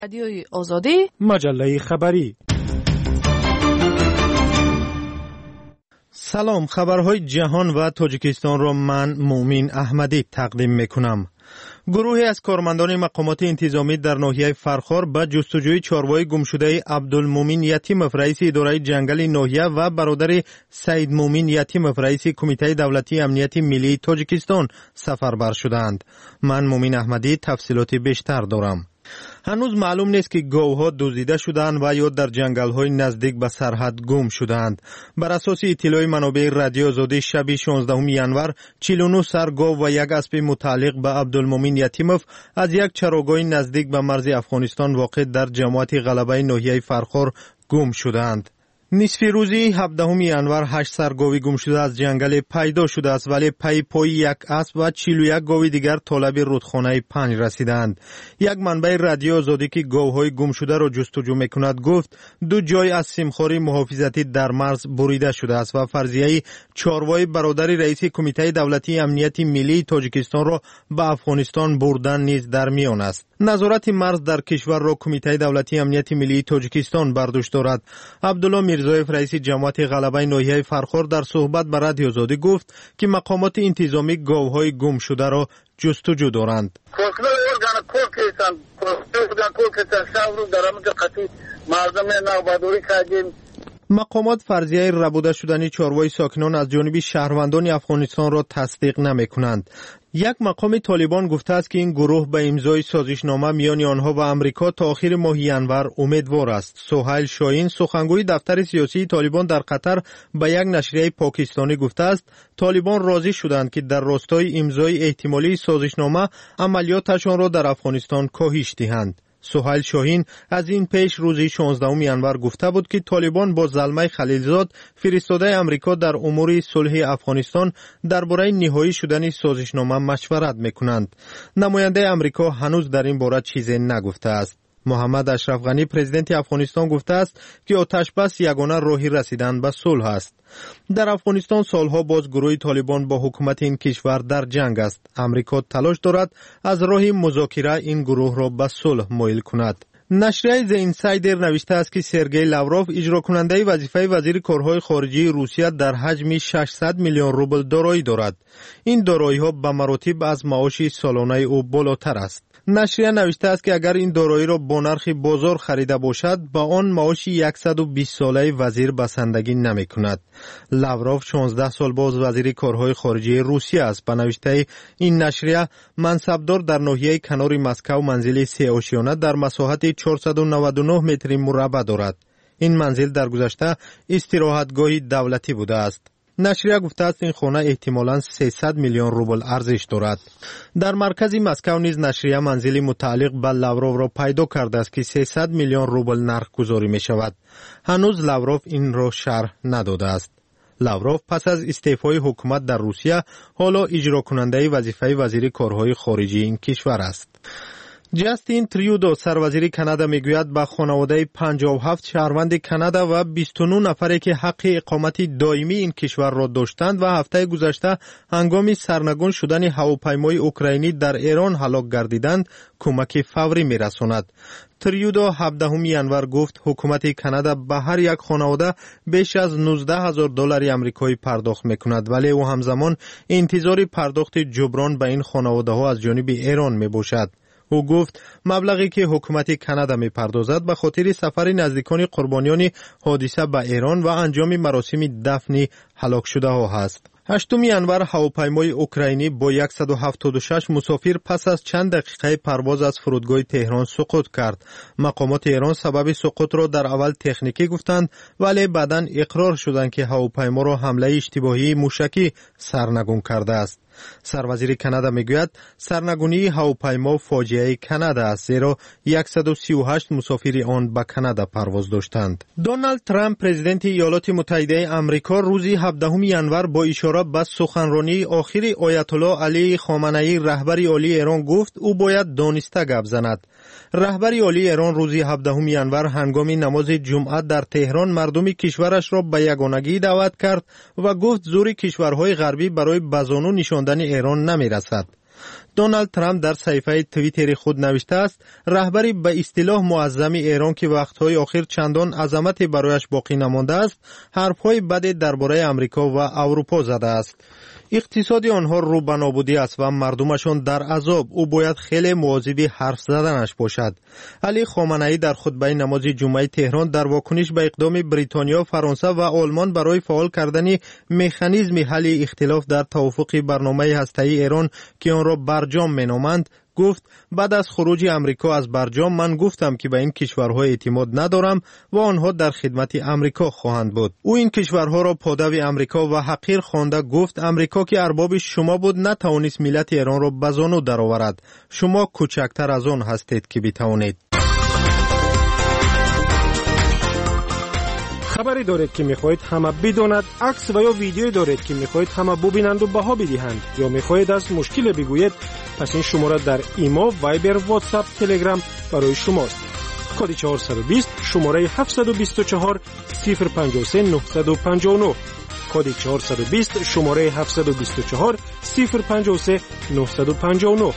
رادیوی آزادی، مجله خبری. سلام، خبرهای جهان و تاجیکستان را من مومین احمدی تقدیم میکنم. گروهی از کارمندان مقامات انتظامی در ناحیه فرخار به جستجوی چاروای گمشده عبدالمومن یتیمов رئیس اداره جنگل ناحیه و برادر سعید مومن یتیمov رئیس کمیته دولتی امنیت ملی تاجیکستان سفربر شدند. من مومین احمدی تفصیلات بیشتر دارم. هنوز معلوم نیست که گاوها دزدیده شدند و یا در جنگل‌های نزدیک به سرحد گم شدند. بر اساس اطلاع منابع رادیو آزادی شب 16 ینور 49 سر گاو و یک اسب متعلق به عبدالمومن یتیمov از یک چراگاه نزدیک به مرز افغانستان واقع در جماعت غلبه ناحیه فرخار گم شدند. نصف روزی 17 ینور 8 سر گاوی گم شده از جنگل پیدا شده است، ولی پای یک اسب و 41 گاوی دیگر طالب رودخانه 5 رسیدند. یک منبع رادیو آزادی که گاوهای گم شده را جستجو میکند گفت 2 جای از سیمخواری محافظتی در مرز بریده شده است و فرضیه چاروای برادر رئیس کمیته دولتی امنیت ملی تاجیکستان را به افغانستان بردن نیز در میان است. نظارت مرز در کشور را کمیته دولتی امنیت ملی تاجیکستان بر دوش دارد. عبدالله میرزایف رئیس جماعت غلبه ناحیه فرخار در صحبت با رادیو آزادی گفت که مقامات انتظامی گاوهای گم شده را جستجو دارند. مقامات فرضیه ربوده شدن چاروای ساکنان از جانب شهروندان افغانستان را تصدیق نمی کنند. یک مقام طالبان گفته است که این گروه به امضای سازشنامه میان آنها و امریکا تا آخر ماه ینور امیدوار است. سهیل شاهین سخنگوی دفتر سیاسی طالبان در قطر به یک نشریه پاکستانی گفته است طالبان راضی شدند که در راستای امضای احتمالی سازشنامه عملیاتشان را در افغانستان کاهش دهند. سهیل شاهین از این پیش روز 16 ینور گفته بود که طالبان با زلمه خلیلزاد فرستاده امریکا در امور صلح افغانستان درباره نهایی شدن سازشنامه مشورت میکنند. نماینده امریکا هنوز در این باره چیزی نگفته است. محمد اشرف غنی پرزیدنت افغانستان گفته است که آتش بس یگانه راهی رسیدن به صلح است. در افغانستان سالها باز گروه طالبان با حکومت این کشور در جنگ است. امریکا تلاش دارد از راه مذاکره این گروه را به صلح مایل کند. نشریه The Insider نوشته است که سرگئی لاوروف اجرا کننده وظیفه وزیر کارهای خارجه روسیه در حجم 600 میلیون روبل دارایی دارد. این دارایی‌ها به مراتب از معاش سالانه او بالاتر است. نشریه نوشته است که اگر این دارایی را با نرخ بازار خریده باشد با آن معاش 120 ساله وزیر بسندگی نمی کند. لاوروف 16 سال باز وزیر کارهای خارجه روسیه است. به نوشته این نشریه منصبدار در ناحیه کنار مسکو منزل 3 آشیانه در مساحت 499 متر مربع دارد. این منزل در گذشته استراحتگاه دولتی بوده است. نشریه گفته است این خانه احتمالاً 300 میلیون روبل ارزش دارد. در مرکز مسکو نیز نشریه منزلی متعلق به لاوروف را پیدا کرده است که 300 میلیون روبل نرخ گذاری می شود. هنوز لاوروف این را شرح نداده است. لاوروف پس از استعفای حکومت در روسیه حالا اجرا کننده وظیفه وزیر کارهای خارجه این کشور است. جاستین تریودو سروزیر کانادا میگوید به خانواده 57 شهروند کانادا و 29 نفری که حق اقامت دائمی این کشور را داشتند و هفته گذشته هنگام سرنگون شدن هواپیمای اوکراینی در ایران هلاک گردیدند کمک فوری میرساند. تریودو 17 ینور گفت حکومت کانادا به هر یک خانواده بیش از 19,000 دلار آمریکایی پرداخت میکند، ولی او همزمان انتظار پرداخت جبران به این خانواده ها از جانب ایران میباشد. او گفت مبلغی که حکومت کانادا میپردازد به خاطر سفر نزدیکان قربانیان حادثه به ایران و انجام مراسم دفن هلاک شده ها است. 8 ینور هواپیمای اوکراینی با 176 مسافر پس از چند دقیقه پرواز از فرودگاه تهران سقوط کرد. مقامات ایران سبب سقوط را در اول تکنیکی گفتند، ولی بعداً اقرار شدند که هواپیما را حمله اشتباهی موشکی سرنگون کرده است. سروزیر کانادا میگوید سرنگونی هواپیما فاجعه کانادا است، زیرا 138 مسافر آن به کانادا پرواز داشتند. دونالد ترامپ پرزیدنت ایالات متحده آمریکا روز 17 ینور با اشاره به سخنرانی آخر آیت الله علی خامنه‌ای رهبر عالی ایران گفت او باید دانسته گپ زند. رهبر عالی ایران روز 17 ینور هنگام نماز جمعه در تهران مردم کشورش را به یگانگی دعوت کرد و گفت زور کشورهای غربی برای بزانو نشاندن ایران نمی رسد. دونالد ترامپ در صفحه توییتر خود نوشته است رهبری به اصطلاح معظم ایران که وقتهای اخیر چندان عظمت برایش باقی نمانده است حرفهای بد درباره امریکا و اروپا زده است. اقتصاد آنها رو به نابودی است و مردمشان در عذاب. او باید خیلی مواظب حرف زدنش باشد. علی خامنه‌ای در خطبه نماز جمعه تهران در واکنش به اقدام بریتانیا، فرانسه و آلمان برای فعال کردن مکانیزم حل اختلاف در توافق برنامه هسته‌ای ایران که آن را برجام مینامند گفت بعد از خروج امریکا از برجام من گفتم که به این کشورها اعتماد ندارم و آنها در خدمت امریکا خواهند بود. او این کشورها را پادوی امریکا و حقیر خوانده گفت امریکا که ارباب شما بود نتوانست ملت ایران را به زانو درآورد. شما کوچکتر از آن هستید که بتوانید. خبری دارید که میخواهید همه بداند، عکس و یا ویدیویی دارید که میخواهید همه ببینند و بها بدهند یا میخواهید از مشکل بگویید، پس این شماره در ایما، وایبر، واتساپ، تلگرام برای شماست. کد 420 شماره 724 053 959 کد 420 شماره 724 053 959.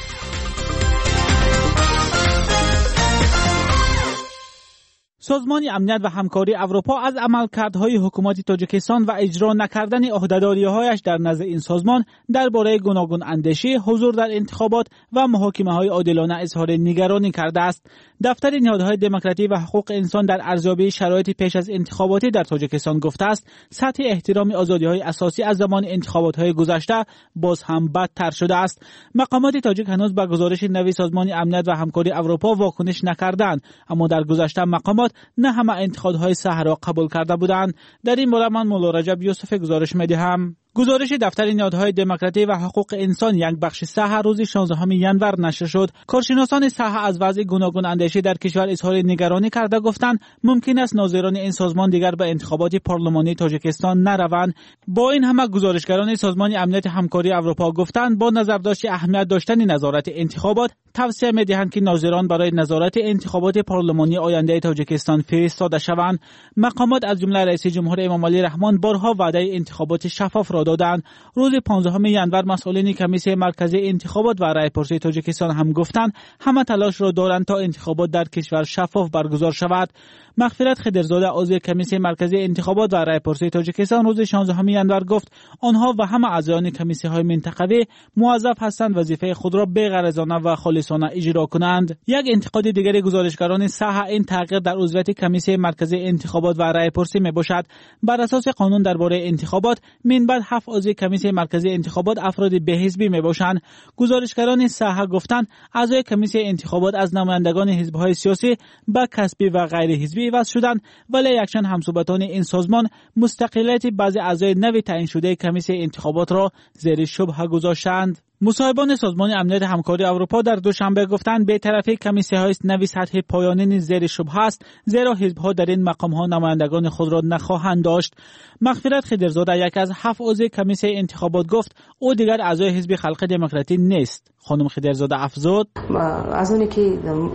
سازمان امنیت و همکاری اروپا از عملکردهای حکومت تاجیکستان و اجرا نکردن عهده‌داری‌هایش در نزد این سازمان درباره گوناگون اندیشی، حضور در انتخابات و محاکمه‌های عادلانه اظهار نگرانی کرده است. دفتر نهادهای دموکراسی و حقوق انسان در ارزیابی شرایط پیش از انتخاباتی در تاجیکستان گفته است سطح احترام آزادی‌های اساسی از زمان انتخابات‌های گذشته باز هم بدتر شده است. مقامات تاجیک هنوز به گزارش نوی سازمان امنیت و همکاری اروپا واکنش نکردند، اما در گذشته مقامات نه همه انتقادهای صحیح را قبول کرده بودند. در این باره من مولا رجب یوسف گزارش می‌دهم. گزارش دفتر نهادهای دموکراسی و حقوق انسان یک بخش صحه روز 16 ژانویه نشر شد. کارشناسان صحه از وضع گوناگون اندیشی در کشور اظهار نگرانی کرده گفتند ممکن است ناظران این سازمان دیگر به انتخابات پارلمانی تاجیکستان نروند. با این همه گزارشگران سازمان امنیت همکاری اروپا گفتند با نظر داشت اهمیت داشتن نظارت انتخابات توصیه می‌دهند که ناظران برای نظارت انتخابات پارلمانی آینده تاجیکستان فرستاده شوند. مقامات از جمله رئیس جمهور امام علی رحمان بارها وعده انتخابات شفاف را دادند. روز 15 ژانویه مسئولین کمیسیون مرکزی انتخابات و رایپرسی تاجیکستان هم گفتند همه تلاش را دارند تا انتخابات در کشور شفاف برگزار شود. مغفرت خضرزاده عضو کمیسیون مرکزی انتخابات و رایپرسی تاجیکستان روز 16 ژانویه گفت آنها و همه اعضایان کمیسی‌های منطقوی موظف هستند وظیفه خود را بی‌غرضانه و خالصانه اجرا کنند. یک انتقاد دیگر گزارشگران صحه این تغییر در عضویت کمیسیون مرکزی انتخابات و رایپرسی میباشد. بر اساس قانون درباره انتخابات من بعد 7 عضو کمیسیون مرکزی انتخابات افراد به‌حزبی میباشند. گزارشگران صحه گفتند اعضای کمیسیون انتخابات از نمایندگان حزب‌های سیاسی به کسبی و غیر حزبی عوض شدند، ولی یکشان همصحبتان این سازمان مستقلیت بعضی اعضای نوی تعیین شده کمیسیون انتخابات را زیر شبهه گذاشتند. مصاحبان سازمان امنیت همکاری اروپا در دوشنبه گفتند بی‌طرفی کمیسی‌های نوی سطح پایانی نیز زیر شبهه است، زیرا حزب‌ها در این مقام‌ها نمایندگان خود را نخواهند داشت. مغفرت خضرزاده یک از 7 عضو کمیسیون انتخابات گفت او دیگر اعضای حزب خلق دموکراتی نیست. خانم خضرزاده افزود از اونی که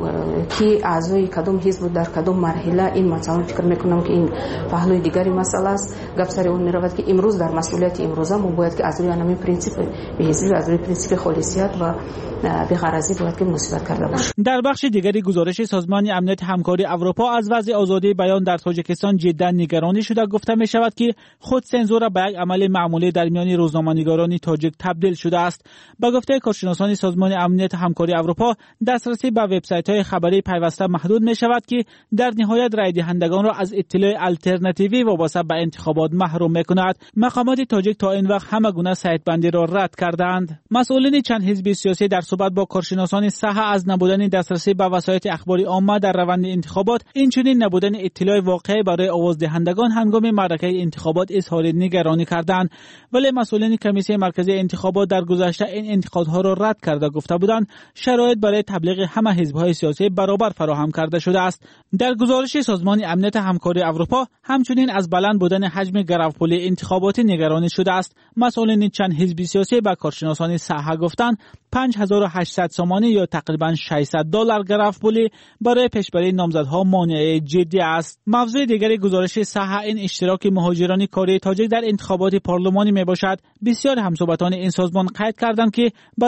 اعضای کدام حزب در کدام مرحله این مثلا فکر میکنم که این پهلوی دیگری مسئله است. گپ سر اون میرود که امروز در مسئولیت امروزه ما باید که از روی انمی پرینسیپ حزبی از روی پرینسیپ خالصیت و بی‌غرضی باید که مصیبت کرده باشیم. در بخش دیگری گزارش سازمان امنیت همکاری اروپا از وضع آزادی بیان در تاجیکستان جدا نگرانی شده گفته می شود که خود سانسور به یک عمل معمولی در میان روزنامه‌نگاران تاجیک تبدیل شده است. به گفته کارشناسان سازمان امنیت همکاری اروپا دسترسی به وبسایت‌های خبری پیوسته محدود می شود که در نهایت رای دهندگان را از اطلاع الترناتیوی وابسته به انتخابات محروم می کند. مقامات تاجیک تا این وقت همه گونه سایت بندی را رد کردند. مسئولین چند حزب سیاسی در صحبت با کارشناسان صحه از نبودن دسترسی به وسایط اخباری عامه در روند انتخابات، اینچنین نبودن اطلاع واقعی برای آوازدهندگان هنگام معرکه انتخابات اظهار نگرانی کردند. ولی مسئولین کمیسیون مرکزی انتخابات در گذشته این انتقادها را رد کرده گفته بودند شرایط برای تبلیغ همه حزب‌های سیاسی برابر فراهم کرده شده است. در گزارش سازمان امنیت همکاری اروپا همچنین از بلند بودن حجم گروپولی انتخاباتی نگرانی شده است. مسئولین چند حزب سیاسی به کارشناسان صحه گفتند 5800 سومانی یا تقریبا $600 گروپولی برای پیشبری نامزدها مانع جدی است. موضوع دیگری گزارش صحه این اشتراک مهاجران کره تاجیک در انتخابات پارلمانی میباشد. بسیار همصحبتان این سازمان قید کردند که برای فراگیری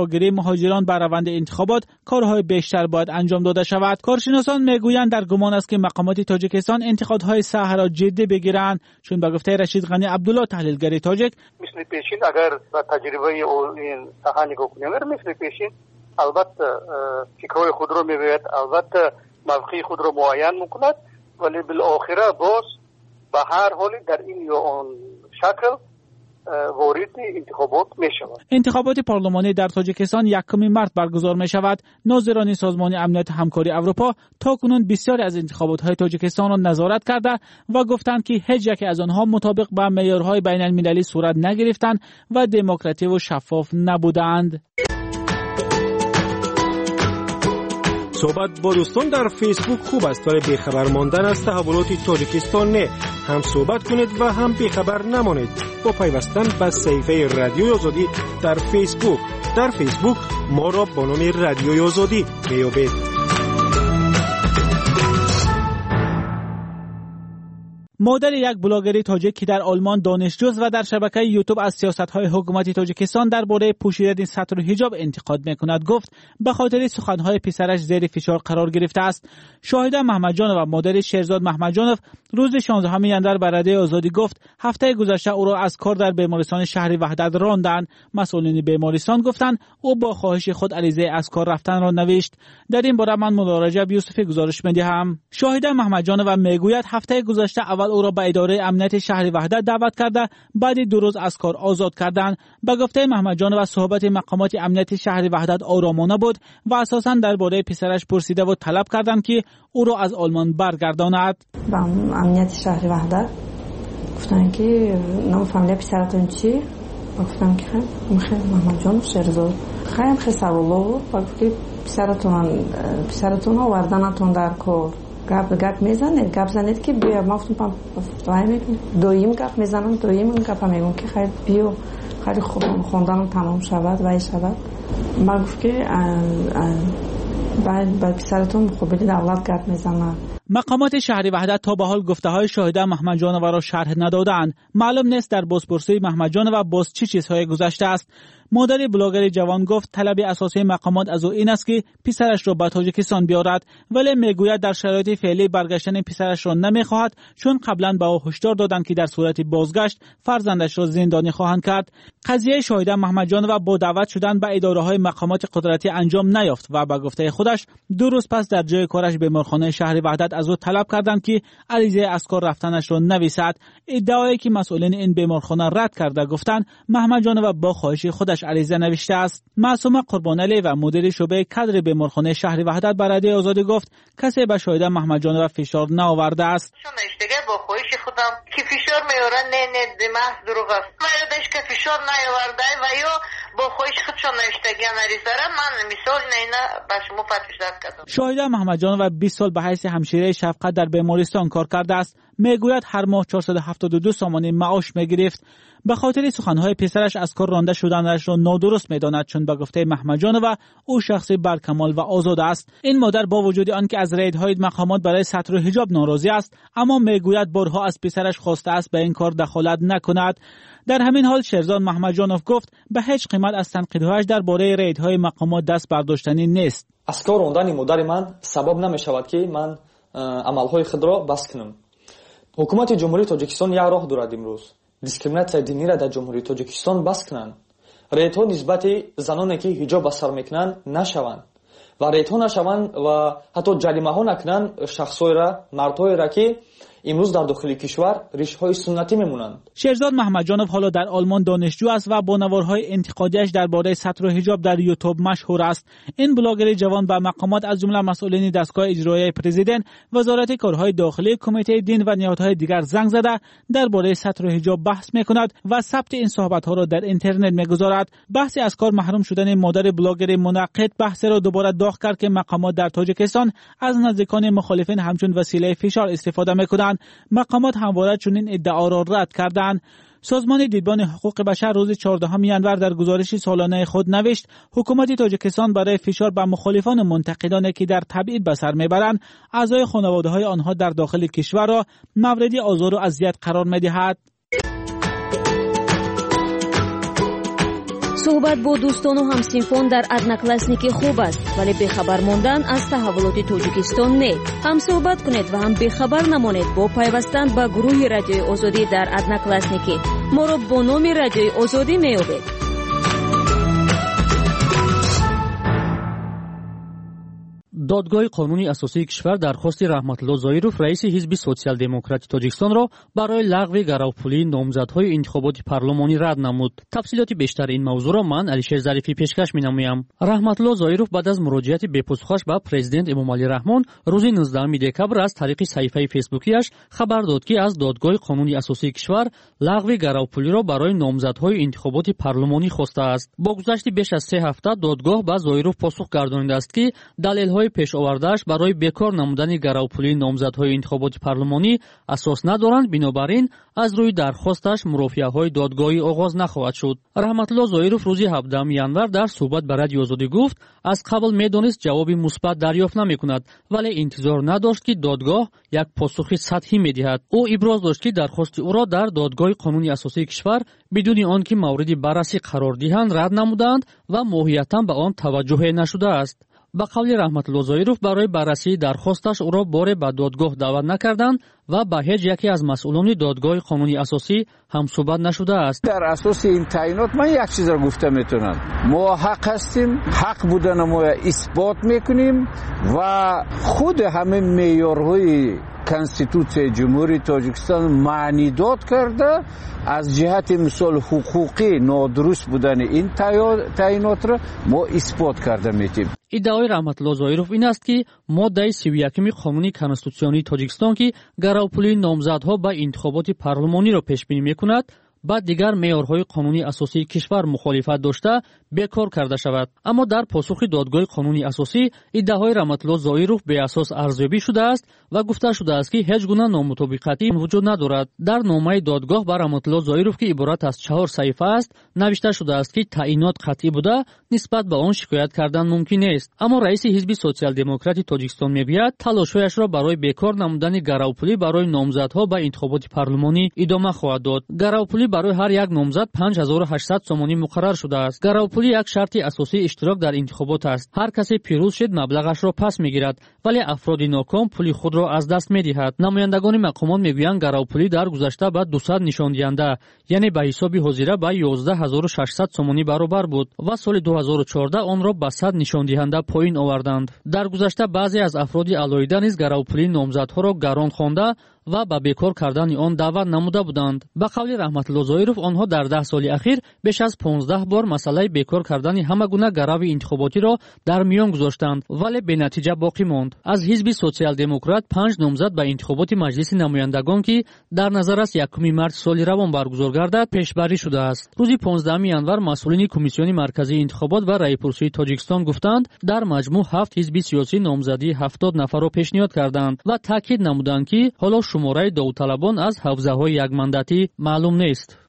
جلوگیری مهاجران بر روند انتخابات کارهای بیشتر باید انجام داده شود. کارشناسان میگویند در گمان است که مقامات تاجیکستان انتقادهای ساحه را جدی بگیرند، چون به گفته رشید غنی عبدالله تحلیلگر تاجیک مثل پیشین اگر با تجربه این ساحه نگاه کنیم مثل پیشین البته فکرهای خود را میگوید، البته موقعی خود را معین میکند، ولی بالاخره باز به هر حال در این یا آن شکل وارد انتخابات می شود. انتخابات پارلمانی در تاجیکستان 1 مارس برگزار می شود. ناظران سازمان امنیت همکاری اروپا تاکنون بسیاری از انتخابات های تاجیکستان را نظارت کرده و گفتند که هیچ یک از آنها مطابق با معیارهای بین المللی صورت نگرفتند و دموکراتیک و شفاف نبودند. صحبت با دوستان در فیسبوک خوب است، ولی بیخبر ماندن از تحولات تاجیکستان نه. هم صحبت کنید و هم بیخبر نمانید با پیوستن به صفحه رادیوی آزادی در فیسبوک. در فیسبوک ما را با نام رادیوی آزادی میابید. مادر یک بلاگر تاجیک که در آلمان دانشجوست و در شبکه یوتیوب از سیاست‌های حکومتی تاجیکستان درباره پوشیدن سطر حجاب انتقاد می‌کند، گفت به خاطر سخن‌های پسرش زیر فشار قرار گرفته است. شاهده محمدجانov و مادر شهرزاد محمدجانov روز 16 ژانویه به رادیوی آزادی گفت هفته گذشته او را از کار در بیمارستان شهر وحدت راندند. مسئولین بیمارستان گفتند او با خواهش خود عریضه از کار رفتن را نوشت. در این باره من مدارجه یوسفی گزارش می‌دهم. شاهده محمدجانov میگوید هفته گذشته اول او را به اداره امنیت شهر وحدت دعوت کرده، بعد 2 روز از کار آزاد کردند. به گفته محمدجانov صحبت مقامات امنیت شهر وحدت آرامانه بود و اساساً درباره پسرش پرسیده و طلب کردند که او را از آلمان برگرداند. با امنیت شهر وحدت گفتن که نام فامیل پسرتون چی؟ گفتم که خیلی محمدجان شهرزاد خیلی سوالو گفت پسرتون آوردنتون در کار گپ میزنید، گپ زنید که بیا ما گفتم دویم گپ میزنم، دویم گپ میگم که خیلی بیا خیلی خوب خوندنم تمام شود و شود. من گفت که بعد با پسرتون مقابل دولت گپ میزنم. مقامات شهر وحدت تا به حال گفته‌های شاهده محمدجانov را شرح ندادند. معلوم نیست در بازپرسی محمدجانov باز چه چیزهای گذشته است. مادر بلاگر جوان گفت طلب اساسی مقامات از او این است که پسرش را به تاجیکستان بیارد، ولی میگوید در شرایط فعلی برگشتن پسرش را نمیخواهد، چون قبلا به او هشدار دادند که در صورت بازگشت فرزندش را زندانی خواهند کرد. قضیه شاهده محمدجانov با دعوت شدن به اداره‌های مقامات قدرتی انجام نیافت و به گفته خودش 2 روز پس در جای کارش بیمارخانه شهر وحدت از او طلب کردند که عریضه از کار رفتنش را نویسد. ادعایی که مسئولین این بیمارخانه رد کرده گفتند محمدجانov با خواهش خودش عریضه نوشته است. معصومه قربانعلی و مدیر شعبه کادر بیمارخانه شهر وحدت به رادیوی آزادی گفت کسی به شاهده محمدجانov فشار نآورده است. نوشته با خواهش خودم که فشار میارن نه محض دروغ است. من که فشار نیاورده و یا با خواهش خودشون نوشتگی عریضه را من مثال نه به شما پرسیدن کردم. شاهده محمدجانov 20 سال به حیث همشیره شفقت در بیمارستان کار کرده است. میگوید هر ماه 472 سامانه معاش میگرفت. به خاطر سخنهای پسرش از کار رانده شدنش را نادرست میداند، چون به گفته محمدجانov او شخصی برکمال و آزاد است. این مادر با وجود آنکه از ریدهای مقامات برای سطر و حجاب ناراضی است، اما میگوید بارها از پسرش خواسته است به این کار دخالت نکند. در همین حال شهرزاد محمدجانov گفت به هیچ قیمت از تنقیدهایش درباره ریدهای مقامات دست برداشتنی نیست. از کار راندن مادر من سبب نمیشود که من عملهای خود را بس کنم. حکومت جمهوری تاجیکستان یک راه دارد امروز. دیسکریمیناسیون دینی را در جمهوری تاجیکستان بس کنند. ریدها نسبت زنانی که حجاب به سر میکنند نشوند و ریدها نشوند و حتی جریمه ها نکنند شخصای را، مردهای را که امروز در داخل کشور ریشه‌های سنتی میمونند. شهرزاد محمدجانov حالا در آلمان دانشجو است و با نوارهای انتقادیش درباره سطر و حجاب در یوتیوب مشهور است. این بلاگر جوان به مقامات از جمله مسئولین دستگاه اجرایی پرزیدنت، وزارت کارهای داخلی، کمیته دین و نهادهای دیگر زنگ زده درباره سطر و حجاب بحث میکند و ثبت این صحبت‌ها را در اینترنت میگذارد. بحث از کار محروم شدن مادر بلاگر منقد بحث را دوباره داغ کرد که مقامات در تاجیکستان از نزدیکان مخالفین همچون وسیله فشار استفاده میکنند. مقامات همواره چنین ادعا را رد کردند. سازمان دیدبان حقوق بشر روز 14 ژانویه در گزارش سالانه خود نوشت حکومت تاجیکستان برای فشار بر مخالفان و منتقدانی که در تبعید به سر میبرند اعضای خانواده‌های آنها در داخل کشور را مورد آزار و اذیت قرار میدهد. صحبت با دوستان و همسنفان در ادناکلاسنیکی خوب است، ولی بخبر ماندن از تحولات تاجیکستان نه. هم صحبت کنید و هم بخبر نمانید با پیوستن به گروه رادیوی آزادی در ادناکلاسنیکی. ما را با نام رادیوی آزادی میابید. دادگاه قانونی اساسی کشور درخواست رحمتالله زایروف رئیس حزب سوسیال دموکرات تاجیکستان را برای لغو گروپولی نامزدهای انتخابات پارلمانی رد نمود. تفصیلات بیشتر این موضوع را من علیشیر ظریفی پیشکش می‌نمایم. رحمتالله زایروف بعد از مراجعت بپاسخش به پرزیدنت امامعلی رحمان روز 19 دکبر از طریق صفحه فیسبوکیش خبر داد که از دادگاه قانونی اساسی کشور لغو گروپولی را برای نامزدهای انتخابات پارلمانی خواسته است. با گذشت بیش از 3 هفته دادگاه به زایروف پاسخ گردانیده است که دلایل‌های پیش آورده‌اش برای بیکار نمودن گروپولی نامزدهای انتخابات پارلمانی اساس ندارند، بنابراین از روی درخواستش مرافعه‌های دادگاهی آغاز نخواهد شد. رحمتالله زایروف روز 17 ینور در صحبت با رادیو آزادی گفت از قبل می‌دانست جواب مثبت دریافت نمی‌کند، ولی انتظار نداشت که دادگاه یک پاسخ سطحی می‌دهد. او ابراز داشت که درخواست او را در دادگاه قانونی اساسی کشور بدون آنکه مورد بررسی قرار دهند رد نمودند و ماهیتاً به آن توجه نشده است. با قول رحمتالله زایروف برای بررسی درخواستش او را بار به دادگاه دعوت نکردند و با هیچ یکی از مسئولان دادگاه قانونی اساسی هم صحبت نشده است. در اساس این تعیینات من یک چیز را گفته میتونم، ما حق هستیم، حق بودن ما اثبات میکنیم و خود همه معیارهای کنستیتوسیون جمهوری تاجیکستان معنی داد کرده از جهت مثال حقوقی نادرست بودن این تعیینات را ما اثبات کرده میتیم. ادعای رحمتالله زایروف این است که ماده 31 قانون کنستیتوسیونی تاجیکستان که گروپولی نامزدها به انتخابات پارلمانی را پیش بینی میکند با دیگر معیارهای قانونی اساسی کشور مخالفت داشته بیکار کرده شود. اما در پاسخ دادگاه قانونی اساسی ادعای رحمتالله زایروف به اساس ارزیابی شده است و گفته شده است که هیچ گونه نامطابقتی وجود ندارد. در نامه دادگاه بر رحمتالله زایروف که عبارت از 4 صفحه است نوشته شده است که تعیینات قطعی بوده، نسبت به آن شکایت کردن ممکن نیست. اما رئیس حزب سوسیال دموکرات تاجیکستان میگوید تلاش‌هایش را برای بیکار نمودن گروپولی برای نامزدها به انتخابات پارلمانی ادامه خواهد داد. گروپولی برای هر یک نامزد 5800 سومانی مقرر شده است. گروپولی یک شرط اساسی اشتراک در انتخابات است. هر کسی پیروز شد مبلغش را پس میگیرد، ولی افراد ناکام پول خود را از دست میدهد. نمایندگان مقامات میگویند گروپولی در گذشته به 200 نشان دهنده یعنی به حساب حاضره به 11600 سومانی برابر بود و سال 2014 آن را به 100 نشان دهنده پایین آوردند. در گذشته بعضی از افراد علایده نیز گروپولی نامزدها را گران خوانده و به بیکار کردن آن دعوت نموده بودند. به قول رحمتالله زایروف آنها در 10 سال اخیر بیش از 15 بار مسئله بیکار کردن همه گونه گرو انتخاباتی را در میان گذاشتند، ولی به نتیجه باقی ماند. از حزب سوسیال دموکرات 5 نامزد به انتخابات مجلس نمایندگان که در نظر است 1 مارس سال روان برگزار گردد پیشبری شده است. روز 15 ینور مسئولین کمیسیون مرکزی انتخابات و رایپرسی تاجیکستان گفتند در مجموع 7 حزب سیاسی نامزدی 70 نفر را پیشنهاد کردند و تاکید نمودند که حالا شماره داوطلبان از حوزه‌های یک مندتی معلوم نیست.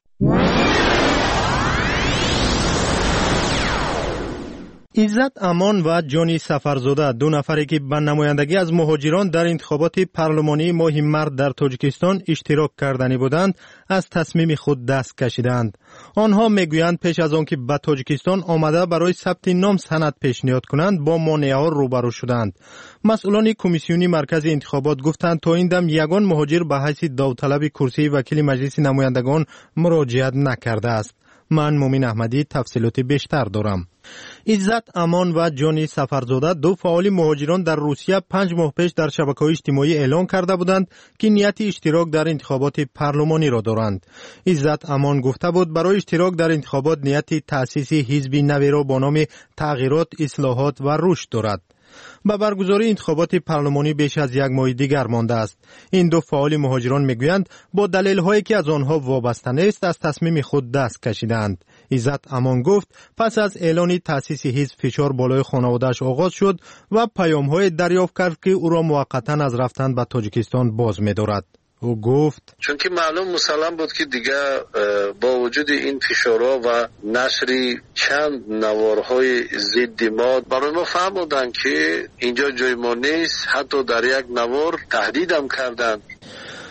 عزت امان و جانی سفرزاده 2 نفری که به نمایندگی از مهاجران در انتخابات پارلمانی ماه مارس در تاجیکستان اشتراک کردنی بودند از تصمیم خود دست کشیدند. آنها میگویند پیش از آن که به تاجیکستان آمده برای ثبت نام سند پیشنهاد کنند با مانع‌ها روبرو شدند. مسئولان کمیسیونی مرکزی انتخابات گفتند تا این دم یگان مهاجر به حیث داوطلب کرسی وکیل مجلس نمایندگان مراجعت نکرده است. من مومن احمدی تفصیلات بیشتر دارم. عزت امان و جانی سفرزاده 2 فعال مهاجران در روسیه 5 ماه پیش در شبکه‌های اجتماعی اعلان کرده بودند که نیت اشتراک در انتخابات پارلمانی را دارند. عزت امان گفته بود برای اشتراک در انتخابات نیت تأسیس حزبی نوی را با نام تغییرات، اصلاحات و رشد دارد. با برگزاری انتخابات پارلمانی بیش از 1 ماه دیگر مانده است. این 2 فعال مهاجران میگویند با دلایل‌هایی که از آنها وابسته نیست از تصمیم خود دست کشیدند. عزت امان گفت پس از اعلان تأسیس حزب فشار بالای خانواده‌اش آغاز شد و پیام‌های دریافت کرد که او را موقتاً از رفتن به تاجیکستان باز می‌دارد. او گفت چون که معلوم مسلم بود که دیگه با وجود این فشارها و نشر چند نوارهای ضد ما برای ما فهموندن که اینجا جای ما نیست، حتی در یک نوار تهدیدم کردند.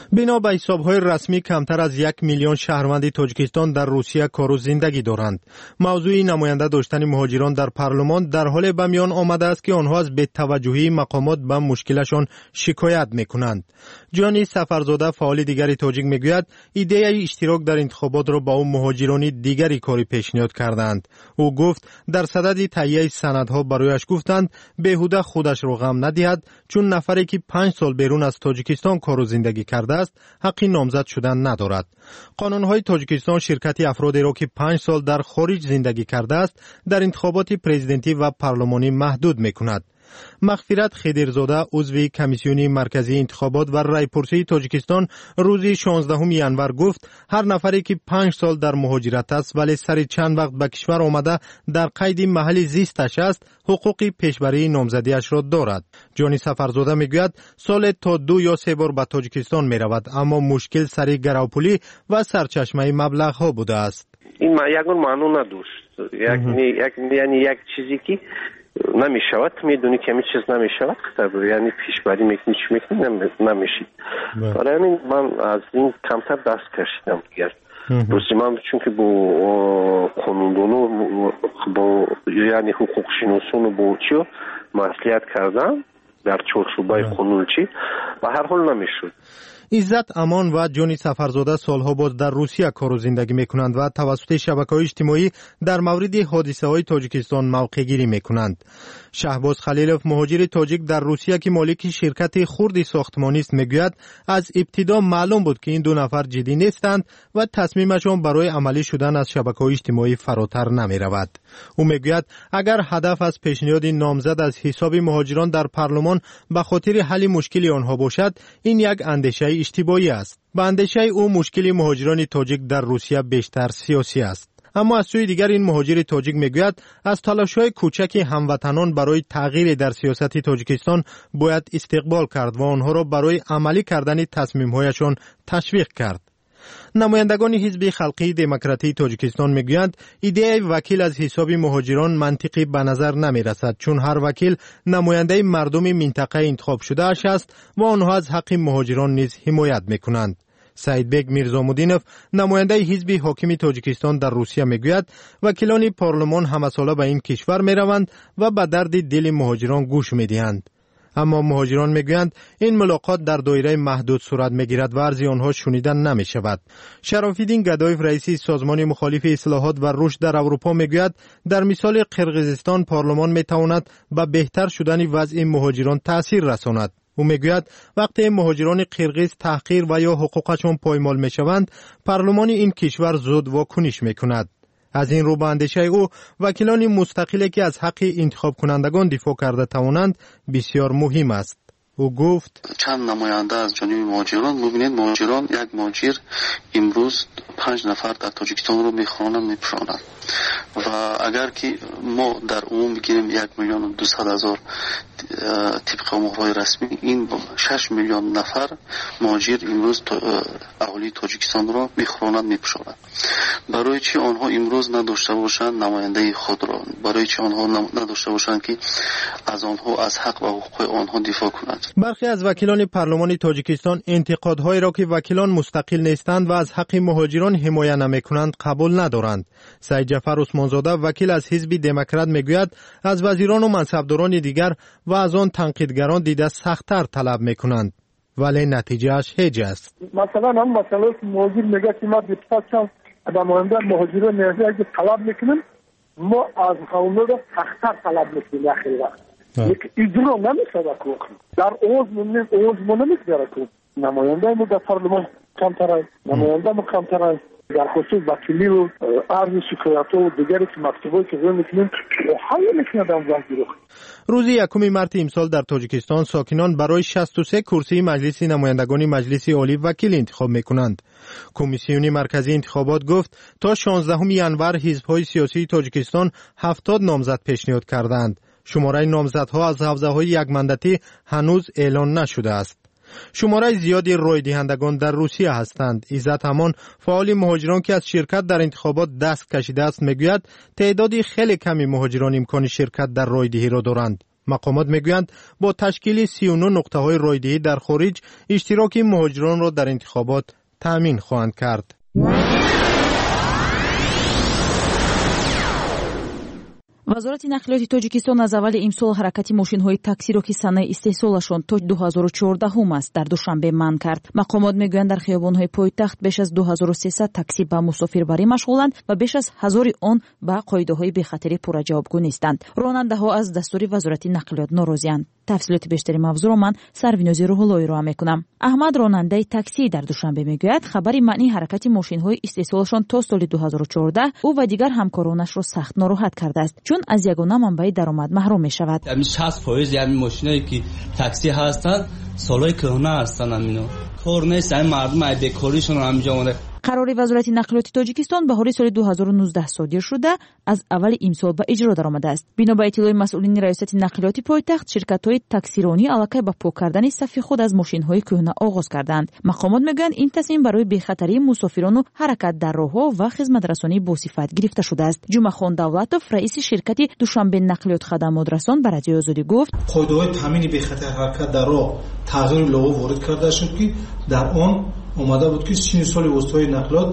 بنا به حساب‌های رسمی کمتر از 1 میلیون شهروند تاجیکستان در روسیه کار و زندگی دارند. موضوع نماینده داشتن مهاجران در پارلمان در حال به میان آمده است که آنها از بی‌توجهی مقامات به مشکلشان شکایت می‌کنند. جانی سفرزاده فعال دیگری تاجیک میگوید ایده اشتراک در انتخابات را با اون مهاجران دیگری کاری پیشنهاد کردند. او گفت در صدد تهیه سندها برایش گفتند بیهوده خودش را غم ندهد، چون نفری که 5 سال بیرون از تاجیکستان کار و زندگی کرده است حق نامزد شدن ندارد. قانون‌های تاجیکستان شرکت افرادی را که 5 سال در خارج زندگی کرده است در انتخابات پرزیدنتی و پارلمانی محدود می‌کند. مغفرت خیدرزاده عضو کمیسیون مرکزی انتخابات و رایپرسی تاجیکستان روز 16 ینور گفت هر نفری که 5 سال در مهاجرت است ولی سر چند وقت به کشور آمده در قید محل زیستش است حقوق پیشبری نامزدیش را دارد. جانی سفرزاده میگوید سال تا 2 یا 3 بار به تاجیکستان می رود، اما مشکل سر گراوپولی و سرچشمه مبلغ ها بوده است. این یگان معنی نداشت، یعنی یک چیزی که نمی شود، میدونی که هیچ چیز نمی شود، یعنی پیشبری میکنی چی میکنی نمیشید. برای همین من از این کمتر دست کشیدم دیگر. روزی من چون که با قانوندانو با یعنی حقوق شناسان با چیو مصلحت کردم در چارچوبای قانون چی و هر حال نمیشد. عزت امان و جانی سفرزاده سالها بعد در روسیه کار و زندگی میکنند و توسط شبکه‌های اجتماعی در مورد حادثه‌های تاجیکستان موقع گیری میکنند. شهباز خلیلوف مهاجر تاجیک در روسیه که مالک شرکت خردی ساختمانی است میگوید از ابتدا معلوم بود که این 2 نفر جدی نیستند و تصمیمشان برای عملی شدن از شبکه‌های اجتماعی فراتر نمیرود. او میگوید اگر هدف از پیشنهاد نامزد از حساب مهاجران در پارلمان به خاطر حل مشکل آنها باشد، این یک اندیشه اشتباهی است. به اندیشه او مشکل مهاجران تاجیک در روسیه بیشتر سیاسی است. اما از سوی دیگر این مهاجر تاجیک میگوید از تلاش‌های کوچک هموطنان برای تغییر در سیاست تاجیکستان باید استقبال کرد و آنها را برای عملی کردن تصمیم‌هایشان تشویق کرد. نمایندگان حزب خلقی دموکراتی تاجیکستان میگویند ایده وکیل از حساب مهاجران منطقی به نظر نمی رسد، چون هر وکیل نماینده مردم منطقه انتخاب شده است و آنها از حق مهاجران نیز حمایت میکنند. سعید بیگ میرزامودینوف نماینده حزب حاکم تاجیکستان در روسیه میگوید وکیلان پارلمان همه ساله به این کشور میروند و به درد دل مهاجران گوش میدهند. اما مهاجران میگویند این ملاقات در دایره محدود صورت میگیرد و عرض آنها شنیدن نمی شود. شرافیدین گدایف رئیس سازمان مخالف اصلاحات و رشد در اروپا میگوید در مثال قرقیزستان پارلمان میتواند به بهتر شدن وضع مهاجران تاثیر رساند. او میگوید وقتی مهاجران قرقیز تحقیر و یا حقوقشان پایمال میشوند، پارلمان این کشور زود واکنش میکند. از این رو به اندیشه او وکیلان مستقلی که از حق انتخاب کنندگان دفاع کرده توانند بسیار مهم است. او گفت چند نماینده از جانب مهاجران می‌بینید مهاجران یک مهاجر امروز 5 نفر در تاجیکستان رو میخوانند میپرانند و اگر که ما در عموم بگیریم 1,200,000 طبق آمارهای رسمی این 6 میلیون نفر مهاجر امروز اهالی تاجیکستان رو میخوانند میپرانند. برای چی آنها امروز نداشته باشند نماینده خود را، برای چی آنها نداشته باشند که از آنها از حق و حقوق آنها دفاع کنند. برخی از وکیلان پارلمان تاجیکستان انتقادهایی را که وکیلان مستقل نیستند و از حق مهاجران حمایت نمی‌کنند قبول ندارند. سید جعفر عثمانزاده وکیل از حزب دموکرات میگوید از وزیران و منصبداران دیگر و از آن تنقیدگران دیده سخت‌تر طلب می‌کنند، ولی نتیجهش هیچ است. مثلا هم مسئله موضوع میگه که ما دیپتاتشان نماینده مهاجران نیازی اگه طلب میکنیم ما از قانون را سخت‌تر طلب میکنیم آخر وقت. لیکن اجرا نمیشه کنیم. در عضو نمیشه کنیم. نماینده ما در پارلمان کمتر است، نماینده ما کمتر است. در خصوص وکیلی و عرض شکایات و دیگری که مکتوبایی که روی میکنیم حل میکنه در وزیر. روز 1 مارس امسال در تاجیکستان ساکنان برای 63 کرسی مجلس نمایندگان مجلس عالی وکیل انتخاب میکنند. کمیسیون مرکزی انتخابات گفت تا 16 ینور حزب‌های سیاسی تاجیکستان 70 نامزد پیشنهاد کردند. شماره نامزدها از حوزه‌های یک مندتی هنوز اعلان نشده است. شماره زیادی رای دهندگان در روسیه هستند. عزت امان فعال مهاجران که از شرکت در انتخابات دست کشیده است میگوید تعدادی خیلی کمی مهاجران امکان شرکت در رای دهی را دارند. مقامات میگویند با تشکیل 39 نقطه‌های رایدهی در خارج اشتراک مهاجران را در انتخابات تأمین خواهند کرد. وزارت نقلیات تاجیکستان از اول امسال حرکت ماشین‌های تاکسی‌ро که سنه استحصالشان تا 2014 است در دوشنبه منع کرد. مقامات میگویند در خیابان‌های پایتخت بیش از 2300 تاکسی با مسافربری مشغولند و بیش از 1000 آن با قاعده‌های بی‌خطری پرجوابگو نیستند. راننده‌ها از دستور وزارت نقلیات ناراضی‌اند. تفصیلات بیشتری موضوع را من سروینوزی روح‌اللهی را میکنم. احمد راننده تاکسی در دوشنبه میگوید خبری معنی حرکت ماشین‌های استحصالشان تا سال 2014 او و دیگر همکارانش را سخت ناراحت کرده است چون از یگانه منبع درآمد محروم میشود. 60% همین ماشینایی که تاکسی هستند سالای کهنه هستند. همینو کار نیست، همین مردم ای بیکاریشون همینجا مونده. قرار وزارت نقلیات تاجیکستان بهار سال 2019 صادر شده از اول امسال به اجرا درآمده است. بنا به اطلاع مسئولین ریاست نقلیات پایتخت شرکت‌های تاکسیرانی علاقه به پاک کردن صف خود از ماشین‌های کهنه آغاز کردند. مقامات میگویند این تصمیم برای بی‌خطری مسافران و حرکت در راه‌ها و خدمت‌رسانی با صفت گرفته شده است. جمعه‌خان دولتوف رئیس شرکت دوشنبه نقلیات خدمات رسان به رادیو آزادی گفت قاعده‌های تامین بی‌خطر حرکت در راه تغییر لغو وارد کرده شد که در آن اومده بود که 30 سال وسطای نقلیات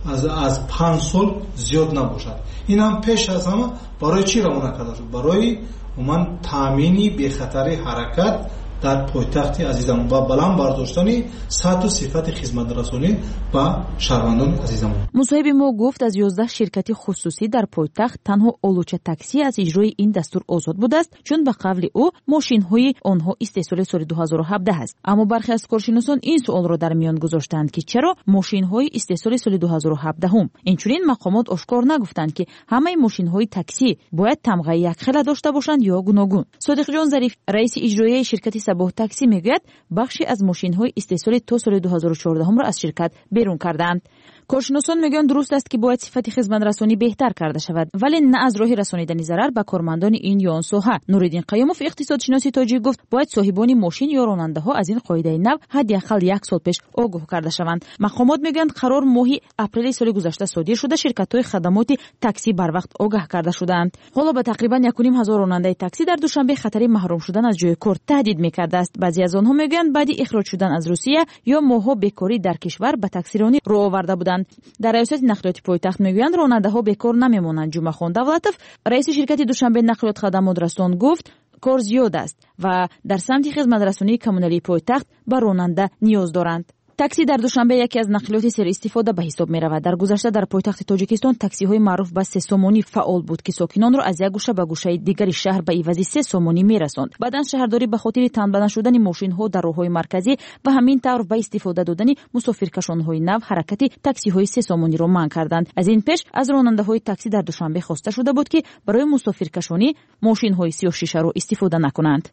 از 5 سال زیاد نباشد. این هم پیش از همه برای چی روانه کرده شد؟ برای عموما تامین بی‌خطری حرکت در پایتخت عزیزم و بلند برداشتن سطح و صفت خدمت رسانی و شهروندان عزیزم. مصاحب ما گفت از 11 شرکت خصوصی در پایتخت تنها اولوچه تاکسی از اجرای این دستور آزاد بوده است چون به قول او ماشین‌های آنها استحصال سال 2017 است. اما برخی از کارشناسان این سوال را در میان گذاشتند که چرا ماشین‌های استحصال سال 2017 هم؟ اینچنین مقامات آشکار نگفتند که همه ماشین‌های تاکسی باید تمغه یکخیل داشته باشند یا گوناگون. صادق جان ظریف رئیس اجرایی شرکت با تاکسی میگوید بخشی از ماشین‌های استحصال تا سال 2014 هم را از شرکت بیرون کردند. کارشناسان میگن درست است که باید صفت خدمت رسانی بهتر کرده شود ولی نه از راه رسانیدن ضرر به کارمندان این یا آن ساحه. نوردین قیوموف اقتصادشناس تاجیک گفت باید صاحبان ماشین یا راننده‌ها از این قاعده نو حداقل 1 سال پیش آگاه کرده شوند. مقامات میگن قرار ماهی اپریل سال گذشته صادر شده شرکت‌های خدمات تاکسی بر وقت آگاه کرده شدند. حالا به تقریبا 1,500 راننده تاکسی در دوشنبه خطر محروم شدن از جای کار تهدید می‌کرده است. بعضی از آنها میگن بعد اخراج شدن از روسیه یا ماها بیکاری در کشور به تاکسیرانی رو آورده بودند. در ریاست نقلیات پایتخت میگویند راننده‌ها بیکار نمیمانند. جمعه‌خان دولتوف رئیس شرکت دوشنبه نقلیات خدمات رسان گفت کار زیاد است و در سمت خدمت رسانی کمونالی پایتخت به راننده نیاز دارند. تاکسی در دوشنبه یکی از نقلیات سر استفاده به حساب می رود. در گذشته در پایتخت تاجیکستان تاکسی های معروف به 3 سومانی فعال بود که ساکنان را از یک گوشه به گوشه دیگر شهر به عوض 3 سومانی می رساند. بعداً شهرداری به خاطر تنبیه شدن ماشین ها در راههای مرکزی و همین طور به استفاده دادن مسافرکشان های نو حرکت تاکسی های 3 سومانی را منع کردند. از این پیش از راننده های تاکسی در دوشنبه خواسته شده بود که برای مسافرکشانی ماشین های 36 را استفاده نکنند.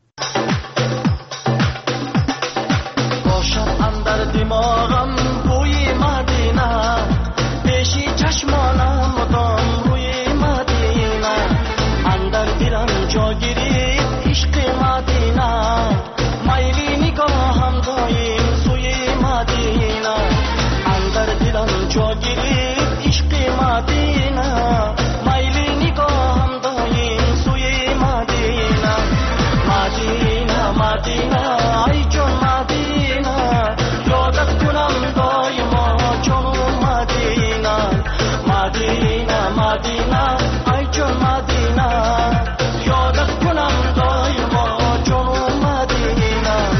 دماغم بوی مدینه پیشی چشمانم مدام روی مدینه اندر دلم جا گرفت عشق مدینه میلی نگاهم دایم سوی مدینه اندر دلم جا گرفت عشق مدینه میلی نگاهم دایم سوی مدینه مدینه مدینه ای جون مدینه یادت کنم دایما جانو مدینه مدینه مدینه ای جون مدینه یادت کنم دایما جانو مدینه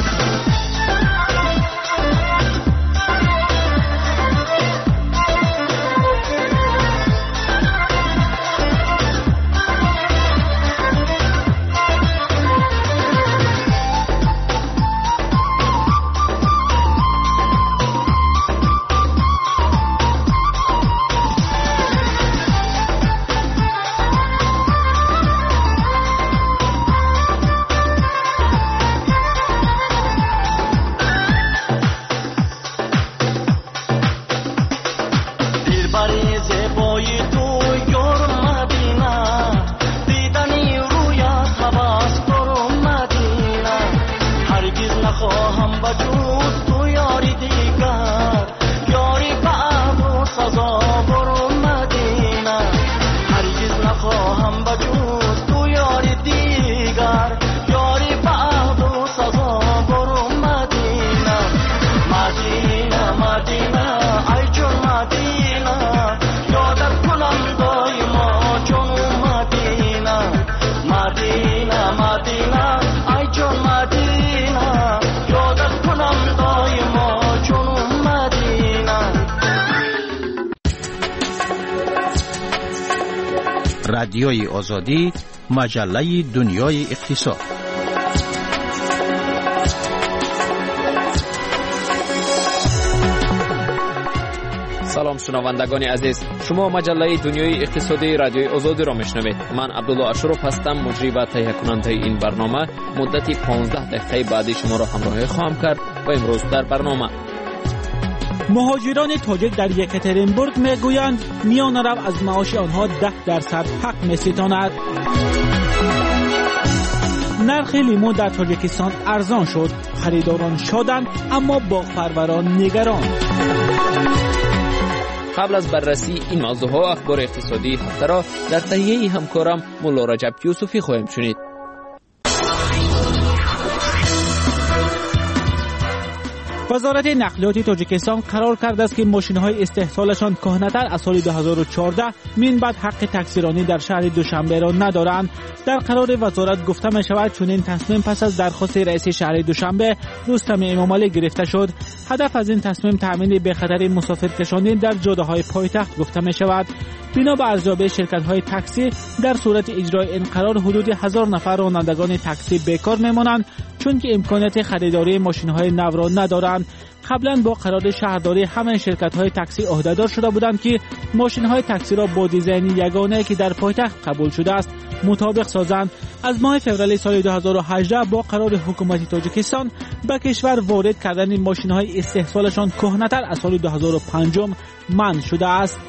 رادیوی آزادی، مجله دنیای اقتصاد. سلام شنوندگان عزیز، شما مجله دنیای اقتصادی رادیوی آزادی را میشنوید. من عبدالله اشرف هستم، مجری و تهیه کننده این برنامه. مدتی 15 دقیقه بعدی شما را همراهی خواهم کرد و امروز در برنامه مهاجران تاجیک در یکاترینبورگ میگویند میان رو از معاش آنها 10% حق میستاند. نرخ لیمو در تاجیکستان ارزان شد، خریداران شادند اما باغپروران نگران. قبل از بررسی این موضوع ها اخبار اقتصادی هفته را در تهیه همکارم مولا رجب یوسفی خواهیم شنید. وزارت نقلیات تاجیکستان قرار کرده است که ماشین‌های استحصالشان کهنه‌تر از سال 2014 من بعد حق تکثیرانی در شهر دوشنبه را ندارند. در قرار وزارت گفته می شود چنین تصمیم پس از درخواست رئیس شهر دوشنبه رستم امامعلی گرفته شد. هدف از این تصمیم تأمین بخطر مسافرکشانی در جاده‌های پایتخت گفته می شود. بنا به ارزیابی شرکت‌های تاکسی در صورت اجرای این قرار حدود 1000 نفر رانندگان تاکسی بیکار میمانند چون که امکانات خریداری ماشین‌های نو را ندارند. قبلا با قرار شهرداری همه شرکت‌های تاکسی عهده‌دار شده بودند که ماشین‌های تاکسی را با دیزاین یگانه که در پایتخت قبول شده است مطابق سازند. از ماه فوریه سال 2018 با قرار حکومت تاجیکستان به کشور وارد کردن ماشین‌های استحصالشان کهنه‌تر از سال 2005 منع شده است.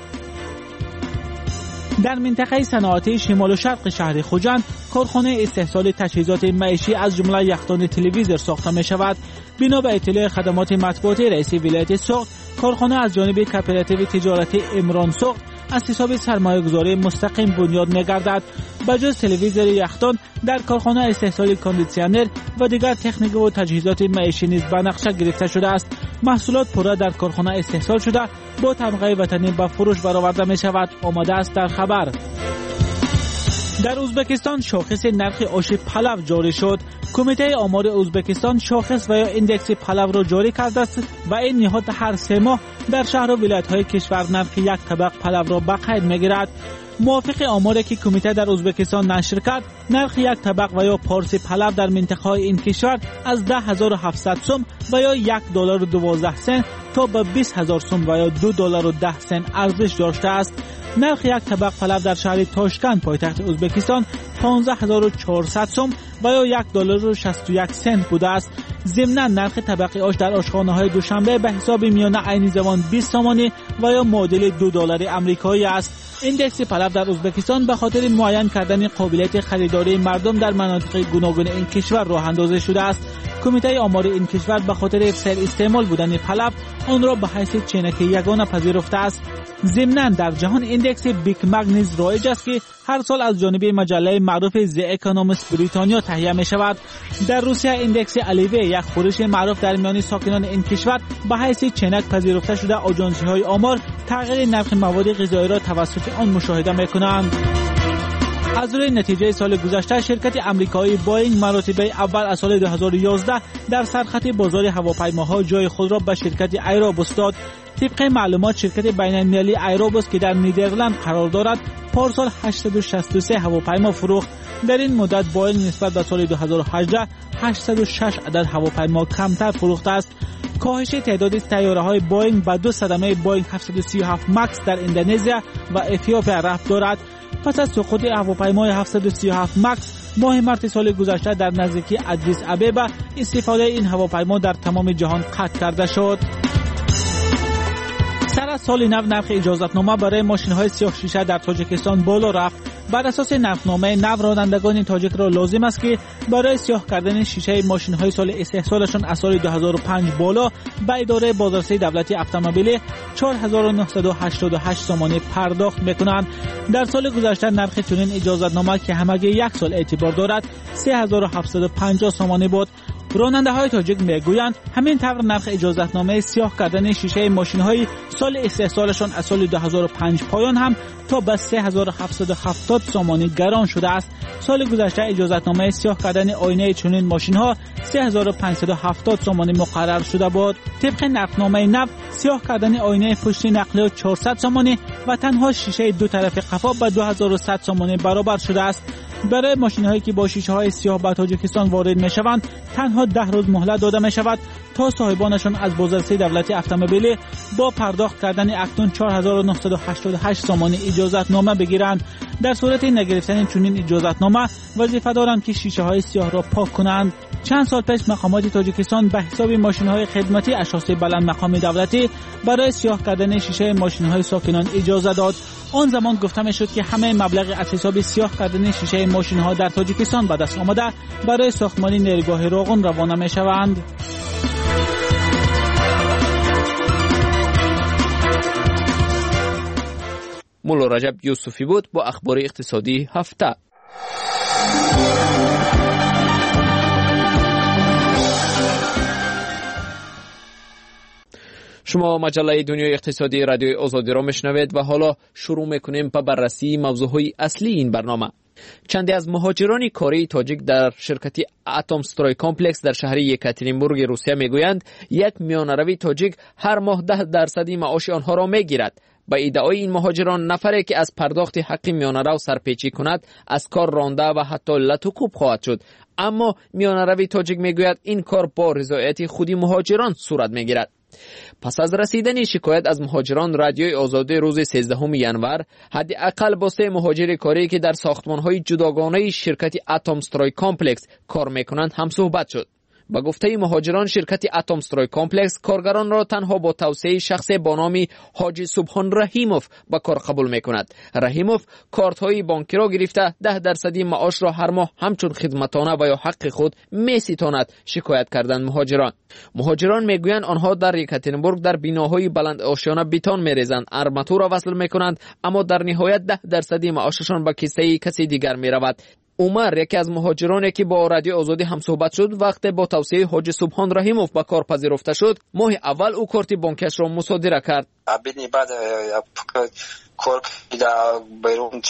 در منطقه صنعتی شمال و شرق شهر خوجند کارخانه استحصال تجهیزات معیشتی از جمله یخدان تلویزیون ساخته می شود. بنا به اطلاع خدمات مطبوعاتی رئیس ولایت سوخت، کارخانه از جانب کوپراتیو تجارتی امران سوخت از حساب سرمایه‌گذاری مستقیم بنیاد می‌گردد. بجز تلویزیون یخدان در کارخانه استحصال کاندیسیونر و دیگر تکنیک و تجهیزات معیشتی نیز به نقشه گرفته شده است. محصولات پوره در کارخانه استحصال شده با تمغه وطنی به فروش برآورده می‌شود. آمده است در خبر. در ازبکستان شاخص نرخ آش پلو جاری شد. کمیته آمار ازبکستان شاخص و یا ایندکس پلو را جاری کرده است و این نهاد هر 3 ماه در شهر و ولایت‌های کشور نرخ یک طبق پلو را به قید می‌گیرد. موافق آماری که کمیته در ازبکستان نشر کرد، نرخ یک طبق و یا پارس پلو در منطقه‌های این کشور از 10700 سوم و یا $1.12 تا به 20000 سوم و یا $2.10 ارزش داشته است. نرخ یک طبق پلو در شهر تاشکند پایتخت ازبکستان 15400 سوم و یا $1.61 بوده است. ضمناً نرخ طبق آش در آشخانه‌های دوشنبه به حساب میانه عین زمان 20 تومانی و یا معادل $2 آمریکایی است. ایندکس پلو در ازبکستان به خاطر معین کردن قابلیت خریداری مردم در مناطق گوناگون این کشور راه اندازی شده است. کمیته آمار این کشور به خاطر افزایش استعمال بودن پلو آن را به حیث چینک یگانه پذیرفته است. ضمناً در جهان ایندکس بیگ مگ نیز رایج است که هر سال از جانب مجله معروف The Economist بریتانیا تهیه می شود. در روسیه ایندکس الیوه یک خورش معروف در میان ساکنان این کشور به حیث چینک پذیرفته شده آژانسی های آمار تغییر نرخ مواد غذایی را توسط آن مشاهده می کنند. از روی نتیجه سال گذشته شرکت آمریکایی بوئینگ مراتب اول از سال 2011 در سرخط بازار هواپیماها جای خود را به شرکت ایروبوس داد. طبق معلومات شرکت بین‌المللی ایروبوس که در نیدرلند قرار دارد پارسال 863 هواپیما فروخت. در این مدت بوئینگ نسبت به سال 2018 806 عدد هواپیما کمتر فروخته است. کاهش تعداد طیاره‌های بوئینگ به 2 صدمه بوئینگ 737 مکس در اندونزیا و اتیوپیا ربط دارد. پس از سقوط هواپیمای 737 مکس ماه مارس سال گذشته در نزدیکی ادیس ابابا استفاده این هواپیما در تمام جهان قطع کرده شد. سر از سال نو نرخ اجازتنامه برای ماشین‌های سیاه شیشه در تاجیکستان بالا رفت. بر اساس نرخنامه نو رانندگان تاجیک را لازم است که برای سیاه کردن شیشه ماشین‌های سال استحصالشان از سال 2005 بالا به اداره بازرسی دولتی اتومبیل 4988 تومان پرداخت می‌کنند. در سال گذشته نرخ چنین اجازتنامه که همگی یک سال اعتبار دارد 3750 تومان بود. راننده‌های تاجیک میگویند همین طور نرخ اجازتنامه سیاه کردن شیشه ماشین‌های سال استحصالشان از سال 2005 پایان هم تا به 3770 تومان گران شده است. سال گذشته اجازتنامه سیاه کردن آینه چنین ماشین‌ها 3570 تومان مقرر شده بود. طبق نرخنامه نو سیاه کردن آینه پشتی نقلیه 400 تومانی و تنها شیشه دو طرف قفا به 2100 سامانه برابر شده است. برای ماشین‌هایی که با شیشه‌های سیاه به تاجیکستان وارد می‌شوند تنها 10 روز مهلت داده می‌شود تا صاحبانشان از بازرسی دولتی اتومبیل با پرداخت کردن اکنون 4988 سامانه اجازت نامه بگیرند. در صورت نگرفتن چنین اجازت نامه وظیفه دارند که شیشه‌های سیاه را پاک کنند. چند سال پیش مقامات تاجیکستان به حساب ماشین‌های خدمتی اشخاص بلند مقام دولتی برای سیاه کردن شیشه ماشین‌های ساکنان اجازه داد. آن زمان گفته می‌شد که همه مبلغ از حساب سیاه کردن شیشه ماشین‌ها در تاجیکستان به دست آمده برای ساختمان نیروگاه راغون روانه می‌شوند. مولا رجب یوسفی بود با اخبار اقتصادی هفته. شما مجله دنیای اقتصادی رادیوی آزادی را میشنوید و حالا شروع میکنیم به بررسی موضوعهای اصلی این برنامه. چندی از مهاجران کاری تاجیک در شرکت اتمستروی کمپلکس در شهر یکاترینبورگ روسیه میگویند یک میانروی تاجیک هر ماه 10% معاش آنها را میگیرد. با ادعای این مهاجران نفری که از پرداخت حق میانرو سرپیچی کند از کار رانده و حتی لطوکوب خواهد شد. اما میانروی تاجیک میگوید این کار با رضایت خودی مهاجران صورت میگیرد. پس از رسیدن شکایت از مهاجران رادیوی آزادی روز 13 ینور حداقل با 3 مهاجر کاری که در ساختمان‌های جداگانه شرکت اتمستروی کمپلکس کار می‌کنند هم صحبت شد. با گفته مهاجران شرکت اتمستروی کمپلکس کارگران را تنها با توصیه شخصی با نام حاجی سبحان رحیموف به کار قبول می‌کند. رحیموف کارت‌های بانکی را گرفته 10% معاش را هر ماه همچون خدمتانه و یا حق خود می‌ستاند. شکایت کردند مهاجران میگویند آنها در یکاترینبورگ در بناهای بلند آشیانه بتون می‌ریزند، آرماتور را وصل می‌کنند، اما در نهایت 10% معاششان به کیسه کسی دیگر می‌رود. عمر یکی از مهاجرانی که با رادیو آزادی هم صحبت شد وقتی با توصیه حاجی سبحان رحیموف به کار پذیرفته شد ماه اول او کارت بانکیش را مصادره کرد. بعد کار در بیرون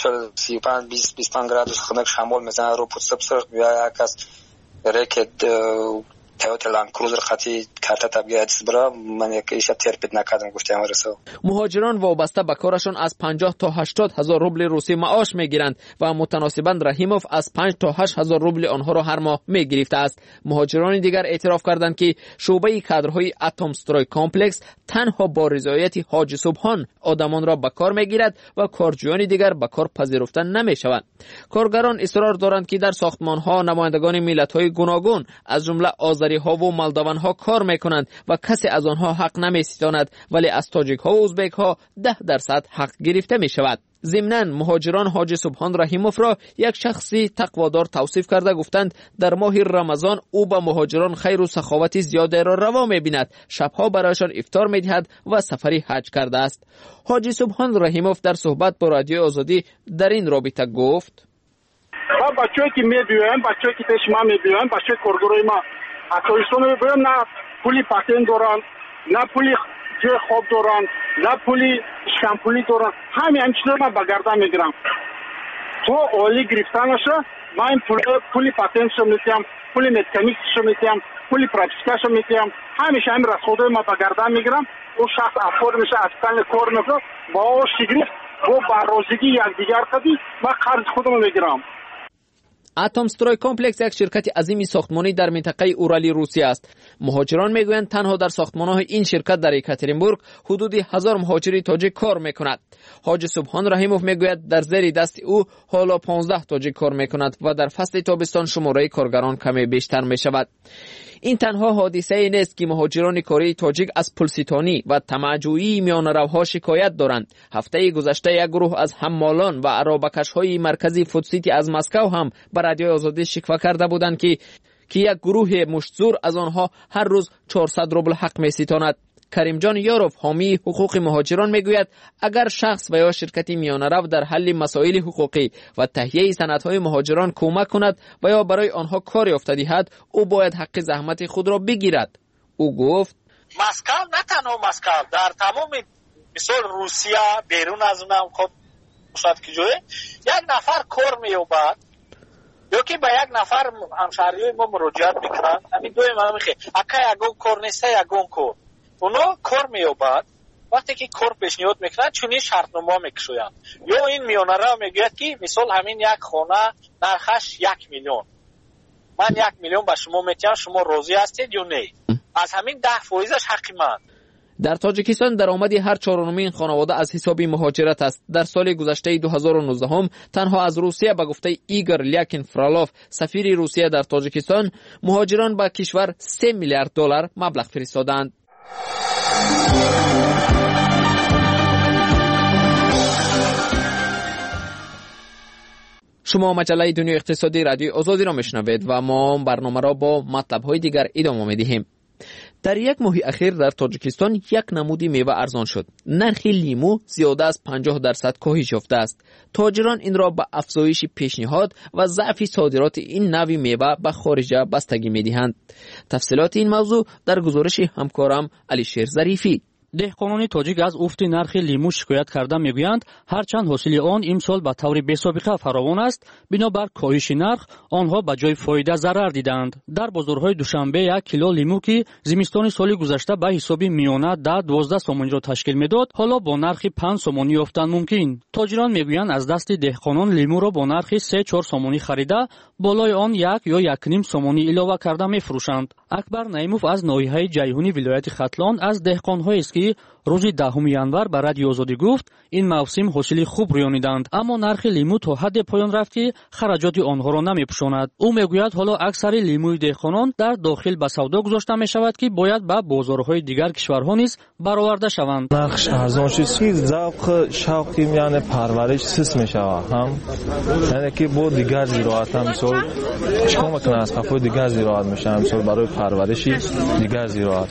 35-20 گرادوس خنک شامل میزنه رو پوست یا یک از رکت تویوتا لند کروزر خطی کارت تبلیغات برا من یکیش ترپیت نکردم گفتم رسو. مهاجران وابسته به کارشان از 50 تا 80 هزار روبل روسی معاش میگیرند و متناسباً رحیموف از 5 تا 8 هزار روبل آنها را هر ماه میگرفته است. مهاجران دیگر اعتراف کردند که شعبه کادرهای اتمستروی کمپلکس تنها با رضایت حاجی سبحان آدمان را به کار میگیرد و کارجویان دیگر به کار پذیرفته نمیشوند. کارگران اصرار دارند که در ساختمان‌ها نمایندگان ملت‌های گوناگون از جمله ها و مالدوان ها کار میکنند و کسی از آنها حق نمیستاند، ولی از تاجیک ها و ازبک ها 10% حق گرفته می شود. ضمناً مهاجران حاجی سبحان رحیموف را یک شخصی تقوادار توصیف کرده گفتند در ماه رمضان او به مهاجران خیر و سخاوت زیاده را روا می‌بیند، شبها برایشان افطار می‌دهد و سفری حج کرده است. حاجی سبحان رحیموف در صحبت با رادیو آزادی در این رابطه گفت: بچه‌ای که می‌بینن، بچه‌ای که پیش ما می‌بینن، بچه‌ی کارگرای ما اتویستون می‌بینن، نه پولی پاتن دارن، نه پولی جای خواب دارن، نه پولی شامپولی دارن، همین چیزا من به گردن میگیرم. تو اولی گرفتنشه من پولی پاتنشو میتیم، پولی مکانیکشو میتیم، پولی پرکتیکاشو میتیم، همیشه همین رسوده ما به گردن میگیرم. اون شخص افراد میشه از پل کار میکنه با شگرفت و برازگی یکدیگر کردی و قرض خودمو میگیرم. اتمستروی کمپلکس یک شرکت عظیمی ساختمانی در منطقه اورالی روسیه است. مهاجران میگویند تنها در ساختمان‌های این شرکت در یکاترینبورگ حدود 1000 مهاجر تاجیک کار میکند. حاجی سبحان رحیموف میگوید در زیر دست او حالا 15 تاجیک کار میکند و در فصل تابستان شماره کارگران کمی بیشتر میشود. این تنها حادثه نیست که مهاجران کاری تاجیک از پولستانی و طمع‌جویی میانروها شکایت دارند. هفته گذشته یک گروه از حمالان و عرابکش‌های مرکزی فودسیتی از مسکو هم بر رادیو آزادی شکوه کرده بودند که یک گروه مشتزور از آنها هر روز 400 روبل حق می‌ستاند. کریم جان یاروف حامی حقوق مهاجران میگوید اگر شخص و یا شرکتی میانرو در حل مسائل حقوقی و تهیه سندهای مهاجران کمک کند و یا برای آنها کار یافته دهد او باید حق زحمت خود را بگیرد. او گفت مسکو نه تنها مسکو، در تمام مثال روسیه بیرون از اونم خب شاید که جوه یک نفر کار میوبد یا که به یک نفر همشهری ما مراجعت میکنن همین دوی ما میخواه اکا یگون کار نیسته یگون کار اونا کار میوبد وقتی که کار پیشنهاد میکنن چونین شرطنامه میکشویند یا این میانه را میگوید که مثال همین یک خانه نرخش 1 میلیون، من 1 میلیون به شما میتونم، شما راضی هستید یا نه؟ از همین 10%ش حق من. در تاجیکستان درآمد هر چهارمین خانواده از حساب مهاجرت است. در سال گذشته 2019 تنها از روسیه به گفته ایگور لیاکین فرالاف سفیر روسیه در تاجیکستان، مهاجران به کشور 3 میلیارد دلار مبلغ فرستادند. شما مجله دنیای اقتصادی رادیو آزادی را میشنوید و ما برنامه را با مطلب‌های دیگر ادامه می‌دهیم. در یک ماه اخیر در تاجیکستان یک نمود میوه ارزان شد. نرخ لیمو زیاده از 50% کاهش یافته است. تاجران این را به افزایش پیشنهاد و ضعف صادرات این نوع میوه به خارج بستگی می‌دهند. تفصیلات این موضوع در گزارش همکارم علیشیر ظریفی. دهقانان تاجیک از افت نرخ لیمو شکایت کرده میگویند هرچند حاصل آن امسال به طور بی‌سابقه فراوان است، بنابر کاهش نرخ آنها به جای فایده ضرر دیدند. در بازارهای دوشنبه 1 کیلو لیمو که زمستان سال گذشته به حساب میانه 12 سومانی را تشکیل میداد، حالا با نرخ 5 سومانی یافتن ممکن. تاجران میگویند از دست دهقانان لیمو را با نرخ 3-4 سومانی خریده، بالای آن 1 یا 1.5 سومانی علاوه کرده میفروشند. اکبر نعیموف از ناحیه جیهونی ولایت ختلان از دهقان‌هایی است که روز 10 ینور به رادیو آزادی گفت این موسم حاصل خوب ریانیدند، اما نرخ لیمو تا حد پایان رفت که خراجات آنها را نمی‌پوشاند. او میگوید حالا اکثر لیموی دهقانان در داخل به سودا گذاشته می‌شود که باید به بازارهای دیگر کشورها نیز برآورده شوند. نرخ ارزان شد که ذوق شوق یعنی پرورش سست می‌شود، هم یعنی که با دیگر زراعت هم مثلا چیکار می‌کنه از قفای دیگر زراعت میشه، مثلا برای پرورش دیگر زراعت.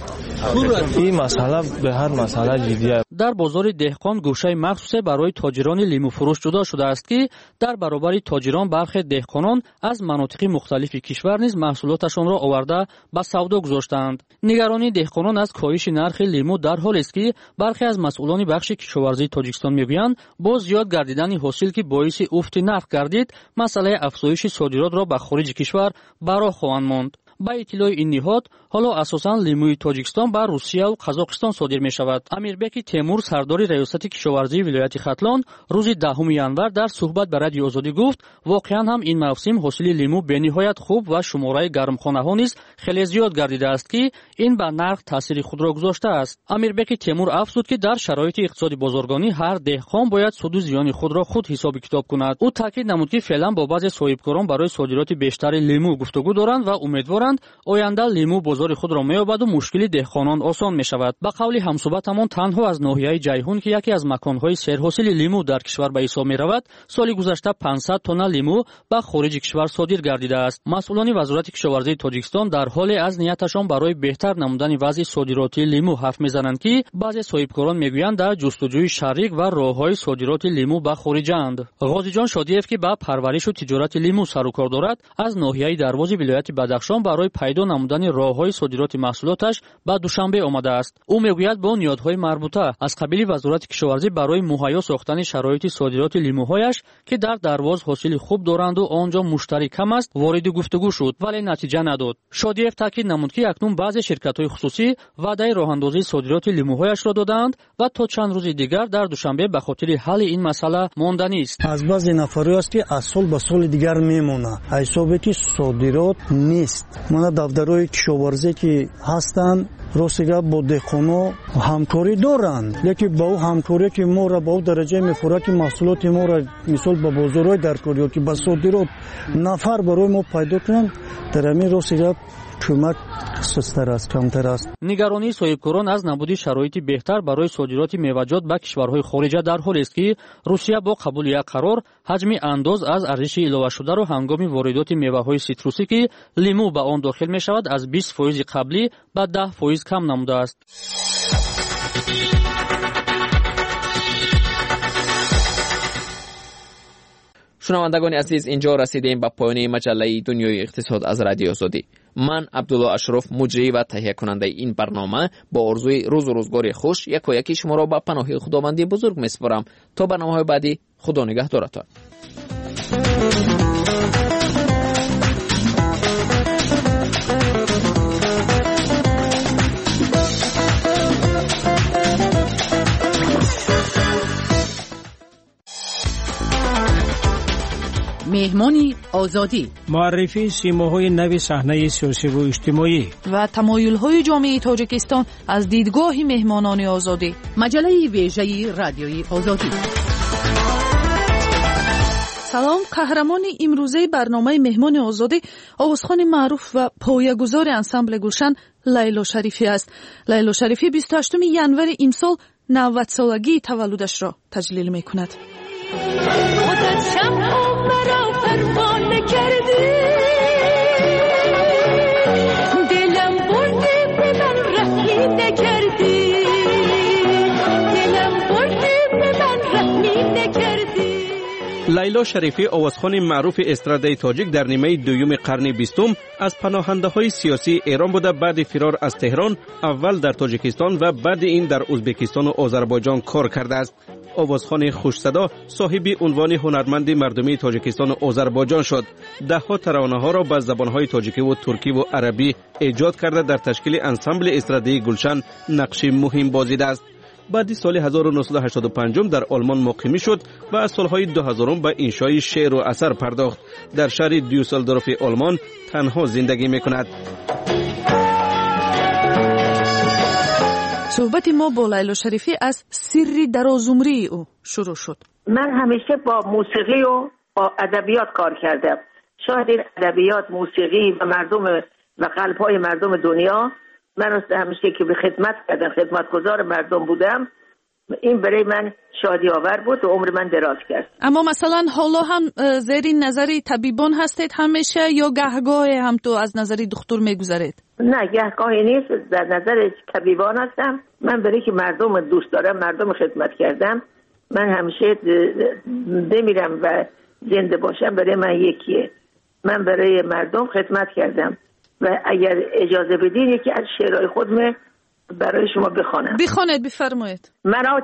این مسئله به هر مسئله جدیه. در بازار دهقان گوشه مخصوص برای تاجران لیمو فروش جدا شده است که در برابر تاجران برخی دهقانان از مناطق مختلف کشور نیز محصولاتشان را آورده به سودا گذاشتند. نگرانی دهقانان از کاهش نرخ لیمو در حالی است که برخی از مسئولان بخش کشاورزی تاجیکستان میگویند با زیاد گردیدن حاصل که باعث افت نرخ گردید، مسئله افزایش صادرات را به خارج کشور برا خواهند ماند. با اطلاع این نهاد حالا اساساً لیموی تاجیکستان به روسیه و قزاقستان صادر می شود. امیربک تیمور سردار ریاست کشاورزی ولایت ختلان روز 10 ینور در صحبت به رادیو آزادی گفت واقعاً هم این موسم حاصل لیمو به نهایت خوب و شماره گرمخانه ها نیز خیلی زیاد گردیده است که این به نرخ تاثیر خود را گذاشته است. امیربک تیمور افزود که در شرایط اقتصادی بازرگانی هر دهقان باید سود و زیان خود را خود حساب کتاب کند. او تاکید نمود که فعلا با بعضی صاحبکاران برای صادرات بیشتر لیمو گفتگو دارند و امیدوارند آینده لیمو بازار خود را می‌یابد و مشکل دهقانان آسان می‌شود. به قول همصحبتمان تنها از ناحیه جیهون که یکی از مکان‌های سرحاصل لیمو در کشور به حساب می‌رود، سال گذشته 500 تن لیمو به خارج کشور صادر گردیده است. مسئولان وزارت کشاورزی تاجیکستان در حال از نیتشان برای بهتر نمودن وضع صادراتی لیمو حرف می‌زنند که بعضی صاحبکاران می‌گویند در جستجوی شریک و راه‌های صادرات لیمو به خارج‌اند. غازی جان شادیف که به پرورش و تجارت لیمو سر و کار دارد، از ناحیه دروازه ولایت بدخشان برای پیدا نمودن راه‌های صادرات محصولاتش به دوشنبه آمده است. او میگوید با نیازهای مربوطه از قبیل وزارت کشاورزی برای مهیا ساختن شرایط صادرات لیموهایش که در درواز حاصل خوب دارند و آنجا مشتری کم است وارد گفتگو شد ولی نتیجه نداد. شادیف تاکید نمود که اکنون بعضی شرکت‌های خصوصی وعده راه‌اندازی صادرات لیموهایش را دادند و تا چند روز دیگر در دوشنبه به خاطر حل این مسئله ماندنی است. از بعضی نفرایی است که از سال به سال دیگر میمونه، حسابی که صادرات نیست. من دفترهای کشاورزی که هستند روسیه با دهقانا همکاری دارند، لیکن با او همکاری که ما را با او درجه می‌خوره که محصولات ما را مثال به بازارهای درکاری یا که به صادرات نفر برای ما پیدا کنند، در همین روسیه کمک سست‌تر است، کمتر است. نگرانی صاحبکاران از نبود شرایط بهتر برای صادرات میوه‌جات به کشورهای خارجه در حالی است که روسیه با قبول یک قرار حجم انداز از ارزش علاوه شده را هنگام واردات میوه‌های سیتروسی که لیمو به آن داخل می‌شود از 20% قبلی به 10% کم نموده است. شنوندگان عزیز، اینجا رسیدیم به پایان مجله دنیای اقتصاد از رادیو آزادی. من عبدالله اشرف مجری و تهیه کننده این برنامه با آرزوی روز و روزگار خوش یکی شما را به پناه خداوندی بزرگ میسپارم. تا برنامه‌های بعدی، خدا نگهدارتان. مهمان آزادی، معرفی سیماهای نو صحنه سیاسی و اجتماعی و تمایل‌های جامعه تاجیکستان از دیدگاه مهمانان آزادی. مجله ویژه رادیوی آزادی. سلام. قهرمان امروزه برنامه مهمان آزادی آوازخوان معروف و پایه‌گذار انسامبل گلشن لیلا شریفی است. لیلا شریفی 28 ژانویه امسال 90 سالگی تولدش را تجلیل می‌کند. لیلا شریفی آوازخوان معروف استرادای تاجیک در نیمه دوم قرن 20 از پناهنده‌های سیاسی ایران بوده. بعد فرار از تهران اول در تاجیکستان و بعد این در ازبکستان و آذربایجان کار کرده است. آوازخوان خوش‌صدا صاحب عنوان هنرمند مردمی تاجیکستان و آذربایجان شد. ده‌ها ترانه‌ها را به زبان‌های تاجیکی و ترکی و عربی ایجاد کرده در تشکیل انسامبل استرادای گلشن نقش مهم بازیده است. بعد سال 1985 در آلمان مقیمی شد و از سالهای 2000 به انشای شعر و اثر پرداخت. در شهر دیوسلدورف آلمان تنها زندگی می‌کند. صحبت ما با لیلا شریفی از سری درازعمری او شروع شد. من همیشه با موسیقی و با ادبیات کار کردم. شاید این ادبیات، موسیقی و مردم و قلب‌های مردم دنیا، من همیشه که به خدمت کردم، خدمتگزار مردم بودم، این برای من شادی آور بود و عمر من دراز کرد. اما مثلا حالا هم زیر نظری طبیبان هستید همیشه یا گهگاه هم تو از نظری دکتر میگذارید؟ نه، گهگاهی نیست، در نظر طبیبان هستم. من برای که مردم دوست دارم، مردم خدمت کردم، من همیشه بمیرم و زنده باشم برای من یکیه. من برای مردم خدمت کردم و اگر اجازه بدین یکی از شعرهای خودم برای شما بخوانم. بخوانید، بفرمایید. مرا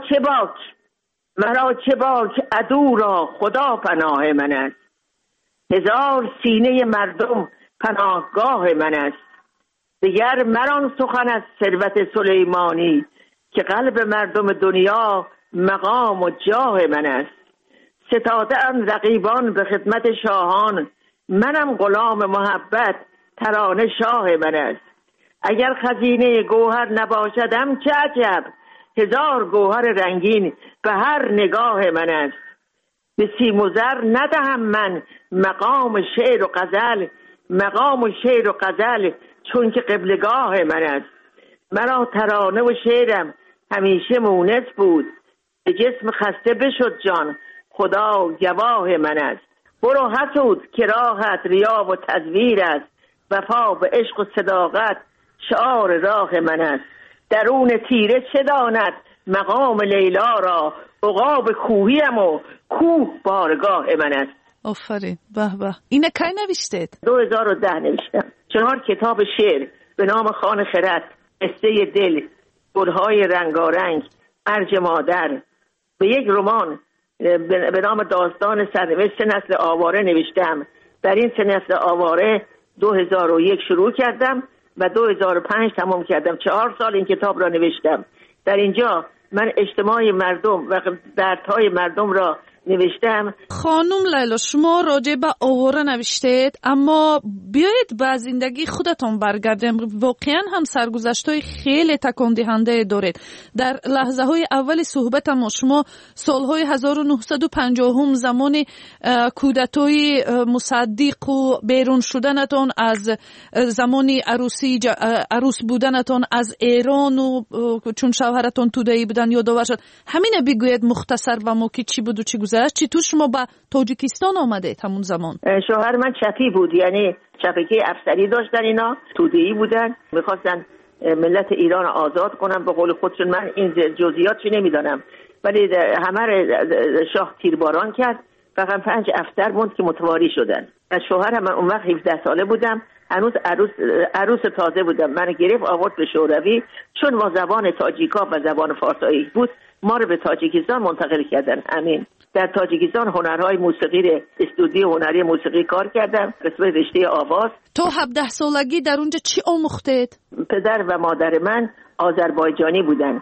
چه باک عدو را خدا پناه من است. هزار سینه مردم پناهگاه من است. دیگر مران سخن از ثروت سلیمانی که قلب مردم دنیا مقام و جاه من است. ستاده ام رقیبان به خدمت شاهان، منم غلام محبت ترانه شاه من است. اگر خزینه گوهر نباشدم چه عجب، هزار گوهر رنگین به هر نگاه من است. به سیم و زر ندهم من مقام شعر و غزل چون که قبلگاه من است. مرا ترانه و شعرم همیشه مونس بود، به جسم خسته بشد جان خدا گواه من است. برو حسود که راحت ریا و تزویر است، وفا به عشق و صداقت شعار راه من است. درون تیره چه داند مقام لیلا را، عقاب کوهیم و کوه بارگاه من است. آفرین، به به. اینه کی نوشتید؟ 2010 نوشتم. 4 کتاب شعر به نام خان خرد، قصه دل، گلهای رنگارنگ، ارج مادر، به یک رمان به نام داستان سرنوشت نسل آواره نوشتم. در این 3 نسل آواره 2001 شروع کردم و 2005 تمام کردم. 4 سال این کتاب را نوشتم. در اینجا من اجتماع مردم و دردهای مردم را نوشتم. خانم لیلا، شما راجع به آواره نوشتید، اما بیایید به زندگی خودتون برگردیم. واقعا هم سرگذشت‌های خیلی تکان دهنده دارید. در لحظه‌های اول صحبت ما شما سال‌های 1950 زمان کودتای مصدق و بیرون شدنتون از زمان عروس بودنتون از ایران و چون شوهرتون توده‌ای بودن یادآور شد. همینه بگوید مختصر و ما که چی بود و چی گذشت. چطور شما به تاجیکستان آمده همون زمان؟ شوهر من چپی بود، یعنی چپکی افسری داشتن، اینا توده‌ای بودن، میخواستن ملت ایران آزاد کنن به قول خودشون. من این جزئیاتش نمیدانم، ولی همه شاه تیرباران کرد. فقط 5 افسر موند که متواری شدن. شوهرم من اون وقت 17 ساله بودم، هنوز عروس تازه بودم. من گرفت آورد به شوروی، چون ما زبان تاجیکا و زبان فارسی بود ما رو به تاجیکستان منتقل کردن. همین در تاجیکستان هنرهای موسیقی، استودیو هنری موسیقی کار کردم، قسمت رشته آواز. تو 17 سالگی در اونجا چی آموختید؟ پدر و مادر من آذربایجانی بودن.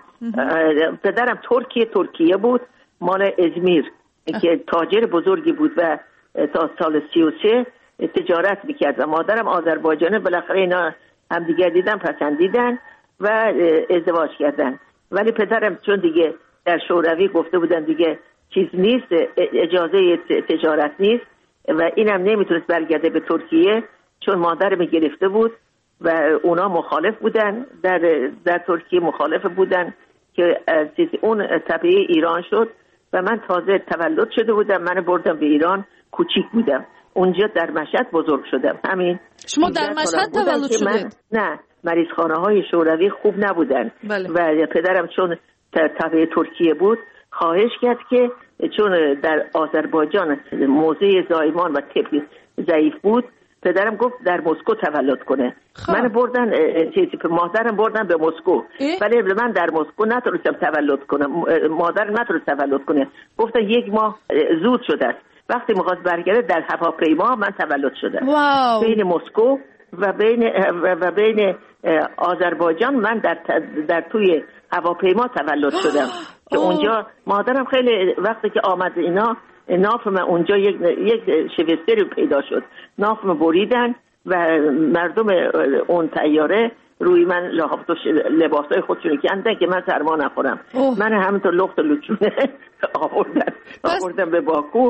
پدرم ترکیه بود، مال ازمیر، که تاجر بزرگی بود و تا سال 33 تجارت میکرد و مادرم آذربایجانه. بالاخره اینا همدیگر دیدن، پسندیدن و ازدواج کردن. ولی پدرم چون دیگه در شوروی گفته بودن دیگه چیز نیست، اجازه تجارت نیست و اینم نمیتونست برگرده به ترکیه چون مادرم گرفته بود و اونا مخالف بودن، در ترکیه مخالف بودن که اون تبع ایران شد و من تازه تولد شده بودم. من بردم به ایران، کوچیک بودم، اونجا در مشهد بزرگ شدم. همین. شما در مشهد تولد شدید؟ نه، مریضخانه های شوروی خوب نبودن. بله. و پدرم چون تبع ترکیه بود خواهش کرد که چون در آذربایجان موضع زایمان و طب ضعیف بود، پدرم گفت در مسکو تولد کنه. من بردن مادرم بردن به مسکو، ولی من در مسکو نتونستم تولد کنم. مادرم نتونست تولد کنه، گفتن 1 ماه زود شده است. وقتی می‌خواست برگرده در هواپیما من تولد شدم. بین مسکو و بین آذربایجان من در توی هواپیما تولد شدم که اونجا مادرم خیلی وقتی که آمد اینا نافم اونجا یک شوستری پیدا شد، نافم بریدن و مردم اون طیاره روی من لباسای خودشون کندن که من سرما نخورم. من همینطور لخت و لچونه آوردم به باکو.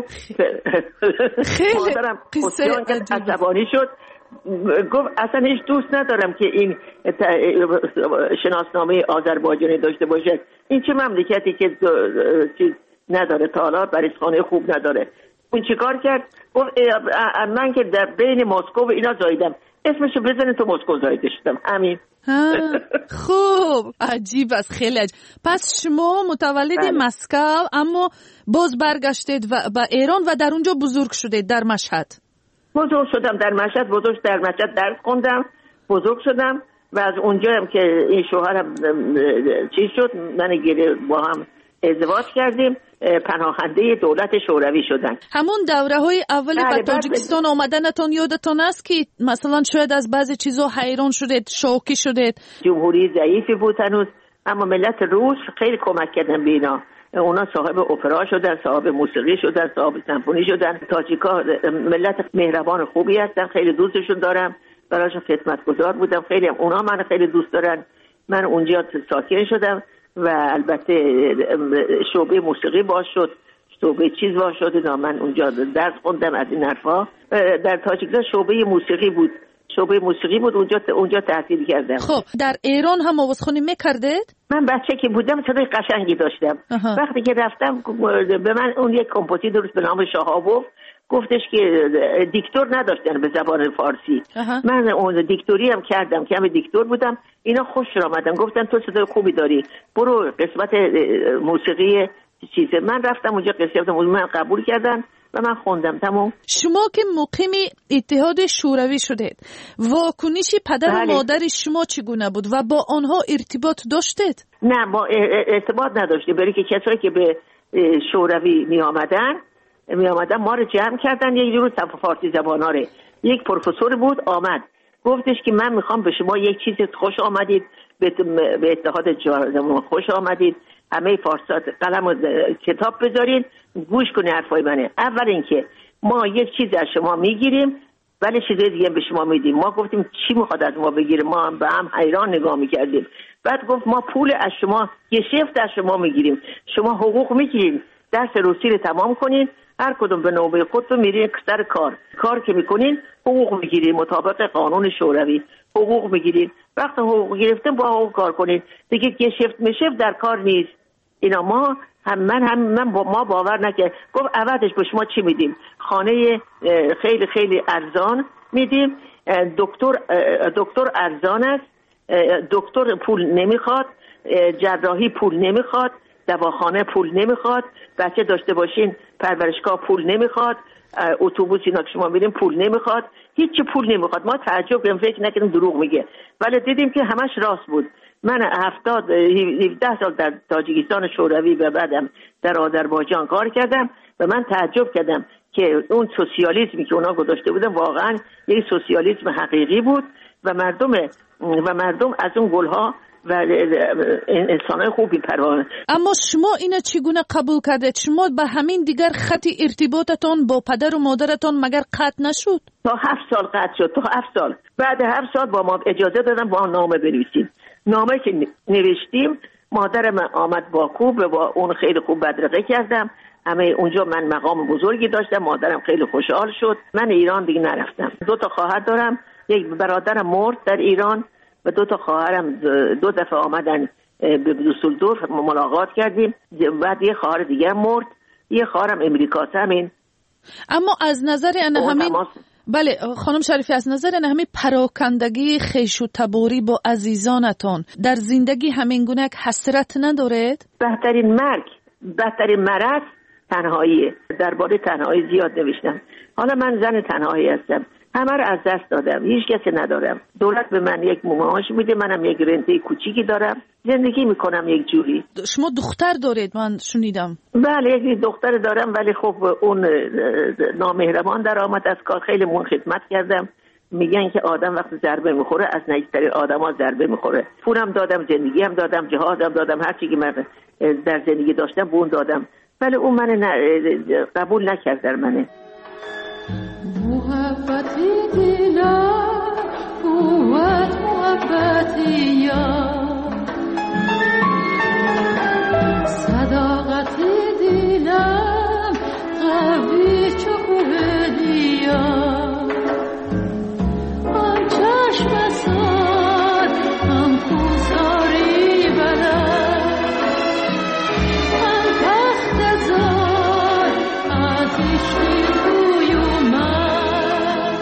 مادرم عصبانی شد، گفت اصلا هیچ دوست ندارم که این شناسنامه آذربایجانی داشته باشه. این چه مملکتی که چیز نداره، تا حالا مریضخانه خوب نداره. اون چیکار کرد؟ گفت من که در بین مسکو و اینا زاییدم، اسمشو بزنید تو مسکو زایده شدم. همین. خوب، عجیب است، خیلی عجیب. پس شما متولد مسکو اما باز برگشتید به ایران و در اونجا بزرگ شدید در مشهد. بزرگ شدم در مشهد، در مشهد درس خوندم، بزرگ شدم و از اونجا هم که این شوهرم چیز شد، من با هم ازدواج کردیم، پناهنده دولت شوروی شدن. همون دوره های اولی به تاجیکستان آمدنتون یادتون است که مثلا شاید از بعضی چیزا حیران شدید، شوکی شدید؟ جمهوری ضعیفی بود هنوز، اما ملت روس خیلی کمک کردن به اینا. اونا صاحب اپرا شدن، صاحب موسیقی شدن، صاحب سمفونی شدن. تاجیکا ملت مهربان خوبی هستن، خیلی دوستشون دارم، براشون خدمتگزار بودم. خیلی هم اونا من خیلی دوست دارن. من اونجا ساکن شدم و البته شعبه موسیقی باز شد، شعبه چیز باز شد. من اونجا درس خوندم از این حرفا. در تاجیکستان شعبه موسیقی بود، اونجا تحصیل کردم. خب در ایران هم آوازخوانی میکردید؟ من بچه که بودم صدای قشنگی داشتم. وقتی که رفتم به من اون یک کمپوزیتور به نام شاهابوف گفتش که دیکتور نداشتن به زبان فارسی. من اون دیکتوری هم کردم که همه دیکتور بودم. اینا خوش آمدن، گفتن تو صدای خوبی داری، برو قسمت موسیقی چیزه. من رفتم اونجا قسمت من قبول کردن و من خوندم. تمام. شما که مقیم اتحاد شوروی شدید، واکنش پدر و مادر شما چگونه بود و با آنها ارتباط داشتید؟ نه، ما ارتباط نداشتیم، برای که کسایی که به شوروی می آمدن ما رو جمع کردن. یک جور فارسی زباناره، یک پروفسور بود آمد گفتش که من میخوام به شما یک چیز خوش آمدید، به اتحاد جهانی خوش آمدید، همه فارسات قلم و کتاب بذارین گوش کنین حرفای منه. اول اینکه ما یک چیز از شما میگیریم ولی چیز دیگه به شما میدیم. ما گفتیم چی میخواد از ما بگیره؟ ما به هم حیران نگاه میکردیم. بعد گفت ما پول از شما گشفت از شما میگیریم، شما حقوق میگیرین، درس روسی رو تمام کنین، هر کدوم به نوبه خودتون میرین سر کار که میکنین حقوق میگیرین، مطابق قانون شوروی حقوق میگیرین. وقتی حقوق گرفتین با حقوق کار کنین دیگه. گشفت مشفت در کار نیست. اینا ما باور نکرد. گفت عوضش به شما چی میدیم؟ خانه خیلی خیلی ارزان میدیم، دکتر ارزان است، دکتر پول نمیخواد، جراحی پول نمیخواد، دواخانه پول نمیخواد، بچه داشته باشین پرورشگاه پول نمیخواد، اتوبوس اینا که شما میرین پول نمیخواد، هیچ پول نمیخواد. ما تعجب کردیم، فکر نکردیم دروغ میگه، ولی دیدیم که همش راست بود. من 17 سال در تاجیکستان شوروی و بعدم در آذربایجان کار کردم و من تعجب کردم که اون سوسیالیسمی که اونا گذاشته بودن واقعا یک سوسیالیسم حقیقی بود و مردم از اون گلها و انسان‌های خوبی پروانه. اما شما اینو چگونه قبول کردید؟ شما به همین دیگر خط ارتباطتون با پدر و مادرتون مگر قطع نشد؟ تا 7 سال قطع شد، تا 7 سال. بعد 7 سال با ما اجازه دادن با نامه بنویسیم. نامه که نوشتیم مادرم آمد باکو، با اون خیلی خوب بدرقه کردم. همه اونجا من مقام بزرگی داشتم، مادرم خیلی خوشحال شد. من ایران دیگه نرفتم. 2 تا خواهر دارم، یک برادرم مرد در ایران و 2 تا خواهرم 2 دفعه آمدن به دوسلدورف ملاقات کردیم. بعد یه خواهر دیگه مرد، یه خواهرم امریکاست همین. اما از نظر همین بله خانم شریفی، از نظر همین پراکندگی خیش و تباری با عزیزانتون در زندگی همین گونه حسرت ندارید؟ بهترین مرض تنهاییه. درباره تنهایی زیاد نوشتم. حالا من زن تنهایی هستم، همه رو از دست دادم، هیچ کسی ندارم. دولت به من یک معاش میده، منم یک رنته کوچیکی دارم، زندگی میکنم یک جوری. شما دختر دارید من شنیدم؟ بله یک دختر دارم، ولی خب اون نامهربان در آمد از کار. خیلی مون خدمت کردم. میگن که آدم وقتی ضربه میخوره از نزدیکترین آدما ضربه میخوره. پولم دادم، زندگی هم دادم، جهازم دادم، هر چیزی که من در زندگی داشتم به اون دادم، ولی اون من قبول نکرد در منه. محبتی دلم قوت محبتی یا صداقتی دلم قوی چکوه دیا هم چشم ساد هم کوساری بلد هم تخت زار از اشتی روی و من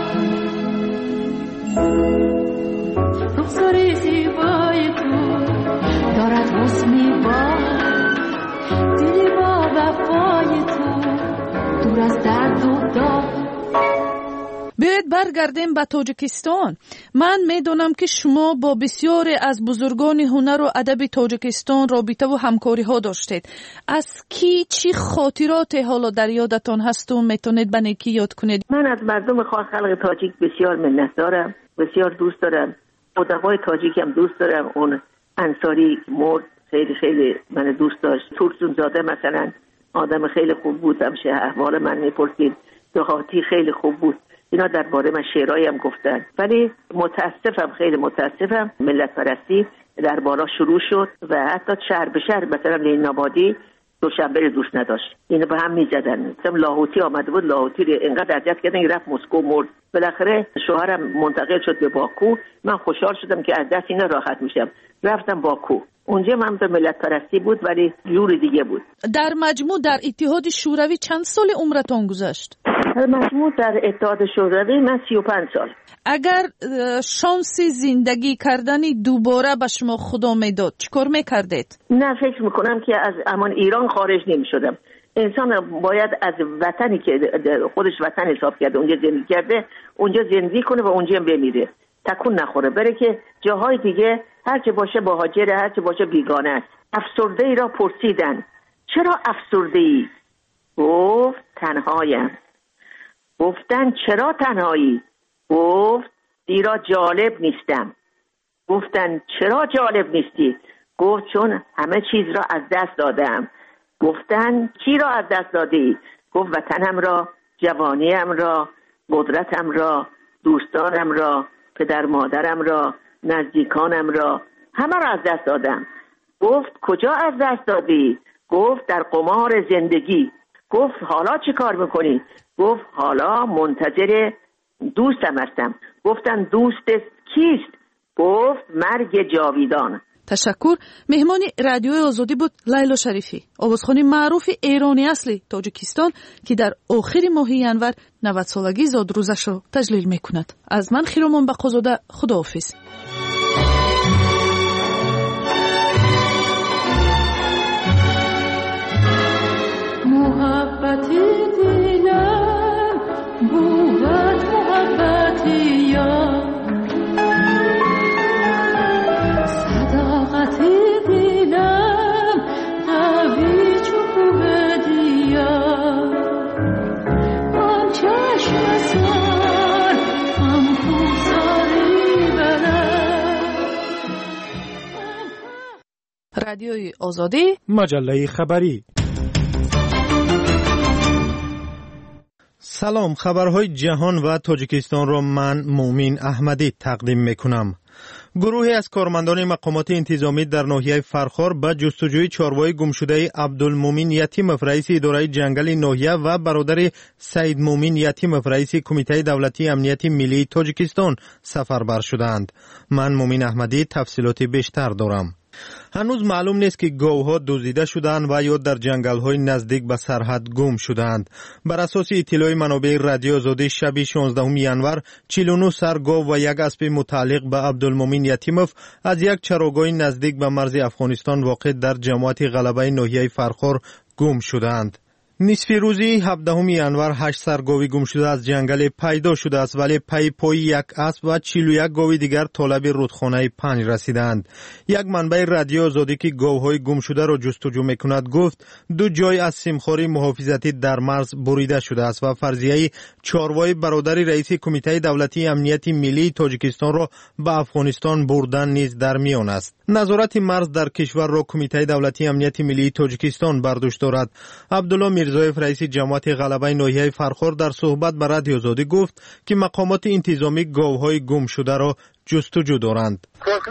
رخساری زیبای تو دارد حسنی با دلی با وفای تو دور از درد و داغ. بیایید برگردیم به تاجیکستان. من میدونم که شما با بسیاری از بزرگان هنر و ادب تاجیکستان رابطه و همکاری ها داشتید. از کی چی خاطرات حالا در یادتان هست و میتونید به نیکی یاد کنید؟ من از مردم خلق تاجیک بسیار منتدارم، بسیار دوست دارم. ادبای تاجیک هم دوست دارم. اون انصاری مرد خیلی خیلی من دوست داشت. تورسون زاده مثلا آدم خیلی خوب بود، همشه احوال من میپرسید. دهاتی خیلی خوب بود. اینا درباره من شعرایی هم گفتن. ولی متاسفم، خیلی متاسفم، ملت پرستی در بالا شروع شد و حتی شهر به شهر مثلا لین آبادی دوشنبه رو دوست نداشت. اینو به هم میزدن. مثلا لاهوتی آمده بود، لاهوتی رو اینقدر اذیت کردن رفت مسکو مرد. بالاخره شوهرم منتقل شد به باکو. من خوشحال شدم که از دست اینا راحت میشم. رفتم باکو. اونجا من به ملت پرستی بود ولی جور دیگه بود. در مجموع در اتحاد شوروی چند سال عمرتون گذشت؟ در مجموع در اتحاد شوروی من 35 سال. اگر شانس زندگی کردنی دوباره به شما خدا میداد چیکار میکردید؟ نه فکر میکنم که از امان ایران خارج نمیشدم. انسان باید از وطنی که خودش وطن حساب کرده اونجا زندگی کرده اونجا زندگی کنه و اونجا بمیره، تکون نخوره، بره که جاهای دیگه هرچه باشه مهاجر، هرچه باشه بیگانه است. افسرده ای را پرسیدن چرا افسرده ای؟ گفت تنهایم. گفتن چرا تنهایی؟ گفت زیرا جالب نیستم. گفتن چرا جالب نیستی؟ گفت چون همه چیز را از دست دادم. گفتن چی را از دست دادی؟ گفت وطنم را، جوانیم را، قدرتم را، دوستانم را، پدر مادرم را، نزدیکانم را، همه را از دست دادم. گفت کجا از دست دادی؟ گفت در قمار زندگی. گفت حالا چی کار میکنی؟ گفت حالا منتظر دوستم هستم. گفتن دوست کیست؟ گفت مرگ جاویدان. تشکر. مهمانی رادیوی آزادی بود لیلا شریفی، آوازخوان معروف ایرانی اصلی تاجیکستان که در آخر ماه ینور 90 سالگی زاد روزش را تجلیل میکند. از من خیرامان بقازاده، خداحافظ. محبتی دلم بود محبتی یا صداقتی دلم قوی چوب دیا هم چشم سار هم کوساری بلد رادیوی آزادی، مجله خبری. سلام، خبرهای جهان و تاجیکستان را من مومین احمدی تقدیم میکنم. گروهی از کارمندان مقامات انتظامی در ناحیه فرخار به جستجوی چاروای گمشده عبدالمومن یتیمов رئیس اداره جنگل ناحیه و برادر سید مومن یتیمov رئیس کمیته دولتی امنیت ملی تاجیکستان سفربر شدند. من مومین احمدی تفصیلات بیشتر دارم. هنوز معلوم نیست که گاوها دزدیده شدند و یا در جنگل‌های نزدیک به سرحد گم شدند. بر اساس اطلاع منابع رادیو آزادی شب 16 ینور 49 سر گاو و یک اسب متعلق به عبدالمومن یتیمov از یک چراگاه نزدیک به مرز افغانستان واقع در جماعت غلبه ناحیه فرخار گم شدند. نصف روزی 17 ینور 8 سر گاوی گم شده از جنگل پیدا شده است، ولی پای یک اسب و 41 گاوی دیگر طالب رودخانه 5 رسیدند. یک منبع رادیو آزادی که گاوهای گم شده را جستجو میکند گفت 2 جای از سیمخواری محافظتی در مرز بریده شده است و فرضیه چاروای برادر رئیس کمیته دولتی امنیت ملی تاجیکستان را به افغانستان بردن نیز در میان است. نظارت مرز در کشور را کمیته دولتی امنیت ملی تاجیکستان بر دوش دارد. عبدالله میرزایف رئیس جماعت غلبه ناحیه فرخار در صحبت با رادیو آزادی گفت که مقامات انتظامی گاوهای گم شده را جستجو دارند.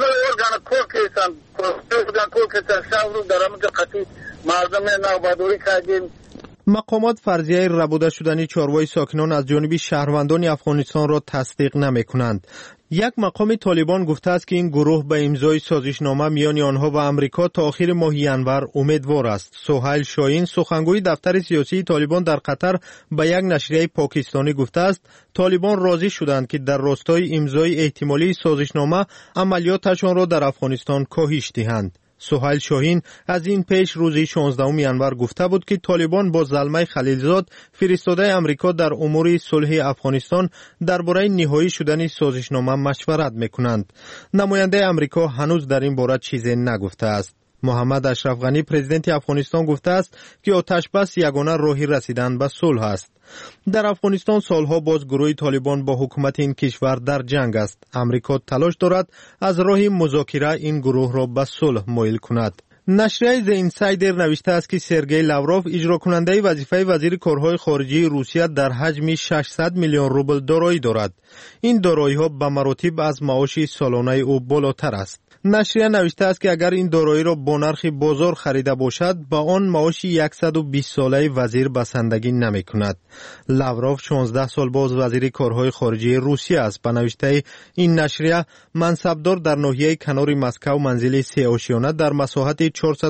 مقامات فرضیه ربوده شدن چاروای ساکنان از جانب شهروندان افغانستان را تصدیق نمی کنند. یک مقام طالبان گفته است که این گروه به امضای سازشنامه میان آنها و امریکا تا آخر ماه ینور امیدوار است. سهیل شاهین سخنگوی دفتر سیاسی طالبان در قطر به یک نشریه پاکستانی گفته است طالبان راضی شدند که در راستای امضای احتمالی سازشنامه عملیاتشان را در افغانستان کاهش دهند. سهیل شاهین از این پیش روز 16 ینور گفته بود که طالبان با زلمه خلیلزاد فرستاده امریکا در امور صلح افغانستان درباره نهایی شدن سازشنامه مشورت میکنند. نماینده امریکا هنوز در این باره چیزی نگفته است. محمد اشرف غنی پرزیدنت افغانستان گفته است که آتش بس یگانه راهی رسیدن به صلح است. در افغانستان سالها باز گروه طالبان با حکومت این کشور در جنگ است. امریکا تلاش دارد از راه مذاکره این گروه را به صلح مایل کند. نشریه The Insider نوشته است که سرگئی لاوروف اجرا کننده وظیفه وزیر کارهای خارجه روسیه در حجم 600 میلیون روبل دارایی دارد. این دارایی‌ها به مراتب از معاش سالانه او بالاتر است. نشریه نوشته است که اگر این دارایی را با نرخ بازار خریده باشد با آن معاش 120 ساله وزیر بسندگی نمی کند. لاوروف 16 سال باز وزیر کارهای خارجه روسیه است. به نوشته این نشریه منصبدار در ناحیه کنار مسکو منزل 3 آشیانه در مساحت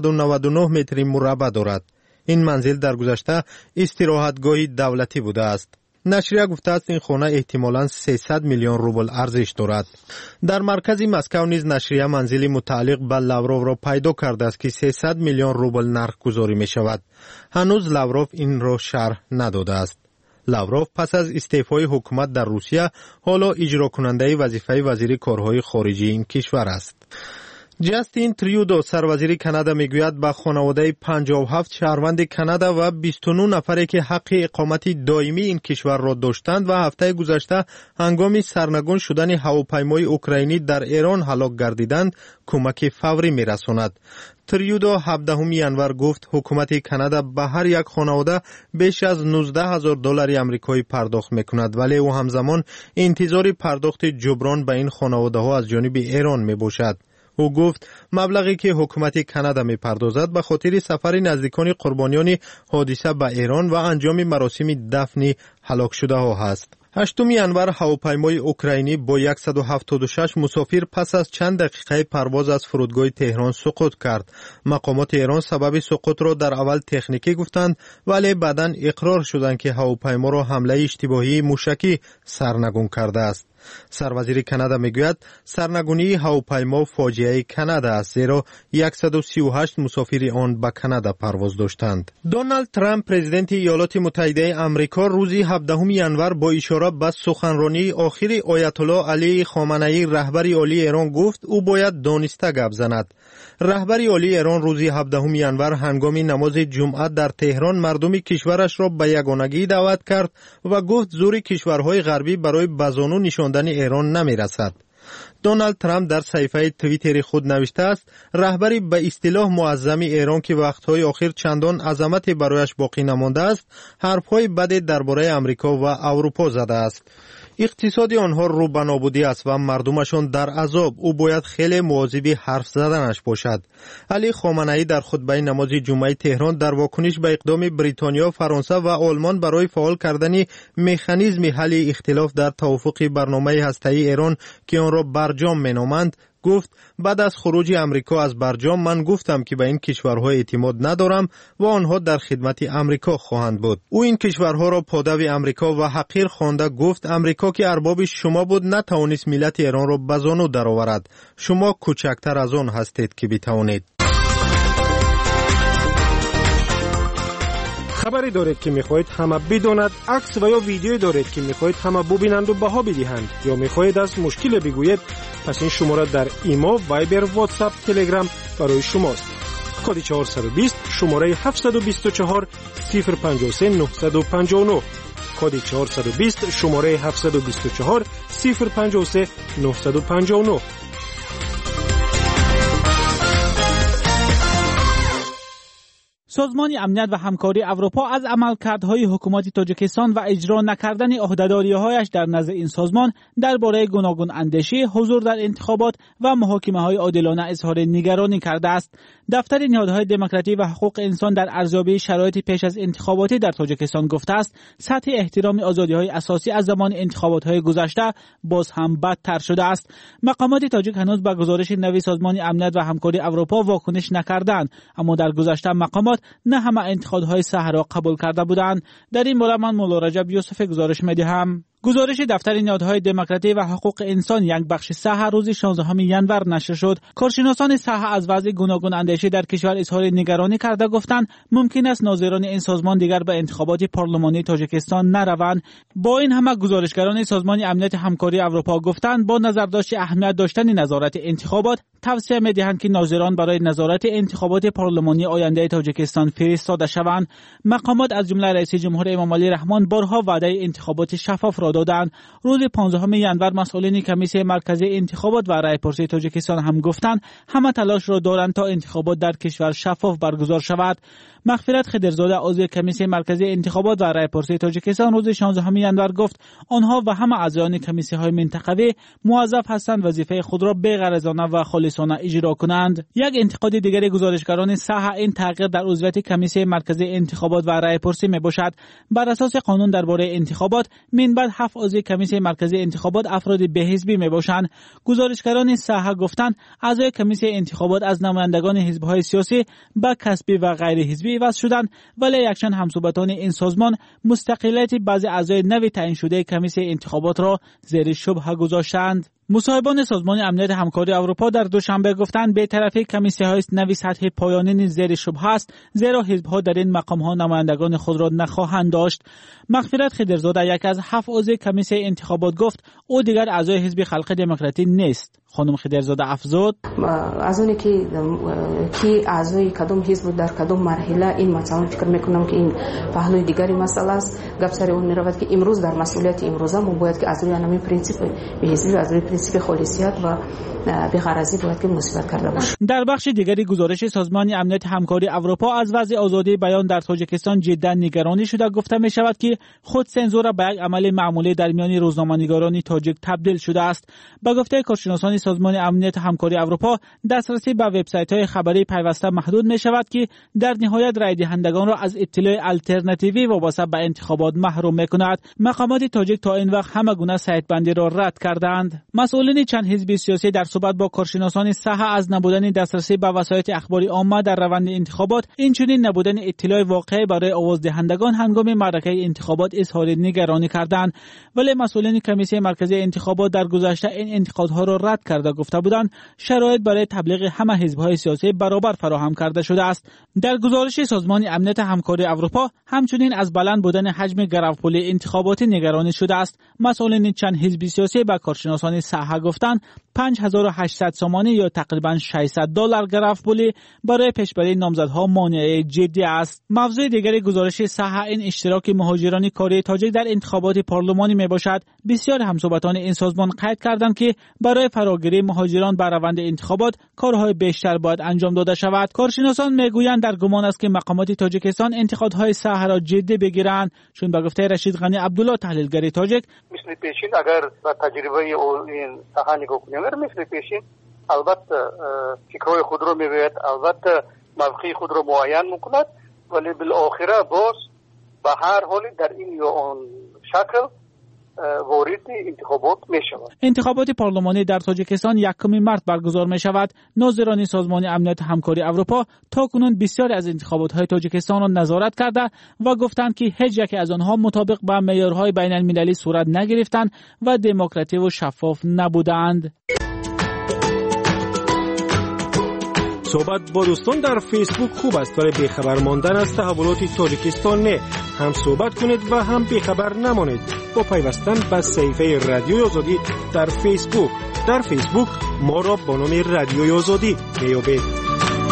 499 متر مربع دارد. این منزل در گذشته استراحتگاه دولتی بوده است. نشریه گفته است این خانه احتمالاً 300 میلیون روبل ارزش دارد. در مرکز مسکو نیز نشریه منزلی متعلق به لاوروف را پیدا کرده است که 300 میلیون روبل نرخ گذاری می شود. هنوز لاوروف این را شرح نداده است. لاوروف پس از استعفای حکومت در روسیه حالا اجرا کننده وظیفه وزیر کارهای خارجه این کشور است. جاستین تریودو سروزیر کانادا میگوید به خانواده 57 شهروند کانادا و 29 نفری که حق اقامت دائمی این کشور را داشتند و هفته گذشته هنگام سرنگون شدن هواپیمای اوکراینی در ایران هلاک گردیدند کمک فوری میرساند. تریودو 17 ینور گفت حکومت کانادا به هر یک خانواده بیش از 19,000 دلار آمریکایی پرداخت میکند، ولی او همزمان انتظار پرداخت جبران به این خانواده ها از جانب ایران میباشد. او گفت مبلغی که حکومت کانادا میپردازد به خاطر سفر نزدیکان قربانیان حادثه به ایران و انجام مراسم دفن هلاک شده ها است. 8 ینور هواپیمای اوکراینی با 176 مسافر پس از چند دقیقه پرواز از فرودگاه تهران سقوط کرد. مقامات ایران سبب سقوط را در اول تکنیکی گفتند، ولی بعداً اقرار شدند که هواپیما را حمله اشتباهی موشکی سرنگون کرده است. سروزیر کانادا میگوید سرنگونی هواپیما فاجعه کانادا است، زیرا 138 مسافر آن به کانادا پرواز داشتند. دونالد ترامپ پرزیدنت ایالات متحده آمریکا روز 17 ینور با اشاره به سخنرانی آخر آیت الله علی خامنه‌ای رهبر عالی ایران گفت او باید دانسته گپ زند. رهبر عالی ایران روز 17 ینور هنگام نماز جمعه در تهران مردم کشورش را به یگانگی دعوت کرد و گفت زور کشورهای غربی برای بزانو نشاندن ایران نمی رسد. دونالد ترامپ در صفحه توییتر خود نوشته است رهبری به اصطلاح معظم ایران که وقتهای اخیر چندان عظمت برایش باقی نمانده است حرفهای بد درباره امریکا و اروپا زده است. اقتصاد آنها رو به نابودی است و مردمشان در عذاب. او باید خیلی مواظب حرف زدنش باشد. علی خامنه‌ای در خطبه نماز جمعه تهران در واکنش به اقدام بریتانیا، فرانسه و آلمان برای فعال کردن مکانیزم حل اختلاف در توافق برنامه هسته‌ای ایران که آن را برجام مینامند گفت بعد از خروج امریکا از برجام من گفتم که به این کشورها اعتماد ندارم و آنها در خدمت امریکا خواهند بود. او این کشورها را پادوی امریکا و حقیر خوانده گفت امریکا که ارباب شما بود نتوانست ملت ایران را به زانو درآورد. شما کوچکتر از آن هستید که بتوانید. خبری دارید که میخواهید همه بداند، عکس و یا ویدیویی دارید که میخواهید همه ببینند و بها بدهند یا میخواهید از مشکل بگویید، پس این شماره در ایما، وایبر، واتساپ، تلگرام برای شماست. کد 420 شماره 724 053 959 کد 420 شماره 724 053 959. سازمان امنیت و همکاری اروپا از عملکردهای حکومت تاجیکستان و اجرا نکردن عهده‌داری‌هایش در نزد این سازمان درباره گوناگون اندیشی، حضور در انتخابات و محاکمه‌های عادلانه اظهار نگرانی کرده است. دفتر نهادهای دموکراسی و حقوق انسان در ارزیابی شرایط پیش از انتخابات در تاجیکستان گفته است سطح احترام آزادی‌های اساسی از زمان انتخابات‌های گذشته باز هم بدتر شده است. مقامات تاجیک هنوز به گزارش نوی سازمان امنیت و همکاری اروپا واکنش نکردند، اما در گذشته مقامات نه همه انتقادهای صحیح را قبول کرده بودند. در این باره من مولا رجب یوسف گزارش می‌دهم. گزارش دفتر نهادهای دموکراسی و حقوق انسان یک بخش صحیح روز 16 ژانویه نشر شد. کارشناسان صحیح از وضع گوناگون اندیشی در کشور اظهار نگرانی کرده گفتند ممکن است ناظران این سازمان دیگر به انتخابات پارلمانی تاجیکستان نروند. با این همه گزارشگران سازمان امنیت همکاری اروپا گفتند با نظرداشت اهمیت داشتن نظارت انتخابات توصیه می‌دهند که ناظران برای نظارت انتخابات پارلمانی آینده تاجیکستان فرستاده شوند. مقامات از جمله رئیس جمهور امام علی رحمان بارها وعده انتخابات شفاف را دادند. روز 15 ژانویه مسئولین کمیسیون مرکزی انتخابات و رایپرسی تاجیکستان هم گفتند همه تلاش را دارند تا انتخابات در کشور شفاف برگزار شود. مغفرت خضرزاده عضو کمیسیون مرکزی انتخابات و رایپرسی تاجیکستان روز 16 ژانویه گفت آنها و همه اعضایان کمیسی‌های منطقوی موظف هستند وظیفه خود را بی‌غرضانه و خالصانه اجرا کنند. یک انتقاد دیگر گزارشگران صحیح این تغییر در عضویت کمیسیون مرکزی انتخابات و رایپرسی میباشد. بر اساس قانون درباره انتخابات من بعد 7 عضو کمیسیون مرکزی انتخابات افراد به‌حزبی میباشند. گزارشگران صحیح گفتند اعضای کمیسیون انتخابات از نمایندگان حزب‌های سیاسی با کسبی و غیر حزبی وصل شدند، ولی یکشان همسوبتان این سازمان مستقلیت بعضی اعضای نوی تعیین شده کمیسیون انتخابات را زیر شبهه گذاشتند. مصاحبان سازمان امنیت همکاری اروپا در دوشنبه گفتند بی‌طرفی کمیسی‌های نوی سطح پایانی نیز زیر شبهه است، زیرا حزب‌ها در این مقام‌ها نمایندگان خود را نخواهند داشت. مغفرت خضرزاده یک از 7 عضو کمیسیون انتخابات گفت او دیگر اعضای حزب خلق دموکراتی نیست. خانم خضرزاده افزود از اونی که اعضای کدام حزب در کدام مرحله این مثلا فکر میکنم که این پهلوی دیگری مسئله است. گپ سر اون میرود که امروز در مسئولیت امروزه ما باید که از روی همین پرینسیپ حزبی از روی پرینسیپ خالصیت و بی‌غرضی باید که مصیبت کرده باشیم. در بخش دیگری گزارش سازمان امنیت همکاری اروپا از وضع آزادی بیان در تاجیکستان جدا نگرانی شده گفته می شود که خود سانسور به یک عمل معمولی در میان روزنامه‌نگاران تاجیک تبدیل شده است. به گفته کارشناسان سازمان امنیت همکاری اروپا دسترسی به وبسایت‌های خبری پیوسته محدود می شود که در نهایت رای دهندگان را از اطلاع الटरनेटिوی وابسته به انتخابات محروم می کند. مقامات تاجیک تا این وقت همه گونه سایت‌بندی را رد کردند. مسئولین چند حزب سیاسی در صحبت با کارشناسان صحیح از نبودن دسترسی به وسایل اخباری عامه در روند انتخابات، اینچنین نبودن اطلاع واقعی برای آوازدهندگان هنگام معرکه انتخابات اظهار نگرانی کردند. ولی مسئولین کمیسیون مرکزی انتخابات در گذشته این انتقادها را رد کرده گفته بودند شرایط برای تبلیغ همه حزب‌های سیاسی برابر فراهم کرده شده است. در گزارش سازمان امنیت همکاری اروپا همچنین از بلند بودن حجم گروپول انتخاباتی نگرانی شده است. مسئولین چند حزب سیاسی با کارشناسان صحیح گفتند 5800 سومانی یا تقریبا $600 گروپولی برای پیشبری نامزدها مانع جدی است. موضوع دیگری گزارش صحیح این اشتراک مهاجران کره تاجیک در انتخابات پارلمانی میباشد. بسیار همصحبتان این سازمان قید کردند که برای فراگیری بلاگری مهاجران بر روند انتخابات کارهای بیشتر باید انجام داده شود. کارشناسان میگویند در گمان است که مقامات تاجیکستان انتقادهای ساحه را جدی بگیرند، چون به گفته رشید غنی عبدالله تحلیلگر تاجیک مثل پیشین اگر با تجربه این ساحه نگاه کنیم مثل پیشین البته فکرهای خود را میگوید، البته موقعی خود را معین میکند، ولی بالاخره باز به هر حال در این یا آن شکل وارد انتخابات می شود. انتخابات پارلمانی در تاجیکستان 1 مارس برگزار می شود. ناظران سازمان امنیت همکاری اروپا تاکنون بسیاری از انتخابات های تاجیکستان را نظارت کرده و گفتند که هیچ یک از آنها مطابق با معیارهای بین المللی صورت نگرفتند و دموکراتیک و شفاف نبودند. صحبت با دوستان در فیسبوک خوب است، ولی بیخبر ماندن از تحولات تاجیکستان نه. هم صحبت کنید و هم بیخبر نمانید با پیوستن به صفحه رادیوی آزادی در فیسبوک. در فیسبوک ما را با نام رادیوی آزادی میابید.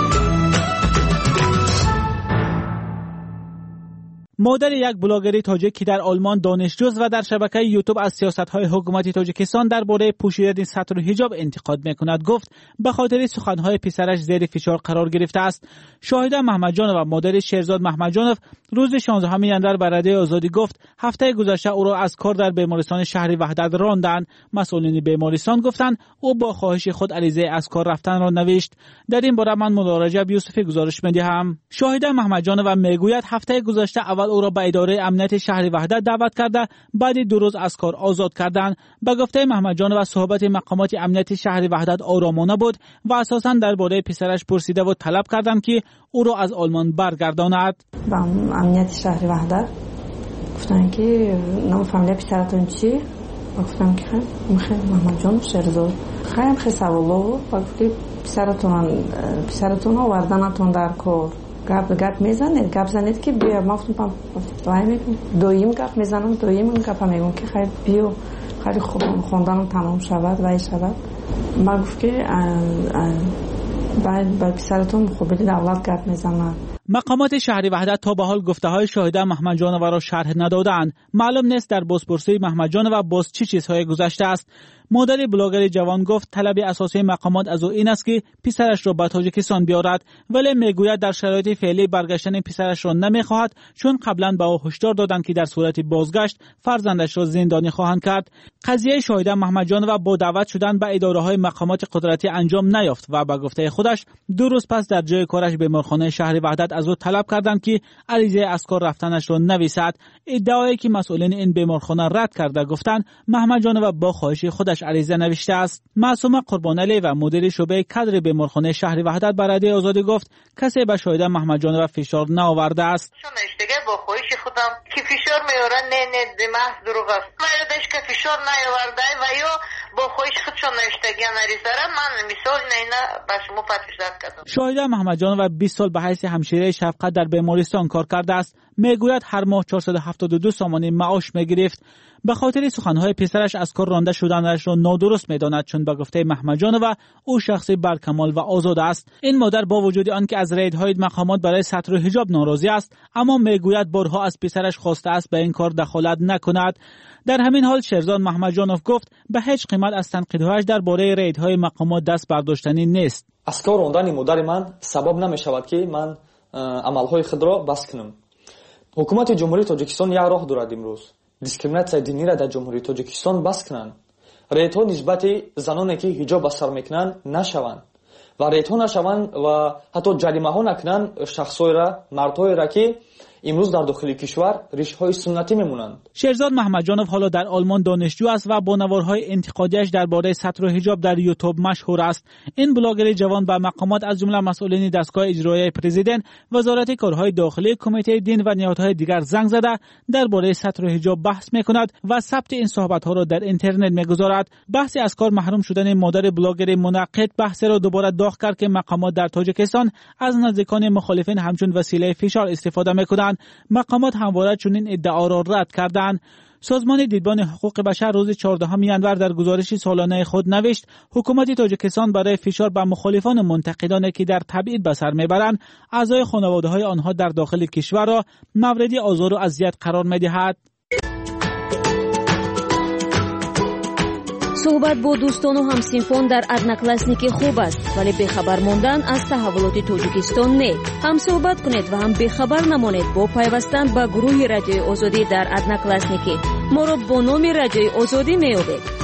مادر یک بلاگر تاجیک که در آلمان دانشجوست و در شبکه یوتیوب از سیاست‌های حکومت تاجیکستان درباره پوشیدن سطر حجاب انتقاد می‌کند، گفت به خاطر سخن‌های پسرش زیر فشار قرار گرفته است. شاهده محمدجانov و مادر شهرزاد محمدجانov روز 16 ژانویه به رادیوی آزادی گفت هفته گذشته او را از کار در بیمارستان شهر وحدت راندند. مسئولین بیمارستان گفتند او با خواهش خود عریضه از کار رفتن را نوشت. در این باره من مدارجه یوسفی گزارش می‌دهم. شاهده محمدجانov میگوید هفته گذشته اول او را به اداره امنیت شهر وحدت دعوت کرده، بعد 2 روز از کار آزاد کردند. به گفته محمدجانov صحبت مقامات امنیت شهر وحدت آرامانه بود و اساساً درباره پسرش پرسیده و طلب کردند که او را از آلمان برگرداند. با امنیت شهر وحدت گفتن که نام فامیل پسرتون چی؟ گفتم که خیلی محمدجان شهرزاد خیلی سوالا بود. گفت پسرتون آوردنتون در کار گپ میزنید، گپ زنید که بیا. ما گفتم دویم گپ میزنم، دویم گپ میگم که خیلی بیا خیلی خوب خوندنم تمام شود و شود. ما گفت که باید با پسرتون خوبی دولت گپ میزنن. مقامات شهر وحدت تا به حال گفته‌های شاهده محمدجانov را شرح ندادند. معلوم نیست در بازپرسی محمدجانov باز چه چیزهای گذشته است. مادر بلاگر جوان گفت طلب اساسی مقامات از او این است که پسرش را به تاجیکستان بیارد، ولی میگوید در شرایط فعلی برگشتن پسرش را نمیخواهد، چون قبلا به او هشدار دادند که در صورت بازگشت فرزندش را زندانی خواهند کرد. قضیه شاهده محمدجانov با دعوت شدن به اداره‌های مقامات قدرتی انجام نیافت و به گفته خودش 2 روز پس در جای کارش بیمارخانه شهر وحدت از او طلب کردند که عریضه از کار رفتنش را نویسد. ادعایی که مسئولین این بیمارخانه رد کرده گفتند محمدجانov با خواهش خودش عریضه نوشته است. معصومه قربانعلی و مدیر شعبه کادر بیمارخانه شهر وحدت به رادیوی آزادی گفت کسی به شاهده محمدجانov فشار نآورده است. نوشته با خواهش خودم که فشار میاره نه محض دروغ است. مردش که فشار نیاورده و یا با خواهش خودشون نوشتگی عریضه را من مثال نه به شما پرسیدم کردم. شاهده محمدجانov 20 سال به حیث همشیره شفقت در بیمارستان کار کرده است. میگوید هر ماه 472 سامانه معاش میگرفت. به خاطر سخنهای پسرش از کار رانده شدنش را نادرست میداند، چون به گفته محمدجانov او شخصی برکمال و آزاد است. این مادر با وجود آنکه از ریدهای مقامات برای سطر حجاب ناراضی است، اما میگوید بارها از پسرش خواسته است به این کار دخالت نکند. در همین حال شهرزاد محمدجانov گفت به هیچ قیمت از تنقیدهایش درباره ریدهای مقامات دست برداشتنی نیست. از کار راندن مادر من سبب نمیشود که من عملهای خود را بس کنم. حکومت جمهوری تاجیکستان یک راه دارد امروز دیسکریمیناسیای دینی را در جمهوری تاجیکستان بس کنند. ریدها نسبت زنانی که حجاب به سر میکنند نشوند و ریدها نشوند و حتی جریمه ها نکنند شخصای را، مردهای را که امروز در داخل کشور ریشه‌های سنتی میمونند. شهرزاد محمدجانov حالا در آلمان دانشجو است و با نوارهای انتقادیش درباره سطر و حجاب در یوتیوب مشهور است. این بلاگر جوان به مقامات از جمله مسئولین دستگاه اجرایی پرزیدنت، وزارت کارهای داخلی، کمیته دین و نهادهای دیگر زنگ زده درباره سطر و حجاب بحث میکند و ثبت این صحبت‌ها را در اینترنت میگذارد. بحث از کار محروم شدن مادر بلاگر منقد بحث را دوباره داغ کرد که مقامات در تاجیکستان از نزدیکان مخالفین همچون وسیله فشار استفاده میکنند. مقامات همواره چنین ادعا را رد کردند. سازمان دیدبان حقوق بشر روز 14 ژانویه در گزارش سالانه خود نوشت حکومت تاجیکستان برای فشار بر مخالفان و منتقدانی که در تبعید به سر میبرند اعضای خانواده‌های آنها در داخل کشور را مورد آزار و اذیت قرار میدهد. صحبت با دوستان و همسینفان در ادناکلاسنیک خوب است، ولی بخبر ماندن از تحولات تاجیکستان نه. هم صحبت کنید و هم بخبر نمانید با پیوستن به گروه رادیوی آزادی در ادناکلاسنیک. ما را با نام رادیوی آزادی میابید.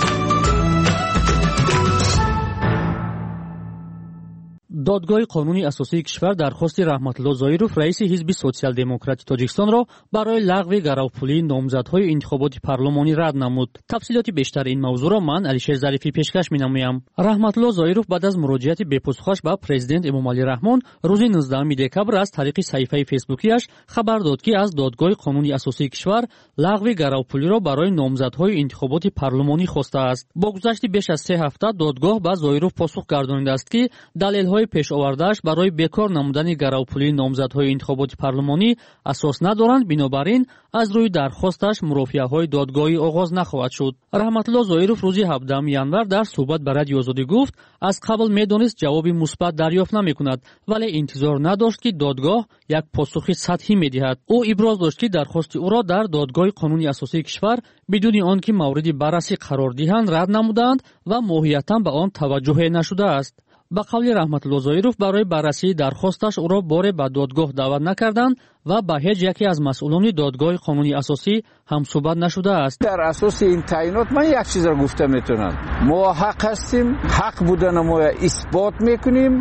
دادگاه قانونی اساسی کشور درخواست رحمتالله زایروف رئیس حزب سوسیال دموکراتی تاجیکستان را برای لغو گراوپولی نامزدهای انتخاباتی پارلمانی رد نمود. تفصیلات بیشتر این موضوع را من علیشیر ظریفی پیشکش می‌نمایم. رحمتالله زایروف بعد از مراجعت بپاسخش به پرزیدنت امامعلی رحمان روز 19 دکبر از طریق صفحه فیسبوکیش خبر داد که از دادگاه قانونی اساسی کشور لغو گراوپولی را برای نامزدهای انتخاباتی پارلمانی خواسته است. با گذشت بیش از 3 هفته دادگاه به زایروف پاسخ گردانیده است که دلایل‌های پیش آورده‌اش برای بیکار نمودن گراوپولی نامزدهای انتخاباتی پارلمانی اساس ندارند، بنابراین از روی درخواستش مرافعه‌های دادگاهی آغاز نخواهد شد. رحمتالله زایروف روز 17 ینور در صحبت با رادیو آزادی گفت از قبل می‌دانست جواب مثبت دریافت نمی‌کند، ولی انتظار نداشت که دادگاه یک پاسخ سطحی می‌دهد. او ابراز داشت که درخواست او را در دادگاه قانونی اساسی کشور بدون آنکه مورد بررسی قرار دهند رد نمودند و ماهیتاً به آن توجه نشده است. با قول رحمتالله زایروف برای بررسی درخواستش او را بار به دادگاه دعوت نکردند و با هیچ یکی از مسئولان دادگاه قانونی اساسی هم صحبت نشده است. در اساس این تعیینات من یک چیز را گفته میتونم، ما حق هستیم، حق بودن ما اثبات میکنیم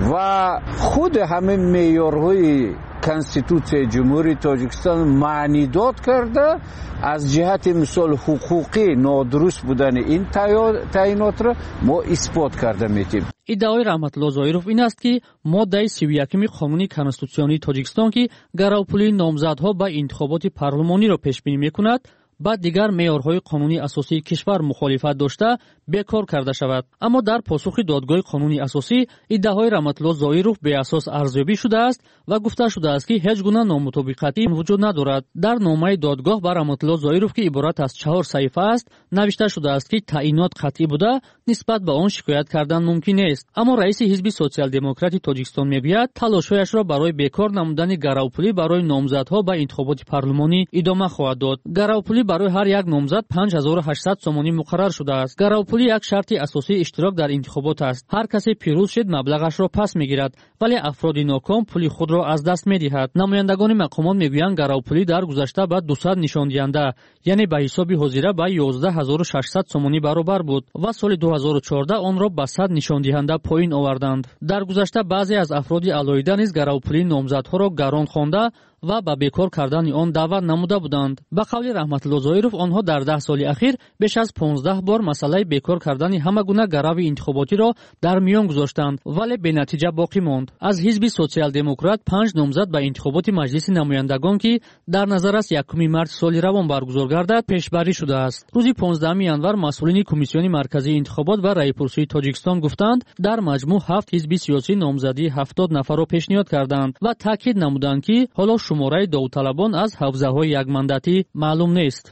و خود همه معیارهای کنستیتوسیون جمهوری تاجیکستان معنی داد کرده از جهت مثال حقوقی نادرست بودن این تعیینات را ما اثبات کرده میتیم. ادعای رحمتالله زایروف این است که ماده 31 قانون کنستیتوسیونی تاجیکستان که گراوپولی نامزدها به انتخابات پارلمانی را پیش بینی میکند با دیگر معیارهای قانونی اساسی کشور مخالفت داشته بیکار کرده شود. اما در پاسخ دادگاه قانونی اساسی ادعای رحمتالله زایروف به اساس ارزیابی شده است و گفته شده است که هیچ گونه نامطابقتی وجود ندارد. در نامه دادگاه بر رحمتالله زایروف که عبارت از 4 صفحه است نوشته شده است که تعیینات قطعی بوده نسبت به آن شکایت کردن ممکن است. اما رئیس حزب سوسیال دموکراتی تاجیکستان میگوید تلاش‌هایش را برای بیکار نمودن گراوپولی برای نامزدها به انتخابات پارلمانی ادامه خواهد داد. گراوپولی برای هر یک نامزد 5800 سومانی مقرر شده است. گراوپولی یک شرط اساسی اشتراک در انتخابات است. هر کسی پیروز شد مبلغش را پس میگیرد، ولی افراد ناکام پول خود را از دست میدهد. نمایندگان مقامات میگویند گراوپولی در گذشته به 200 نشان دهنده یعنی به حساب حاضره به 116,600 سومانی برابر بود و سال 2014 آن را به 100 نشان دهنده پایین آوردند. در گذشته بعضی از افراد علایده نیز گراوپولی نامزدها را گران خوانده و به بیکار کردن آن دعوت نموده بودند. به قول رحمتالله زایروف آنها در 10 سال اخیر بیش از 15 بار مسئله بیکار کردن همه گونه گرو انتخاباتی را در میان گذاشتند ولی به نتیجه باقی ماند. از حزب سوسیال دموکرات 5 نامزد به انتخابات مجلس نمایندگان که در نظر است 1 مارس سال روان برگزار گردد پیشبری شده است. روز 15 ینور مسئولین کمیسیون مرکزی انتخابات و رایپرسی تاجیکستان گفتند در مجموع 7 حزب سیاسی نامزدی 70 نفر را پیشنهاد کردند و تاکید نمودند که حالا شماره داوطلبان از حوزه‌های یک مندتی معلوم نیست.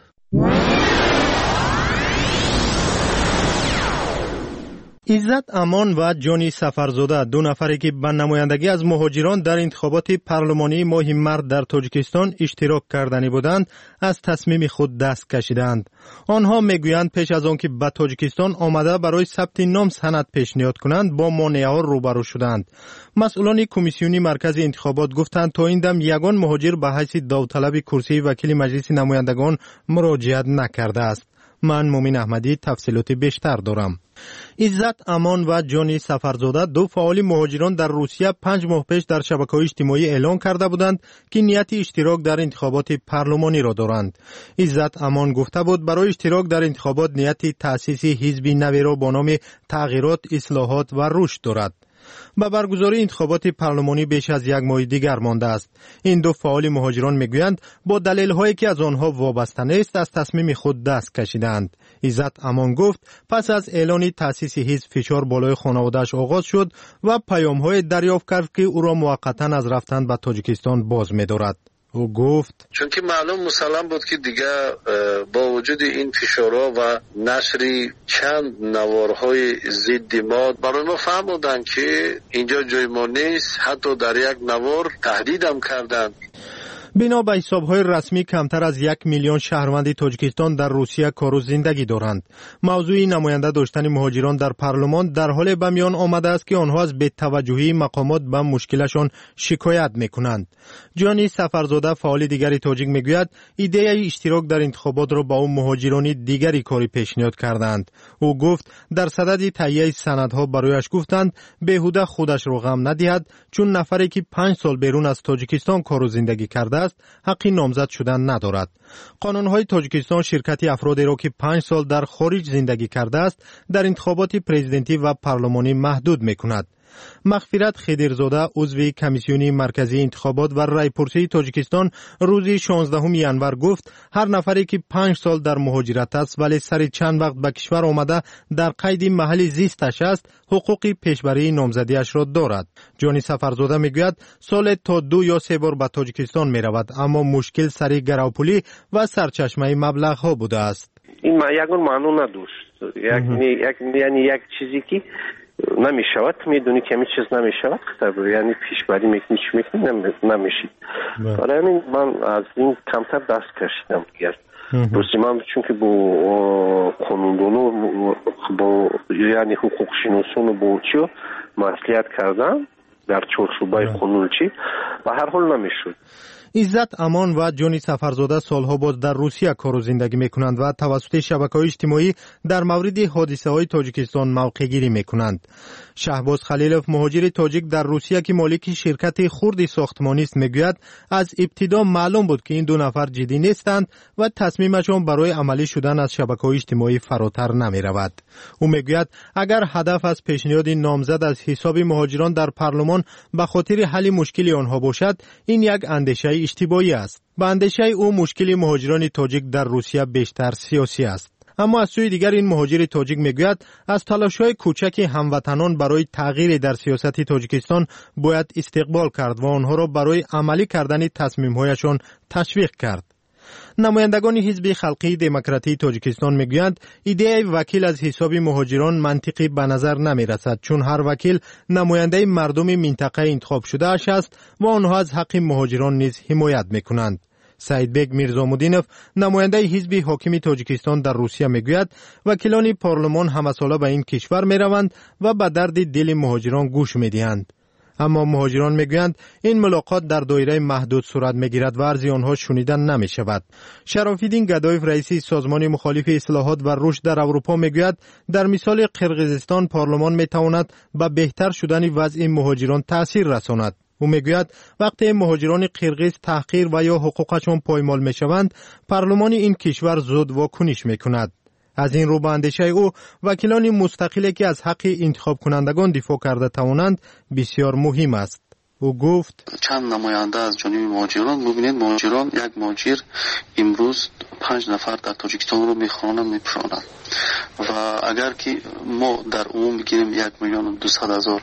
عزت امان و جانی سفرزاده 2 نفری که به نمایندگی از مهاجران در انتخابات پارلمانی ماه مارس در تاجیکستان اشتراک کردنی بودند از تصمیم خود دست کشیدند. آنها میگویند پیش از آن که به تاجیکستان آمده برای ثبت نام سند پیشنهاد کنند با مانع‌ها روبرو شدند. مسئولان کمیسیونی مرکزی انتخابات گفتند تا این دم یگان مهاجر به حیث داوطلب کرسی وکیل مجلس نمایندگان مراجعت نکرده است. من مومن احمدی تفصیلات بیشتر دارم. عزت امان و جانی سفرزاده 2 فعال مهاجران در روسیه 5 ماه پیش در شبکه‌های اجتماعی اعلان کرده بودند که نیت اشتراک در انتخابات پارلمانی را دارند. عزت امان گفته بود برای اشتراک در انتخابات نیت تأسیس حزبی نوی را با نام تغییرات، اصلاحات و رشد دارد. به برگزاری انتخابات پارلمانی بیش از 1 ماه دیگر مانده است. این 2 فعال مهاجران میگویند با دلایل‌هایی که از آنها وابسته نیست از تصمیم خود دست کشیدند. عزت امان گفت پس از اعلان تأسیس حزب فشار بالای خانواده‌اش آغاز شد و پیام‌های دریافت کرد که او را موقتاً از رفتن به تاجیکستان باز می‌دارد. او گفت چون که معلوم مسلم بود که دیگه با وجود این فشارها و نشر چند نوارهای ضد ما برای ما فهموندن که اینجا جای ما نیست، حتی در یک نوار تهدید هم کردند. بنا به حساب‌های رسمی کمتر از 1 میلیون شهروند تاجیکستان در روسیه کار و زندگی دارند. موضوع نماینده داشتن مهاجران در پارلمان در حال به میان آمده است که آنها از بی‌توجهی مقامات به مشکلشان شکایت می‌کنند. جانی سفرزاده فعال دیگری تاجیک میگوید ایده اشتراک در انتخابات را با اون مهاجرانی دیگری کاری پیشنهاد کردند. او گفت در صدد تهیه سندها برایش گفتند بیهوده خودش را غم ندهد، چون نفری که 5 سال بیرون از تاجیکستان کار و زندگی کرده است حق نامزد شدن ندارد. قانون‌های تاجیکستان شرکت افرادی را که 5 سال در خارج زندگی کرده است در انتخابات پرزیدنتی و پارلمانی محدود می‌کند. مغفرت خدیرزاده عضو کمیسیون مرکزی انتخابات و رایپرسی تاجیکستان روز 16 ژانویه گفت هر نفری که 5 سال در مهاجرت است ولی سر چند وقت به کشور آمده در قید محل زیستش است حقوق پیشبری نامزدیش را دارد. جانی سفرزاده میگوید سال تا 2 یا 3 بار به تاجیکستان می رود، اما مشکل سر گروپولی و سرچشمه مبلغ ها بوده است. این یگان معنی نداشت. یعنی یک چیزی که نمی شود میدونی که هیچ چیز نمی شود یعنی پیشبری میکنی نمیشید. برای همین من از این کمتر دست کشیدم دیگر. برسی من چون که با قانوندانو با یعنی حقوق شناسان با چیو مسئولیت کردم در چارچوبای قانون چی و هر حال نمیشد. عزت امان و جانی سفرزاده سالها باز در روسیه کار و زندگی میکنند و توسط شبکه‌های اجتماعی در مورد حادثه‌های تاجیکستان موقع گیری میکنند. شهباز خلیلوف مهاجر تاجیک در روسیه که مالک شرکت خرد ساختمانی است میگوید از ابتدا معلوم بود که این 2 نفر جدی نیستند و تصمیمشان برای عملی شدن از شبکه‌های اجتماعی فراتر نمیرود. او میگوید اگر هدف از پیشنهاد نامزد از حساب مهاجران در پارلمان به خاطر حل مشکل آنها باشد این یک اندیشه اشتباهی است. به اندیشه او مشکل مهاجران تاجیک در روسیه بیشتر سیاسی است. اما از سوی دیگر این مهاجر تاجیک میگوید از تلاش‌های کوچک هموطنان برای تغییر در سیاست تاجیکستان باید استقبال کرد و آنها را برای عملی کردن تصمیم‌هایشان تشویق کرد. نمایندگان حزب خلقی دموکراتی تاجیکستان میگویند ایده وکیل از حساب مهاجران منطقی به نظر نمی رسد، چون هر وکیل نماینده مردم منطقه انتخاب شده اش است و آنها از حق مهاجران نیز حمایت میکنند. سعید بیگ میرزامودینوف نماینده حزب حاکم تاجیکستان در روسیه میگوید وکیلان پارلمان همساله به این کشور میروند و به درد دل مهاجران گوش میدهند. اما مهاجران میگویند این ملاقات در دایره محدود صورت میگیرد و عرض آنها شنیدن نمی شود. شرافیدین گدایف رئیس سازمان مخالف اصلاحات و رشد در اروپا میگوید در مثال قرقیزستان پارلمان میتواند به بهتر شدن وضع مهاجران تاثیر رساند. او میگوید وقتی مهاجران قرقیز تحقیر و یا حقوقشان پایمال میشوند پارلمان این کشور زود واکنش میکند. از این رو به اندیشه او وکیلان مستقلی که از حق انتخاب کنندگان دفاع کرده توانند بسیار مهم است. او گفت چند نماینده از جانب مهاجران می‌بینید مهاجران یک مهاجر امروز 5 نفر در تاجیکستان رو میخوانند میپرانند و اگر که ما در عموم بگیریم 1,200,000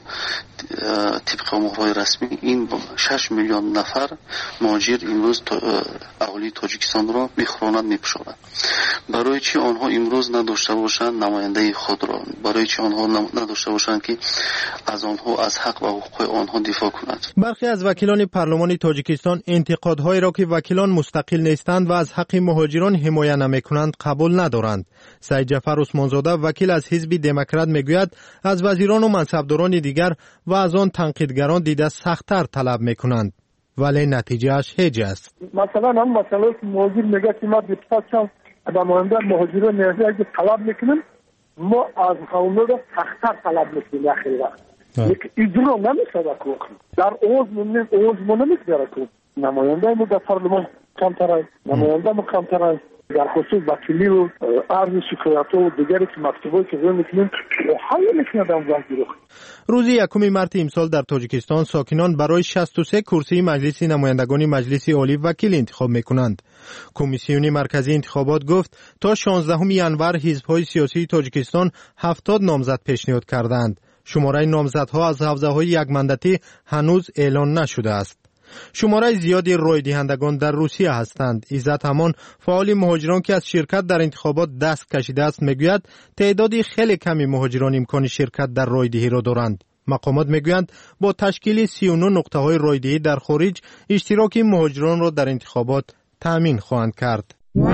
طبق آمارهای رسمی این 6 میلیون نفر مهاجر امروز اهالی تاجیکستان رو میخوانند میپرانند. برای چی آنها امروز نداشته باشند نماینده خود را، برای چی آنها نداشته باشند که از آنها از حق و حقوق آنها دفاع کنند. برخی از وکیلان پارلمان تاجیکستان انتقادهایی را که وکیلان مستقل نیستند و از حق مهاجران حمایت نمی‌کنند قبول ندارند. سعید جعفر عثمانزاده وکیل از حزب دموکرات میگوید از وزیران و منصبداران دیگر و از آن تنقیدگران دیده سخت‌تر طلب می‌کنند ولی نتیجهش هیچ است. مثلا هم مسئله مهاجر میگه که ما دیپتاتشان در مانده مهاجران نیازی اگه طلب میکنیم ما از قانون را سخت‌تر طلب میکنیم اخیری وقت. اجرا نمیشه کنیم. در عضو نمیشه کنیم. نماینده ما در پارلمان کمتر است. نماینده ما کمتر است. در خصوص وکیلی و عرض شکایات و دیگری که مکتوبایی که زیر میکنیم حل میکنه در وزیر. روز 1 مارس امسال در تاجیکستان ساکنان برای 63 کرسی مجلس نمایندگان مجلس عالی وکیل انتخاب میکنند. کمیسیون مرکزی انتخابات گفت تا 16 ژانویه حزب‌های سیاسی تاجیکستان 70 نامزد پیشنهاد کردند. شماره نامزدها از حوزه‌های یک مندتی هنوز اعلان نشده است. شماره زیادی رای دهندگان در روسیه هستند. عزت امان فعال مهاجران که از شرکت در انتخابات دست کشیده است میگوید تعدادی خیلی کمی مهاجران امکان شرکت در رای دهی را دارند. مقامات میگویند با تشکیل 39 نقطه‌های رایدهی در خارج اشتراک مهاجران را در انتخابات تأمین خواهند کرد.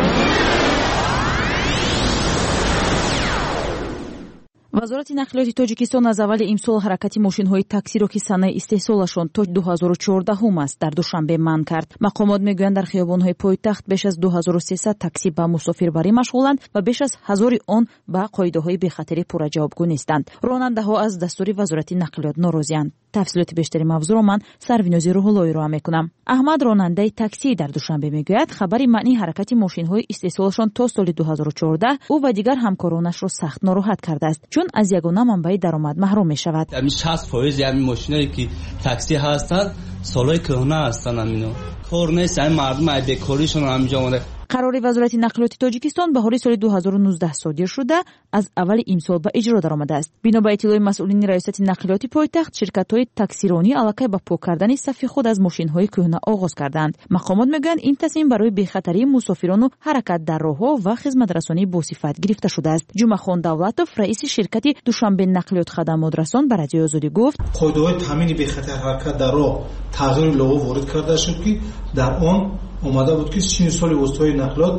وزارت نقلیات تاجیکستان از اول امسال حرکت ماشین‌های تاکسی‌ро که سنه استحصالشان تا 2014 است در دوشنبه منع کرد. مقامات میگویند در خیابان‌های پایتخت بیش از 2300 تاکسی به مسافربری مشغولند و بیش از 1000 آن به قاعده‌های بی‌خطری پرجوابگو نیستند. راننده‌ها از دستور وزارت نقلیات ناراضی‌اند. تفصیلات بیشتری موضوع را من سروینازی روح‌اللهی را میکنم. احمد راننده تاکسی در دوشنبه میگوید خبری معنی حرکت ماشین‌های استحصالشان تا سال 2014 او و دیگر همکارانش را سخت ناراحت کرده است چون از یگانه منبع درآمد محروم میشود. همین 60% همین ماشینایی که تاکسی هستند سالای کهنه هستند، همینو کار نیست، همین مردم ای بیکاریشون همینجا مونده. قرار وزارت نقلیات تاجیکستان بهار سال 2019 صادر شده از اول امسال به اجرا درآمده است. بنا به اطلاع مسئولین ریاست نقلیات پایتخت شرکت‌های تاکسیرانی علاقه به پاک کردن صف خود از ماشین‌های کهنه آغاز کردند. مقامات میگویند این تصمیم برای بی‌خطری مسافران و حرکت در راه‌ها و خدمت‌رسانی با صفت گرفته شده است. جمعه‌خان دولتوف رئیس شرکت دوشنبه نقلیات خدمات رسان به رادیوی آزادی گفت قاعده‌های تامین بی‌خطر حرکت در راه تغییر لغو وارد کرده شد که در آن اومده بود که 30 سال وسطای نقلیات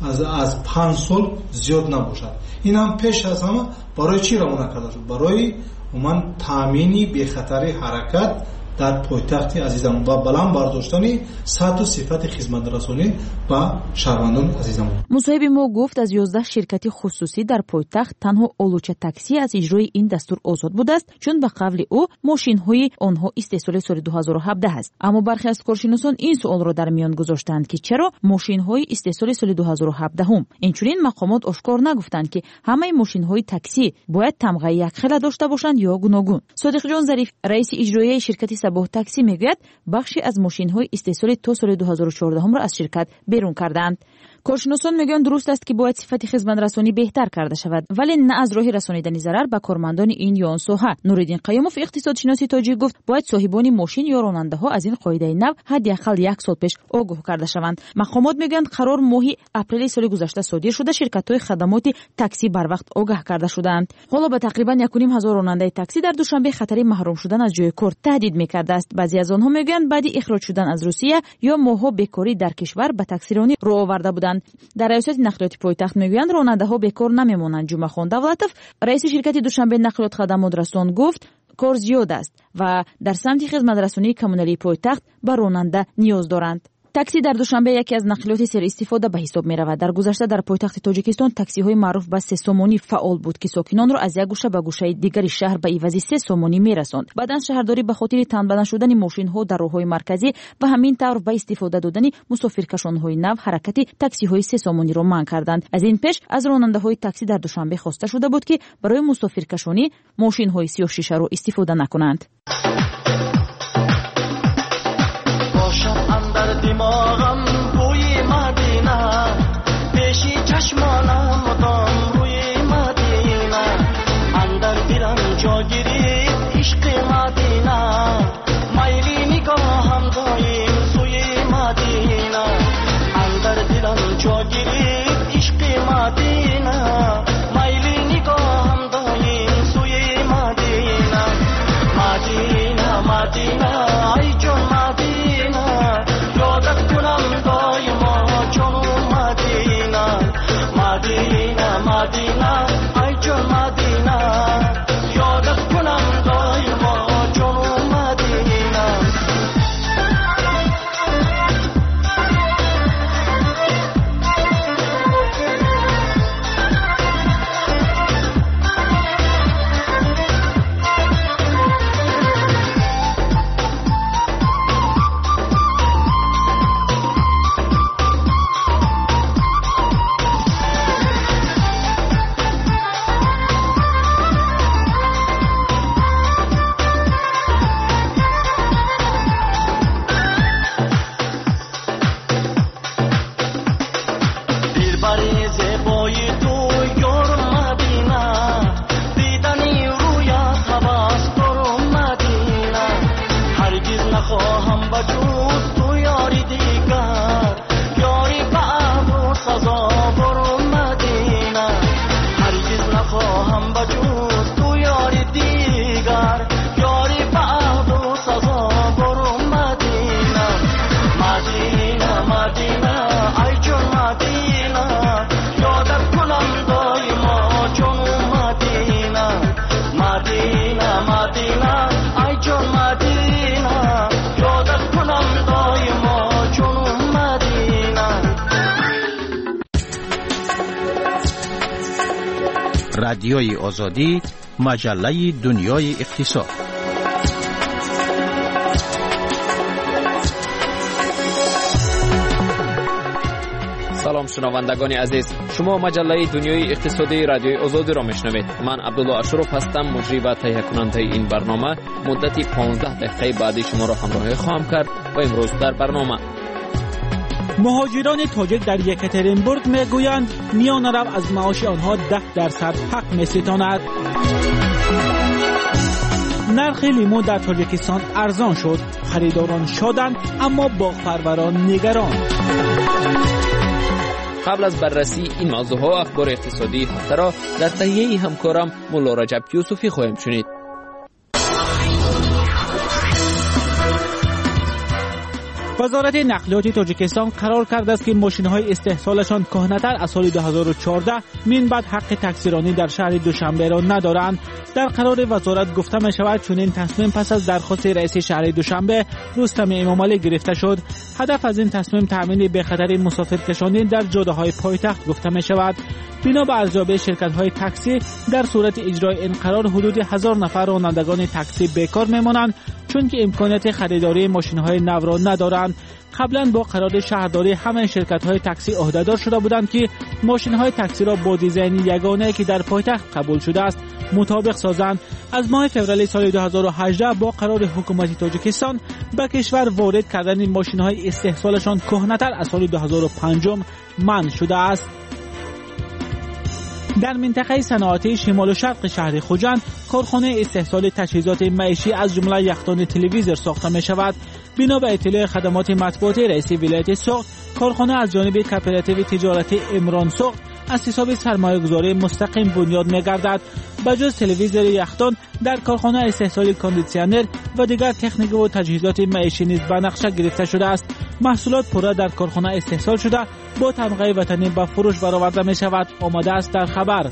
از 5 سال زیاد نباشد. این هم پیش از همه برای چی روانه کرده شد؟ برای عموما تامین بی‌خطری حرکت در پایتخت عزیزم و بلند برداشتن سطح و صفت خدمت رسانی و شهروندان عزیزم. مصاحب ما گفت از 11 شرکت خصوصی در پایتخت تنها اولوچه تاکسی از اجرای این دستور آزاد بوده است چون به قول او ماشین‌های آنها استحصال سال 2017 است. اما برخی از کارشناسان این سوال را در میان گذاشتند که چرا ماشین‌های استحصال سال 2017 هم. اینچنین مقامات آشکار نگفتند که همه ماشین‌های تاکسی باید تمغه یک خل داشته باشند یا گوناگون. صادق جان ظریف رئیس اجرایی شرکت با تاکسی میگوید بخشی از ماشین‌های استحصال تا سال 2014 هم را از شرکت بیرون کردند. کارشناسان میگن درست است که باید صفت خدمت رسانی بهتر کرده شود ولی نه از راه رسانیدن ضرر به کارمندان این یا آن ساحه. نورالدین قیوموف اقتصادشناس تاجیک گفت باید صاحبان ماشین یا راننده‌ها از این قاعده نو حداقل 1 سال پیش آگاه کرده شوند. مقامات میگن قرار ماهی اپریل سال گذشته صادر شده شرکت‌های خدمات تاکسی بر وقت آگاه کرده شدند. حالا به تقریبا 1.5 راننده تاکسی در دوشنبه خطر محروم شدن از جای کار تهدید می‌کرده است. بعضی از آنها میگن بعد اخراج شدن از روسیه یا ماها بیکاری در کشور به تاکسیرانی رو آورده بودند. در ریاست نقلیات پایتخت میگویند راننده‌ها بیکار نمیمونند. جمعه‌خان دولتوف رئیس شرکت دوشنبه نقلیات خدمات رسان گفت کار زیاد است و در سمت خدمت رسانی کمونالی پایتخت به راننده نیاز دارند. تاکسی در دوشنبه یکی از نقلیات سر استفاده به حساب می رود. در گذشته در پایتخت تاجیکستان تاکسی های معروف به 3 سومانی فعال بود که ساکنان را از یک گوشه به گوشه دیگری شهر به عوض 3 سومانی می رساند. بعداً شهرداری به خاطر تنبدن شدن ماشین ها در راههای مرکزی و همین طور به استفاده دادن مسافرکشان های نو حرکت تاکسی های 3 سومانی را منع کردند. از این پیش از راننده های تاکسی در دوشنبه خواسته شده بود که برای مسافرکشانی ماشین های 36 را استفاده نکنند. دماغم بوی مدینه پیشی چشمانم مدام روی مدینه اندر دلم جا گرفت عشق مدینه میلی نگاهم دایم سوی مدینه اندر دلم جا گرفت عشق مدینه میلی نگاهم دایم سوی مدینه مدینه مدینه ای جان مدینه یادت کنم دایما جانو مدینه مدینه مدینه ای جان مدینه یادت کنم دایما جانو مدینه رادیوی آزادی، مجله دنیای اقتصاد. سلام شنوندگان عزیز، شما مجله دنیای اقتصادی رادیوی آزادی را میشنوید. من عبدالله اشرف هستم، مجری و تهیه کننده این برنامه. مدتی 15 دقیقه بعدی شما را همراهی خواهم کرد و امروز در برنامه مهاجران تاجیک در یکاترینبورگ میگویند میان رو از معاش آنها 10% حق میستاند. نرخ لیمو در تاجیکستان ارزان شد، خریداران شادند اما باغپروران نگران. قبل از بررسی این موضوع ها اخبار اقتصادی هفته را در تهیه همکارم مولا رجب یوسفی خواهیم شنید. وزارت نقلیات تاجیکستان قرار کرده است که ماشین‌های استحصالشان کهنه‌تر از سال 2014 من بعد حق تکثیرانی در شهر دوشنبه را ندارند. در قرار وزارت گفته می شود چنین تصمیم پس از درخواست رئیس شهر دوشنبه رستم امامعلی گرفته شد. هدف از این تصمیم تامین بخطر مسافرکشانی در جاده‌های پایتخت گفته می شود. بنا به ارزیابی شرکت‌های تاکسی در صورت اجرای این قرار حدود 1000 نفر رانندگان تاکسی بیکار میمانند چون که امکانات خریداری ماشین‌های نو را ندارند. قبلا با قرار شهرداری همه شرکت‌های تاکسی عهده‌دار شده بودند که ماشین‌های تاکسی را با دیزاین یگانه‌ای که در پایتخت قبول شده است مطابق سازند. از ماه فوریه سال 2018 با قرار حکومت تاجیکستان به کشور وارد کردن ماشین‌های استحصالشان کهنه‌تر از سال 2005 منع شده است. در منطقه صنعتی شمال و شرق شهر خوجند کارخانه استحصال تجهیزات معیشتی از جمله یخدان تلویزیون ساخته می شود. بنا به اطلاع خدمات مطبوعاتی رئیس ولایت سوخت، کارخانه از جانب کوپراتیو تجارتی عمران سوخت از حساب سرمایه‌گذاری مستقیم بنیاد می‌گردد. بجز تلویزیون یخدان در کارخانه استحصال کاندیسیونر و دیگر تکنیک و تجهیزات معیشتی نیز به نقشه گرفته شده است. محصولات پوره در کارخانه استحصال شده با تمغه وطنی به فروش برآورده می‌شود. آمده است در خبر.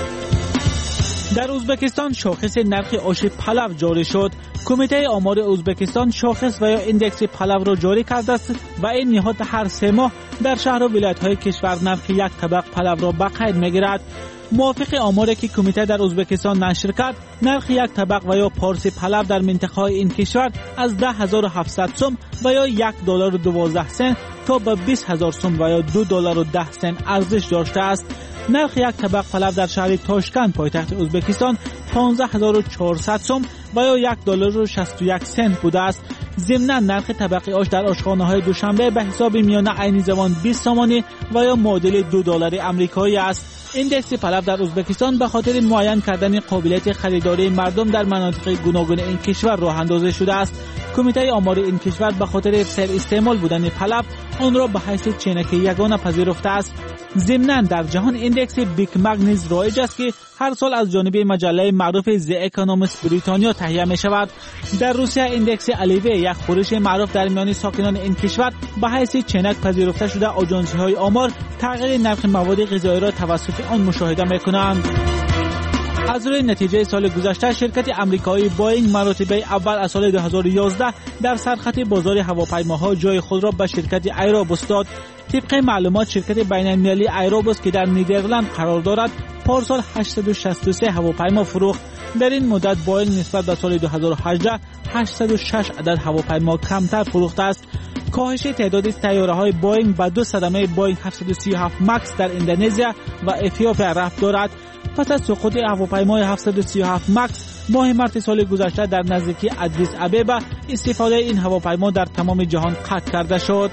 در ازبکستان شاخص نرخ آش پلو جاری شد. کمیته آمار ازبکستان شاخص و یا ایندکس پلو را جاری کرده است و این نهاد هر 3 ماه در شهر و ولایت‌های کشور نرخ یک طبق پلو را به قید می‌گیرد. موافق آماری که کمیته در ازبکستان نشر کرد، نرخ یک طبق و یا پارس پلو در منطقه‌های این کشور از 10700 سوم و یا $1.12 تا به 20000 سوم و یا $2.10 ارزش داشته است. نرخ یک طبق پلو در شهر تاشکند پایتخت ازبکستان 15400 سوم و یا $1.61 بوده است. ضمناً نرخ طبق آش در آشخانه‌های دوشنبه به حساب میانه عین زمان 20 تومانی و یا معادل $2 آمریکایی است. ایندکس پلو در ازبکستان به خاطر معین کردن قابلیت خریداری مردم در مناطق گوناگون این کشور راه اندازی شده است. کمیته آمار این کشور به خاطر افزایش استعمال بودن پلو آن را به حیث چینک یگانه پذیرفته است. ضمناً در جهان ایندکس بیگ مگ نیز رایج است که هر سال از جانب مجله معروف زی اکونومیست بریتانیا تهیه می شود. در روسیه ایندکس الیوه یک خورش معروف در میان ساکنان این کشور به حیث چینک پذیرفته شده آژانسی های آمار تغییر نرخ مواد غذایی را توسط آن مشاهده می کنند. از روی نتیجه سال گذشته شرکت آمریکایی بوئینگ مرتبه اول از سال 2011 در سرخط بازار هواپیماها جای خود را به شرکت ایروبوس داد. طبق معلومات شرکت بین‌المللی ایروبوس که در نیدرلند قرار دارد پارسال 863 هواپیما فروخت. در این مدت بوئینگ نسبت به سال 2018 806 عدد هواپیما کمتر فروخته است. کاهش تعداد سیاره‌های بوئینگ به 2 صدمه بوئینگ 737 مکس در اندونزیا و اتیوپیا ربط دارد. پس از سقوط هواپیمای 737 مکس ماه مارس سال گذشته در نزدیکی ادیس ابابا استفاده این هواپیما در تمام جهان قطع کرده شد.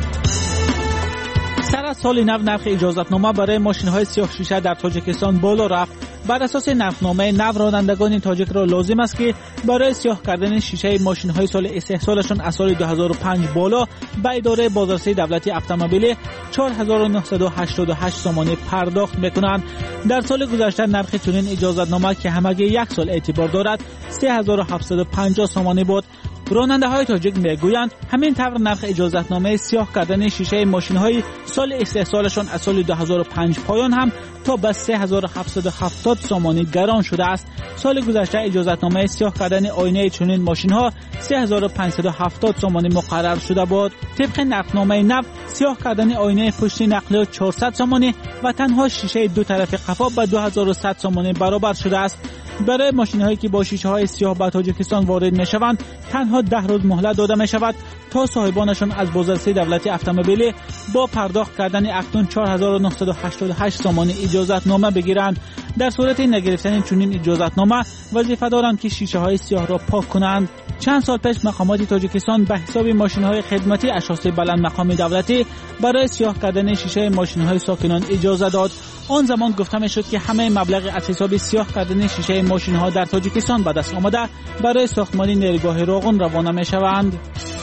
سر از سال نو نرخ اجازتنامه برای ماشین‌های سیاه شیشه در تاجیکستان بالا رفت. بر اساس نرخنامه نو رانندگان تاجیک را لازم است که برای سیاه کردن شیشه ماشین‌های سال استحصالشان از سال 2005 بالا به اداره بازرسی دولتی اتومبیل 4988 تومان پرداخت می‌کنند. در سال گذشته نرخ چنین اجازتنامه که همگی یک سال اعتبار دارد 3750 تومان بود. راننده های تاجیک میگویند همین طور نرخ اجازتنامه سیاه کردن شیشه ماشین های سال استحصالشان از سال 2005 پایان هم تا به 3770 سامانی گران شده است. سال گذشته اجازتنامه سیاه کردن آینه چنین ماشین ها 3570 سامانی مقرر شده بود. طبق نقدنامه نو سیاه کردن آینه پشتی نقلیه 400 سامانی و تنها شیشه دو طرف قفا به 2100 سامانی برابر شده است. برای ماشین‌هایی که با شیشه‌های سیاه به تاجیکستان وارد می‌شوند تنها 10 روز مهلت داده می‌شود تا صاحبانشان از بازرسی دولتی اتومبیلی با پرداخت کردن اکنون 4988 سامانی اجازتنامه بگیرند. در صورت نگرفتن چنین اجازتنامه وظیفه دارند که شیشه‌های سیاه را پاک کنند. چند سال پیش مقامات تاجیکستان به حساب ماشین‌های خدمتی اشخاص بلند مقام دولتی برای سیاه کردن شیشه ماشین‌های ساکنان اجازه داد. آن زمان گفته می‌شد که همه مبلغ از حساب سیاه کردن شیشه ماشین‌ها در تاجیکستان به دست آمده برای ساختمان نیروگاه راغون روانه می‌شوند.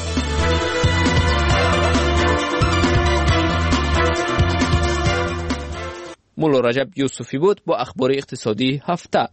مولا رجب یوسفی بود با اخبار اقتصادی هفته.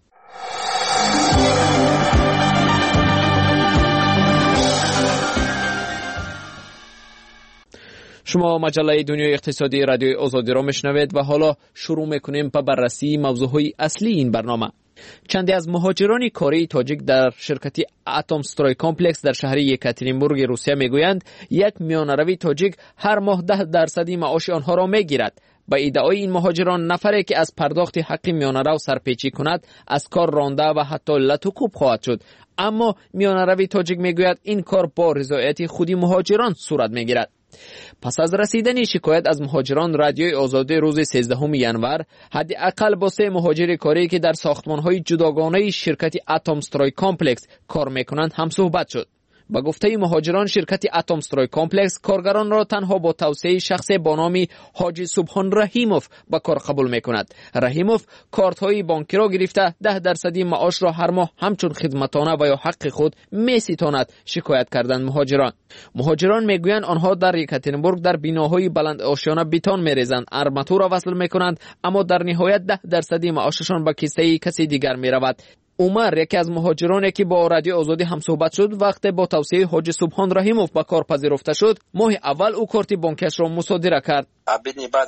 شما مجله دنیای اقتصادی رادیوی آزادی را میشنوید و حالا شروع میکنیم با بررسی موضوعهای اصلی این برنامه. چندی از مهاجران کاری تاجیک در شرکت اتمستروی کمپلکس در شهر یکاترینبورگ روسیه میگویند یک میانروی تاجیک هر ماه 10% معاش آنها را میگیرد. با ادعای این مهاجران نفری که از پرداخت حق میانرو سرپیچی کند از کار رانده و حتی لطوکوب خواهد شد. اما میانروی تاجیک میگوید این کار با رضایت خودی مهاجران صورت میگیرد. پس از رسیدن شکایت از مهاجران رادیوی آزادی روز 13 ینور حداقل با 3 مهاجر کاری که در ساختمان‌های جداگانه شرکت اتمستروی کمپلکس کار می‌کنند هم صحبت شد. با گفته مهاجران شرکت اتمستروی کمپلکس کارگران را تنها با توصیه شخصی با نام حاجی سبحان رحیموف به کار قبول می‌کند. رحیموف کارت‌های بانکی را گرفته 10% معاش را هر ماه همچون خدمتانه و یا حق خود می‌ستاند. شکایت کردند مهاجران میگویند آنها در یکاترینبورگ در بیناهای بلند آشیانه بیتون می‌ریزند، آرماتور را وصل می‌کنند، اما در نهایت 10% معاششان به کیسه کسی دیگر می‌رود. عمر یکی از مهاجرانی که با رادیو آزادی هم صحبت شد وقتی با توصیه حاجی سبحان رحیموف به کار پذیرفته شد ماه اول او کارت بانکیش را مصادره کرد. ابدی بعد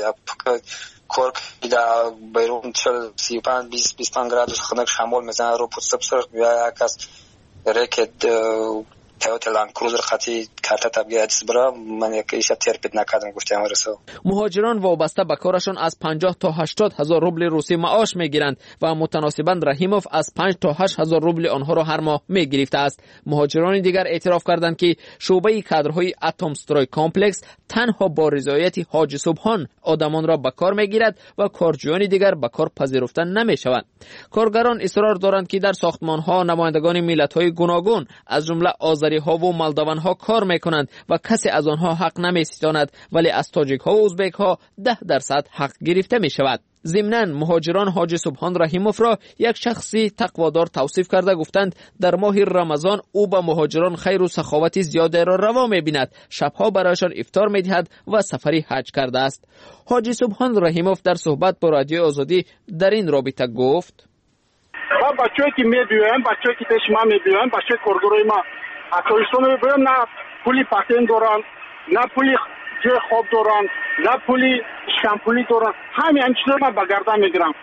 کار در بیرون 35-20 گرادوس خنک شمال میزنه رو پوست بسر یا کس رکت تویوتا لند کروزر خطی کارت تبلیغاتی برا من یکیش ترپید نکردم گفتم رسو. مهاجران وابسته به کارشان از 50 تا 80 هزار روبل روسی معاش میگیرند و متناسباً رحیموف از 5 تا 8 هزار روبل آنها را هر ماه میگرفته است. مهاجران دیگر اعتراف کردند که شعبه کادرهای اتمستروی کمپلکس تنها با رضایت حاجی سبحان آدمان را به کار میگیرد و کارجویان دیگر به کار پذیرفته نمیشوند. کارگران اصرار دارند که در ساختمان‌ها نمایندگان ملت‌های گوناگون از جمله ها و مالدوان ها کار میکنند و کسی از آنها حق نمیستاند، ولی از تاجیک ها و ازبک ها 10% حق گرفته می شود. ضمناً مهاجران حاجی سبحان رحیموف را یک شخصی تقوادار توصیف کرده گفتند در ماه رمضان او به مهاجران خیر و سخاوت زیاده را روا می‌بیند، شبها برایشان افطار می‌دهد و سفری حج کرده است. حاجی سبحان رحیموف در صحبت با رادیو آزادی در این رابطه گفت: بچه‌ای که می‌بینم، بچه‌ای که پیش ما می‌بینم، بچه‌ی کارگرای ما اتویستون می‌بینم، نه پولی پاتن دارن، نه پولی جای خواب دارن، نه پولی شامپولی دارن، همین چیزا من به گردن میگیرم.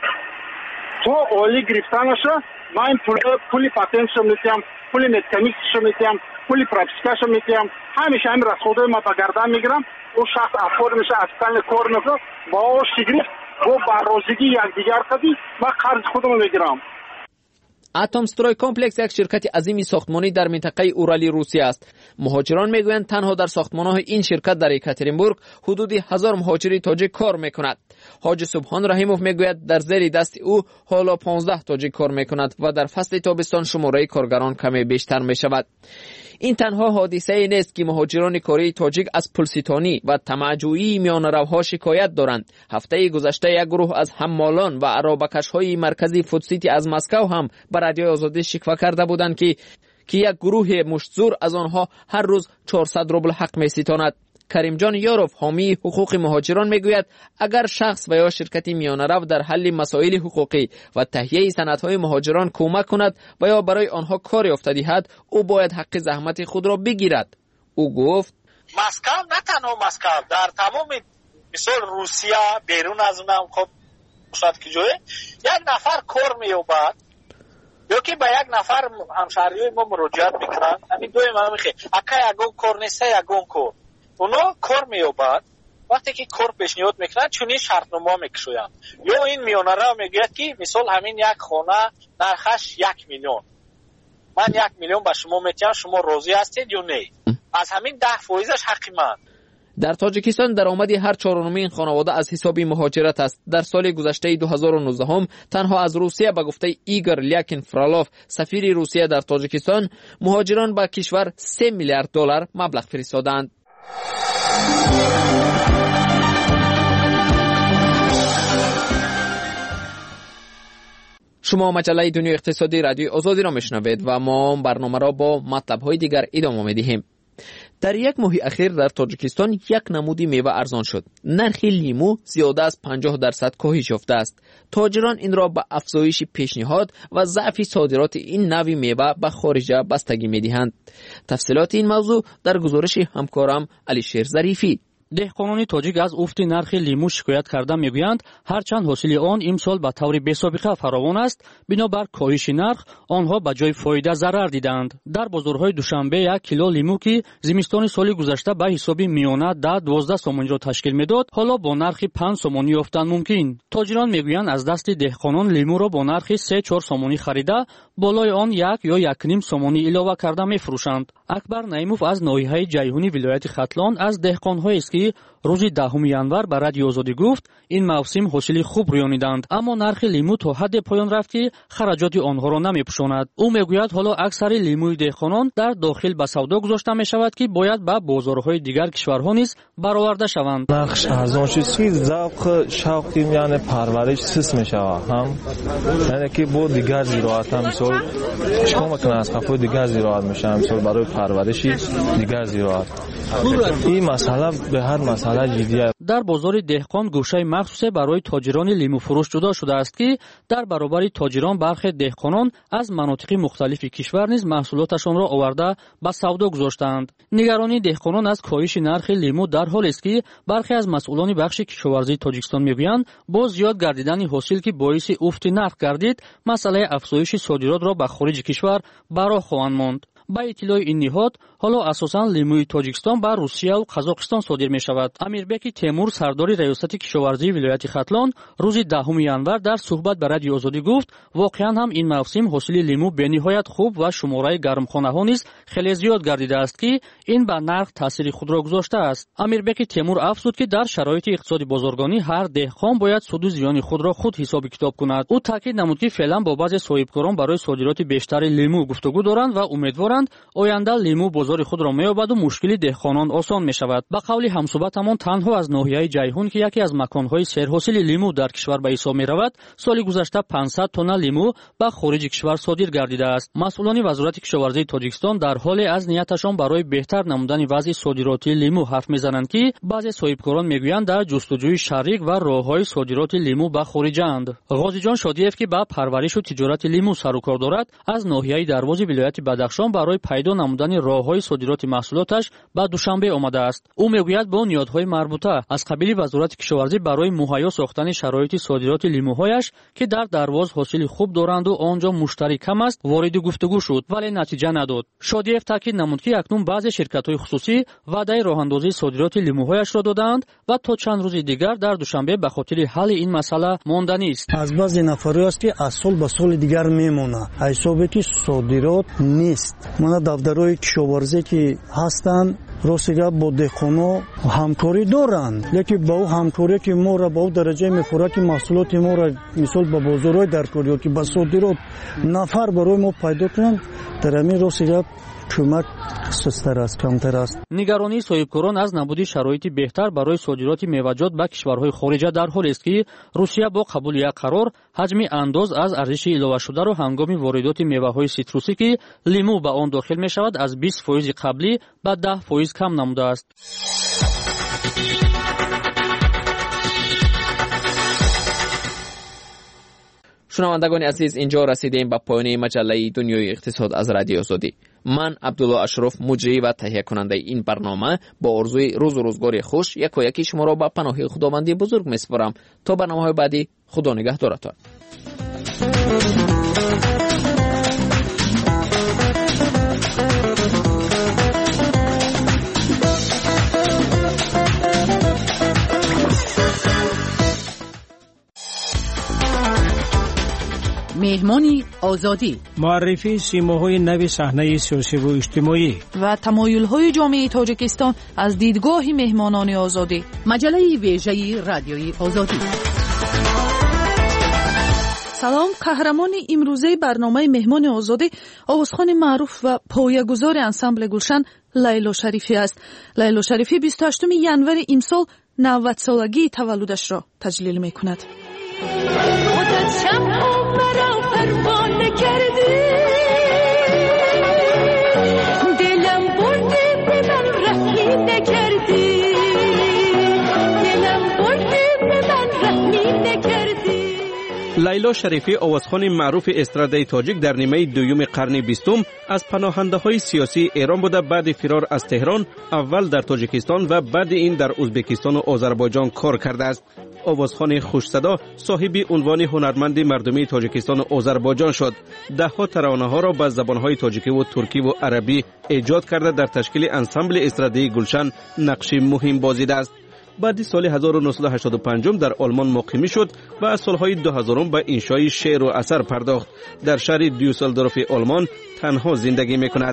تو اولی گرفتنشه من این پولی پاتنشو میتیم، پولی مکانیکشو میتیم، پولی پراکتیکاشو میتیم، همیشه همین رسوده ما به گردن میگیرم. اون شخص افور میشه از تن کار میکنه با شگرفت با برازگی یکدیگر کردی من قرض خودمو میگیرم. اتمستروی کمپلکس یک شرکت عظیمی ساختمانی در منطقه اورالی روسیه است. مهاجران میگویند تنها در ساختمان‌های این شرکت در یکاترینبورگ حدود 1000 مهاجر تاجیک کار میکند. حاجی سبحان رحیموف میگوید در زیر دست او حالا 15 تاجیک کار میکند و در فصل تابستان شماره کارگران کمی بیشتر میشود. این تنها حادثه نیست که مهاجران کاری تاجیک از پولستانی و طمع‌جویی میانروها شکایت دارند. هفته گذشته یک گروه از حمالان و عرابکش‌های مرکزی فودسیتی از مسکو هم به رادیوی آزادی شکوه کرده بودند که یک گروه مشتزور از آنها هر روز 400 روبل حق می‌ستاند. کریم یاروف حامی حقوق مهاجران میگوید اگر شخص و یا شرکت میانه‌رو در حل مسائل حقوقی و تهیه سندهای مهاجران کمک کند و یا برای آنها کار یافته دهد، او باید حق زحمت خود را بگیرد. او گفت مسکو نه تنها مسکو، در تمام مثال روسیه بیرون از اونم خب شاید که جوی یک نفر کار میوبد یا که به یک نفر همشهری ما مراجعت میکنن، همین دوی من میخواه اکا یکون کار نیسته یکون کار، اونا کار میوبد. وقتی که کار پیشنهاد میکنن چونی شرطنامه میکشوین یا این میانه رو میگوید که مثال همین یک خانه نرخش 1 میلیون، من 1 میلیون به شما میتیم، شما راضی هستید یا نه؟ از همین 10%ش حقی من. در تاجیکستان درآمد هر چهارم این خانواده از حساب مهاجرت است. در سال گذشته 2019 هم تنها از روسیه به گفته ایگور لیاکین فرالاف، سفیر روسیه در تاجیکستان، مهاجران به کشور 3 میلیارد دلار مبلغ فرستادند. شما مجله دنیای اقتصادی رادیو آزادی را میشنوید و ما برنامه را با مطلب‌های دیگر ادامه می‌دهیم. در یک ماه اخیر در تاجیکستان یک نمودی میوه ارزان شد. نرخ لیمو زیاده از 50% کاهش یافته است. تاجران این را به افزایش پیشنهاد و ضعف صادرات این نوع میوه به خارج بستگی می‌دهند. تفصیلات این موضوع در گزارش همکارم علیشیر ظریفی. دهقانان تاجیک از افت نرخ لیمو شکایت کرده میگویند هرچند حاصل آن امسال به طور بی‌سابقه فراوان است، بنابر کاهش نرخ آنها به جای فایده ضرر دیدند. در بازارهای دوشنبه 1 کیلو لیمو که زمستان سال گذشته به حساب میانه 10-12 سومانی را تشکیل میداد، حالا با نرخ 5 سومانی یافتن ممکن. تاجران میگویند از دست دهقانان لیمو را با نرخ 3-4 سومانی خریده، بالای آن 1 یا 1.5 سومانی علاوه کرده میفروشند. اکبر نعیموف از ناحیه جیهونی ولایت ختلان از دهقان‌هایی است که روز 10 ینور به رادیو آزادی گفت این موسم حاصل خوب رویانیدند، اما نرخ لیمو تا حد پایان رفت که خراجات آنها را نمیپوشاند. او میگوید حالا اکثر لیموی دهقانان در داخل به سودا گذاشته می شود که باید به بازارهای دیگر کشورها نیز برآورده شوند. نرخ ارزان شد که ذوق شوق یعنی پرورش سست می شود، هم یعنی که با دیگر زراعت هم مثلا چیکار میکنه از قفای دیگر زراعت میشه، مثلا برای پرورش دیگر زراعت. این مسئله به هر مسئله جدیه. در بازار دهقان گوشه مخصوص برای تاجران لیمو فروش جدا شده است که در برابر تاجران برخی دهقانان از مناطق مختلف کشور نیز محصولاتشان را آورده به سودا گذاشتند. نگرانی دهقانان از کاهش نرخ لیمو در حالی است که برخی از مسئولان بخش کشاورزی تاجیکستان میگویند با زیاد گردیدن حاصل که باعث افت نرخ گردید، مسئله افزایش صادرات را به خارج کشور برا خواهند ماند. با اطلاع این نهاد حالا اساساً لیموی تاجیکستان به روسیه و قزاقستان صادر می شود. امیربک تیمور سردار ریاست کشاورزی ولایت ختلان روز 10 ینور در صحبت به رادیو آزادی گفت واقعاً هم این موسم حاصل لیمو به نهایت خوب و شماره گرمخانه‌ها نیز خیلی زیاد گردیده است که این به نرخ تاثیر خود را گذاشته است. امیربک تیمور افزود که در شرایط اقتصادی بازرگانی هر دهقان باید سود و زیان خود را خود حساب کتاب کند. او تاکید نمود که فعلا با بعضی صاحبکاران برای صادرات بیشتر لیمو گفتگو دارند و امیدوارند آینده لیمو بازار خود را می‌یابد و مشکل دهقانان آسان می‌شود. به قول همصحبتمان تنها از ناحیه جیهون که یکی از مکان‌های سرحاصل لیمو در کشور به حساب می‌رود، سال گذشته 500 تن لیمو به خارج کشور صادر گردیده است. مسئولان وزارت کشاورزی تاجیکستان در حال از نیتشان برای بهتر نمودن وضع صادراتی لیمو حرف می‌زنند که بعضی صاحبکاران می‌گویند در جستجوی شریک و راه‌های صادرات لیمو به خارج‌اند. غازی جان شادیف که به پرورش و تجارت لیمو سر و کار دارد، از ناحیه دروازه ولایت بدخشان برای پیدا نمودن راه‌های صادرات محصولاتش به دوشنبه آمده است. او میگوید با نیازهای مربوطه از قبیل وزارت کشاورزی برای مهیا ساختن شرایط صادرات لیموهایش که در درواز حاصل خوب دارند و آنجا مشتری کم است وارد گفتگو شد ولی نتیجه نداد. شادیف تاکید نمود که اکنون بعضی شرکت‌های خصوصی وعده راه‌اندازی صادرات لیموهایش را دادند و تا چند روز دیگر در دوشنبه به خاطر حل این مسئله ماندنی است. از بعضی نفرایی است که از سال به سال دیگر میمونه، حسابی که صادرات نیست. من دفترهای کشاورزی که هستند راستیگه با دهقانا همکاری دارند، لیکن با همکاری که ما را با درجه میخوره که محصولات ما را مثال به بازارهای درکاری که به صادرات نفر برای ما پیدا کنند، در همین راستیگه کمک سستر است، کمتر است. نگرانی صاحبکاران از نبود شرایط بهتر برای صادرات میوه‌جات به کشورهای خارجه در حالی است که روسیه با قبول یک قرار حجم انداز از ارزش علاوه شده را هنگام واردات میوه‌های سیتروسی که لیمو به آن داخل می شود از 20% قبلی به 10% کم نموده است. شنوندگان عزیز، اینجا رسیدیم به پایان مجله دنیای اقتصاد از رادیو آزادی. من عبدالله اشرف، مجری و تهیه کننده این برنامه، با آرزوی روز و روزگار خوش یکی شما را به پناه خداوندی بزرگ میسپارم. تا برنامه‌های بعدی، خدا نگهدارتان. مهمانی آزادی، معرفی سیماهای نو صحنه سیاسی و اجتماعی و تمایل‌های جامعه تاجیکستان از دیدگاه مهمانان آزادی. مجله ویژه رادیوی آزادی. سلام، قهرمان امروزه برنامه مهمان آزادی آوازخوان معروف و پایه‌گذار انسامبل گلشن لیلا شریفی است. لیلا شریفی 28 ژانویه امسال 90 سالگی تولدش را تجلیل می‌کند. پروانه کردی دلم بردی به من رحمی نکردی دلم بردی به من رحمی نکردی. لیلا شریفی آوازخوان معروف استراده تاجیک در نیمه دوم قرن 20 از پناهنده‌های سیاسی ایران بوده. بعد فرار از تهران اول در تاجیکستان و بعد این در ازبکستان و آذربایجان کار کرده است. آوازخوان خوش صدا صاحب عنوان هنرمند مردمی تاجیکستان و آذربایجان شد. ده‌ها ترانه‌ها را به زبان‌های تاجیکی و ترکی و عربی ایجاد کرده در تشکیل انسامبل استراده گلشن نقشی مهم بازیده است. بعد سال 1985 در آلمان مقیم شد و از سالهای 2000 به انشای شعر و اثر پرداخت. در شهر دیوسلدورف آلمان تنها زندگی می‌کند.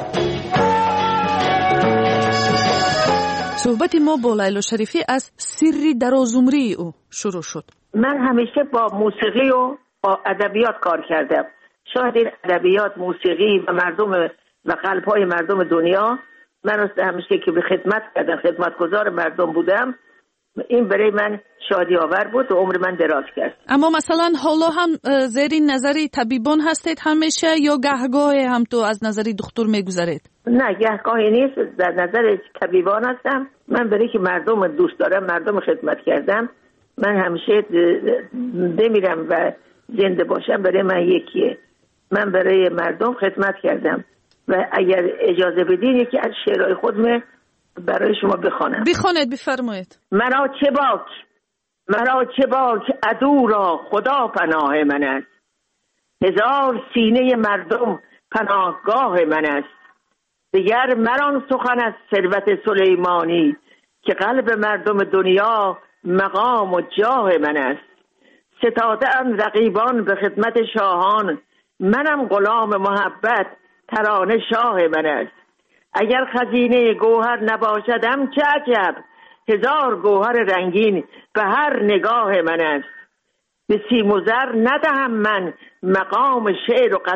صحبت ما با لیلا شریفی از سری درازعمری او شروع شد. من همیشه با موسیقی و با ادبیات کار کردم. شاید این ادبیات، موسیقی و مردم و قلب‌های مردم دنیا، من همیشه که به خدمت کردم، خدمتگزار مردم بودم، این برای من شادی آور بود و عمر من دراز کرد. اما مثلا حالا هم زیر نظری طبیبان هستید همیشه یا گهگاه هم تو از نظری دکتر میگذارید؟ نه، گهگاهی نیست، در نظر طبیبان هستم. من برای که مردم دوست دارم، مردم خدمت کردم، من همیشه بمیرم و زنده باشم برای من یکیه. من برای مردم خدمت کردم و اگر اجازه بدین یکی از شعرهای خودم برای شما بخوانم. بخوانید، بفرمایید. مرا چه باک عدو را خدا پناه من است. هزار سینه مردم پناهگاه من است. دیگر مران سخن از ثروت سلیمانی که قلب مردم دنیا مقام و جاه من است. ستاده‌ام رقیبان به خدمت شاهان، منم غلام محبت ترانه شاه من است. اگر خزینه گوهر نباشدم چه عجب، هزار گوهر رنگین به هر نگاه من است. به سیم و زر ندهم من مقام شعر و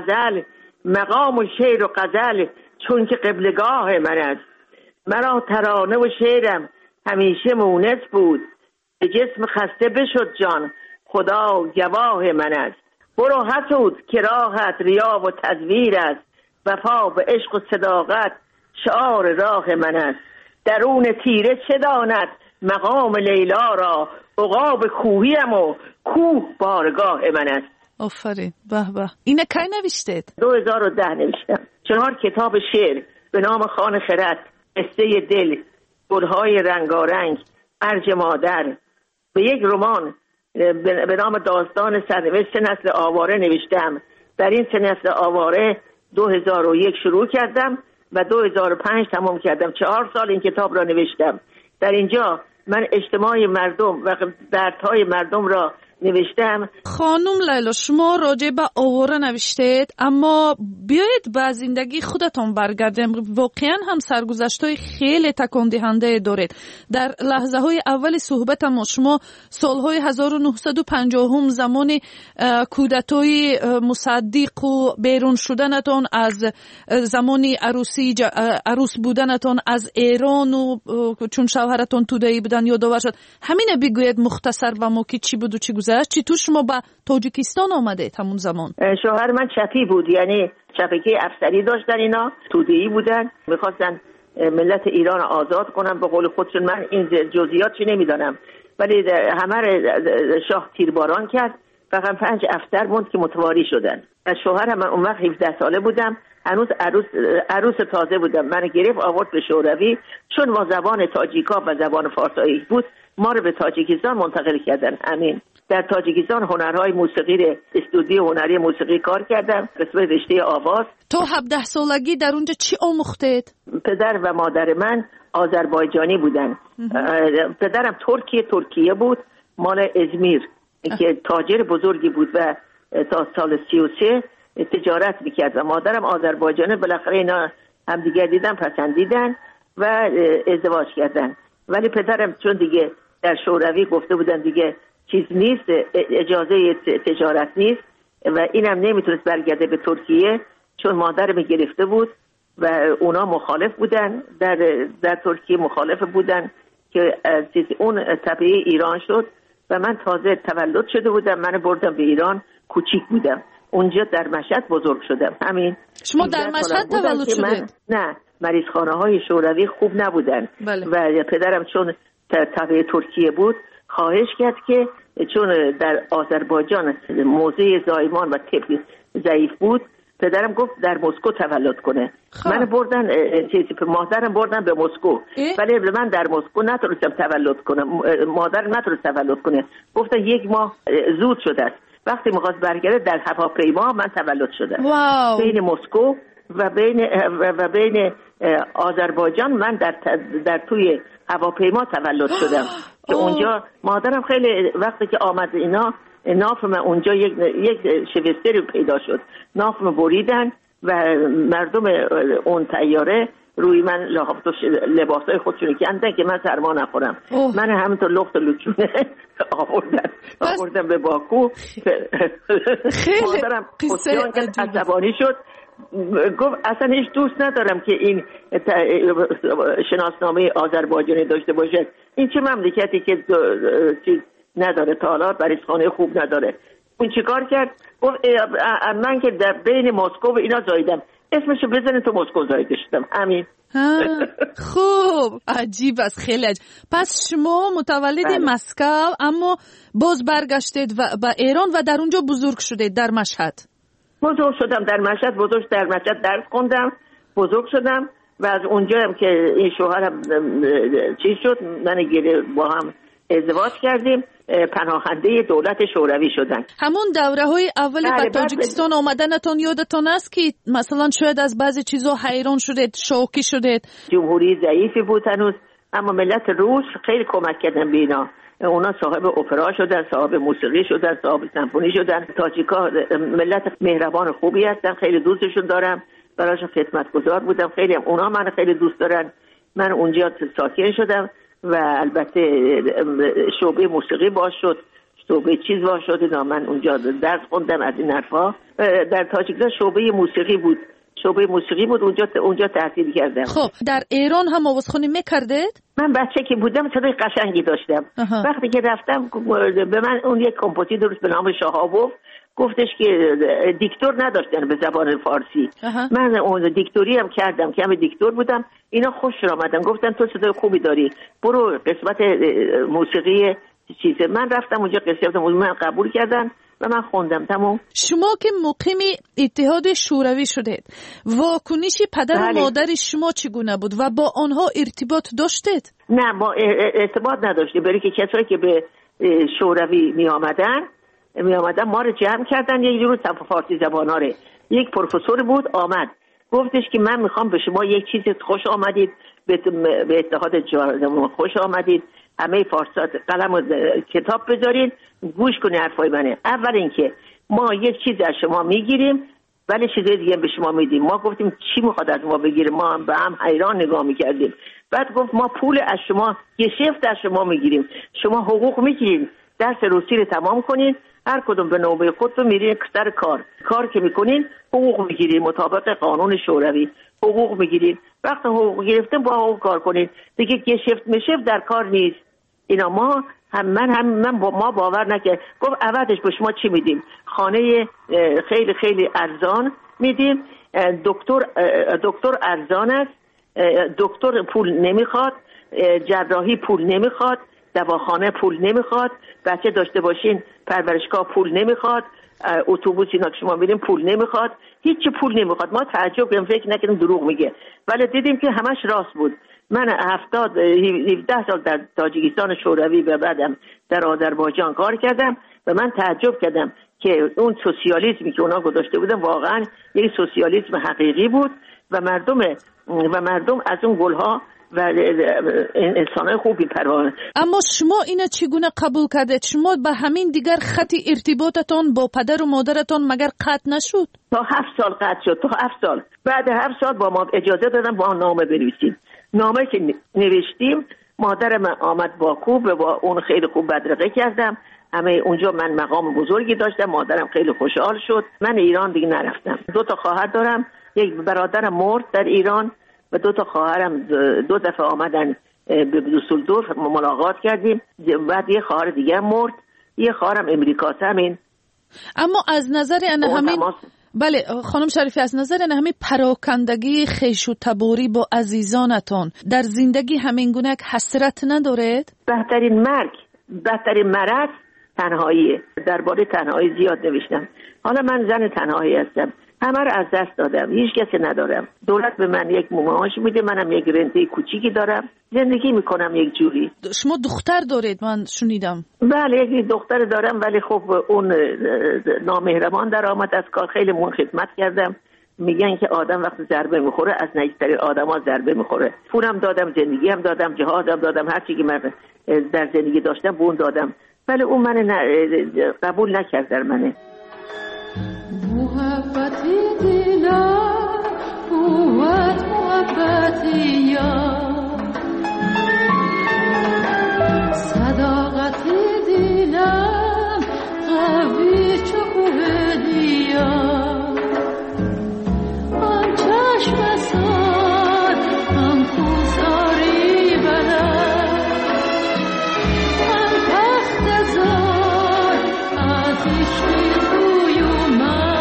غزل چون که قبلگاه من است. مرا ترانه و شعرم همیشه مونس بود، به جسم خسته بشد جان خدا گواه من است. برو حسود که راحت ریا و تزویر است، وفا به عشق و صداقت شعار راه من است. درون تیره چه داند مقام لیلا را، عقاب کوهیم و کوه بارگاه من است. آفرین، به به. اینه کی نوشتید؟ 2010 نوشتم. 4 کتاب شعر به نام خان خرد، قصه دل، گلهای رنگارنگ، ارج مادر، به یک رمان به نام داستان سرنوشت نسل آواره نوشتم. در این 3 نسل آواره 2001 شروع کردم و 2005 تمام کردم. 4 سال این کتاب را نوشتم. در اینجا من اجتماع مردم و دردهای مردم را نوشتم. خانم لیلا، شما راجع به آواره نوشتید، اما بیایید به زندگی خودتون برگردیم. واقعا هم سرگذشت‌های خیلی تکان دهنده دارید. در لحظه‌های اول صحبت ما شما سال‌های 1950 زمان کودتای مصدق و بیرون شدنتون از زمانی عروس بودنتون از ایران و چون شوهرتون توده‌ای بودن یادآور شد. همین بگوید مختصر و ما که چی بود و چی گذشت. چطور شما به تاجیکستان آمده همون زمان؟ شوهر من چپی بود، یعنی چپکی افسری داشتن، اینا توده‌ای بودن، میخواستن ملت ایران آزاد کنن به قول خودشون. من این جزئیات چی نمیدانم، ولی همه شاه تیرباران کرد. فقط 5 افسر موند که متواری شدن. از شوهرم من اون وقت 17 ساله بودم، هنوز عروس تازه بودم. من گرفت آورد به شوروی، چون ما زبان تاجیکا و زبان فارسی بود ما رو به تاجیکستان منتقل کردن. همین در تاجیکستان هنرهای موسیقی، استودیو هنری موسیقی کار کردم، قسمت رشته آواز. تو 17 سالگی در اونجا چی آموختید؟ پدر و مادر من آذربایجانی بودن. پدرم ترکیه بود، مال ازمیر که تاجر بزرگی بود و تا سال 33 تجارت میکرد و مادرم آذربایجانی. بالاخره اینا همدیگر دیدن، پسندیدن و ازدواج کردن. ولی پدرم چون دیگه در شوروی گفته بودن دیگه چیز نیست، اجازه تجارت نیست و اینم نمیتونست برگرده به ترکیه چون مادرم گرفته بود و اونا مخالف بودن، در ترکیه مخالف بودن که اون تبعه ایران شد و من تازه تولد شده بودم. من بردم به ایران، کوچیک بودم، اونجا در مشهد بزرگ شدم. همین. شما در مشهد تولد شدید؟ نه، مریضخانه های شوروی خوب نبودن. بله. و پدرم چون تبع ترکیه بود خواهش کرد که چون در آذربایجان موضع زایمان و طب ضعیف بود، پدرم گفت در مسکو تولد کنه. من بردن مادرم بردن به مسکو، ولی من در مسکو نتونستم تولد کنم. مادرم نتونست تولد کنه، گفتن 1 ماه زود شده است. وقتی می‌خواست برگرده در هواپیما من تولد شدم. بین مسکو و بین آذربایجان من در توی هواپیما تولد شدم که اونجا مادرم خیلی وقتی که آمد اینا نافم اونجا یک شوستری پیدا شد، نافم بریدن و مردم اون طیاره روی من لباسای خودشون کندن که من سرما نخورم. من همینطور لخت و لچونه آوردم به باکو. مادرم عصبانی شد، گفت اصلا هیچ دوست ندارم که این شناسنامه آذربایجانی داشته باشه. این چه مملکتی که چیز نداره، تا مریضخانه خوب نداره. اون چیکار کرد؟ گفت من که در بین مسکو و اینا زاییدم، اسمشو بزنه تو مسکو زاییده شدم. همین. خوب، عجیب است، خیلی عجیب. پس شما متولد مسکو اما باز برگشتید به ایران و در اونجا بزرگ شدید در مشهد. بزرگ شدم در مشهد، در مشهد درس خوندم، بزرگ شدم و از اونجا هم که این شوهرم چی شد، من با هم ازدواج کردیم، پناهنده دولت شوروی شدن. همون دوره های اولی به تاجیکستان آمدنتون یادتون است که مثلا شاید از بعضی چیزا حیران شدید، شوکی شدید؟ جمهوری ضعیفی بود هنوز، اما ملت روس خیلی کمک کردن به اینا. اونا صاحب اپرا شدن، صاحب موسیقی شدن، صاحب سمفونی شدن. تاجیکا ملت مهربان خوبی هستن، خیلی دوستشون دارم، براشون خدمتگزار بودم. خیلی هم اونا من خیلی دوست دارن. من اونجا ساکن شدم و البته شعبه موسیقی باز شد، شعبه چیز باز شد. من اونجا درس خوندم از این حرفا. در تاجیکستان شعبه موسیقی بود، اونجا تحصیل کردم. خب در ایران هم آوازخوانی میکردید؟ من بچه که بودم صدای قشنگی داشتم. وقتی که رفتم به من اون یک کمپوزیتور به نام شاهابوف گفتش که دیکتور نداشتن به زبان فارسی. من اون دیکتوری هم کردم که همه دیکتور بودم. اینا خوش آمدن، گفتن تو صدای خوبی داری، برو قسمت موسیقی چیزه. من رفتم اونجا قسمت من قبول کردن و من خوندم. تمام. شما که مقیم اتحاد شوروی شدید، واکنش پدر و مادر شما چگونه بود و با آنها ارتباط داشتید؟ نه، ما ارتباط نداشتیم، برای که کسایی که به شوروی می آمدن ما رو جمع کردن. یک جور فارسی زباناره. یک پروفسور بود آمد گفتش که من میخوام به شما یک چیز خوش آمدید، به اتحاد جهانی خوش آمدید، همه فارسات قلم و کتاب بذارید گوش کنید حرفای منه. اول اینکه ما یک چیز از شما میگیریم ولی چیزای دیگه به شما میدیم. ما گفتیم چی میخواد از ما بگیره؟ ما هم به هم حیران نگاه میکردیم. بعد گفت ما پول از شما یه شفت از شما میگیریم، شما حقوق میگیرید، درس روسی رو تمام کنید، هر کدوم به نوبه خودتون میرین سر کار که میکنین حقوق میگیرید، مطابق قانون شوروی حقوق میگیرید. وقتی حقوق گرفتین با حقوق کار کنید دیگه. یه شفت در کار نیست. اینا ما باور نکرد. گفت عوضش به شما چی میدیم؟ خانه خیلی خیلی ارزان میدیم، دکتر ارزان است دکتر پول نمیخواد، جراحی پول نمیخواد، دواخانه پول نمیخواد، بچه داشته باشین پرورشگاه پول نمیخواد، اتوبوس اینا که شما میرین پول نمیخواد، هیچ پول نمیخواد. ما تعجب کردیم، فکر نکردیم دروغ میگه، ولی دیدیم که همش راست بود. من 17 سال در تاجیکستان شوروی و بعدم در آذربایجان کار کردم و من تعجب کردم که اون سوسیالیسمی که اونا گذاشته بودن واقعا یک سوسیالیسم حقیقی بود و مردم از اون گلها و انسانای خوبی پروانه. اما شما اینا چگونه قبول کردید؟ شما به همین دیگر خط ارتباطتان با پدر و مادرتان مگر قطع نشد؟ تا 7 سال قطع شد، تا 7 سال. بعد 7 سال با ما اجازه دادن با نامه بنویسیم. نامه که نوشتیم مادرم آمد باکو و با اون خیلی خوب بدرقه کردم. همه اونجا من مقام بزرگی داشتم، مادرم خیلی خوشحال شد. من ایران دیگه نرفتم. 2 تا خواهر دارم، یک برادرم مرد در ایران و 2 تا خواهرم 2 دفعه آمدن به دوسلدورف ملاقات کردیم. بعد یه خواهر دیگه مرد، یه خواهرم امریکاست همین. اما از نظر همین بله خانم شریفی، از نظر همین پراکندگی خویش و تباری با عزیزانتان در زندگی همین گونه حسرت ندارید؟ بهترین مرض تنهاییه. درباره تنهایی زیاد نوشتم. حالا من زن تنهایی هستم، همه رو از دست دادم، هیچ کسی ندارم. دولت به من یک معاش میده، منم یک رنته کوچیکی دارم، زندگی میکنم یک جوری. شما دختر دارید من شنیدم؟ بله یک دختر دارم، ولی خب اون نامهربان در آمد از کار. خیلی مون خدمت کردم. میگن که آدم وقتی ضربه میخوره از نزدیکترین آدما ضربه میخوره. پولم دادم، زندگی هم دادم، جهادم دادم، هر چیزی که من در زندگی داشتم اون دادم، ولی اون من قبول نکرد در منه. محبتی دلم قوت محبتی یار، صداقتی دلم قوی چو کوه دیار، آن چشم سار آن کوساری بلد، آن تخت زار از عشق توی و من،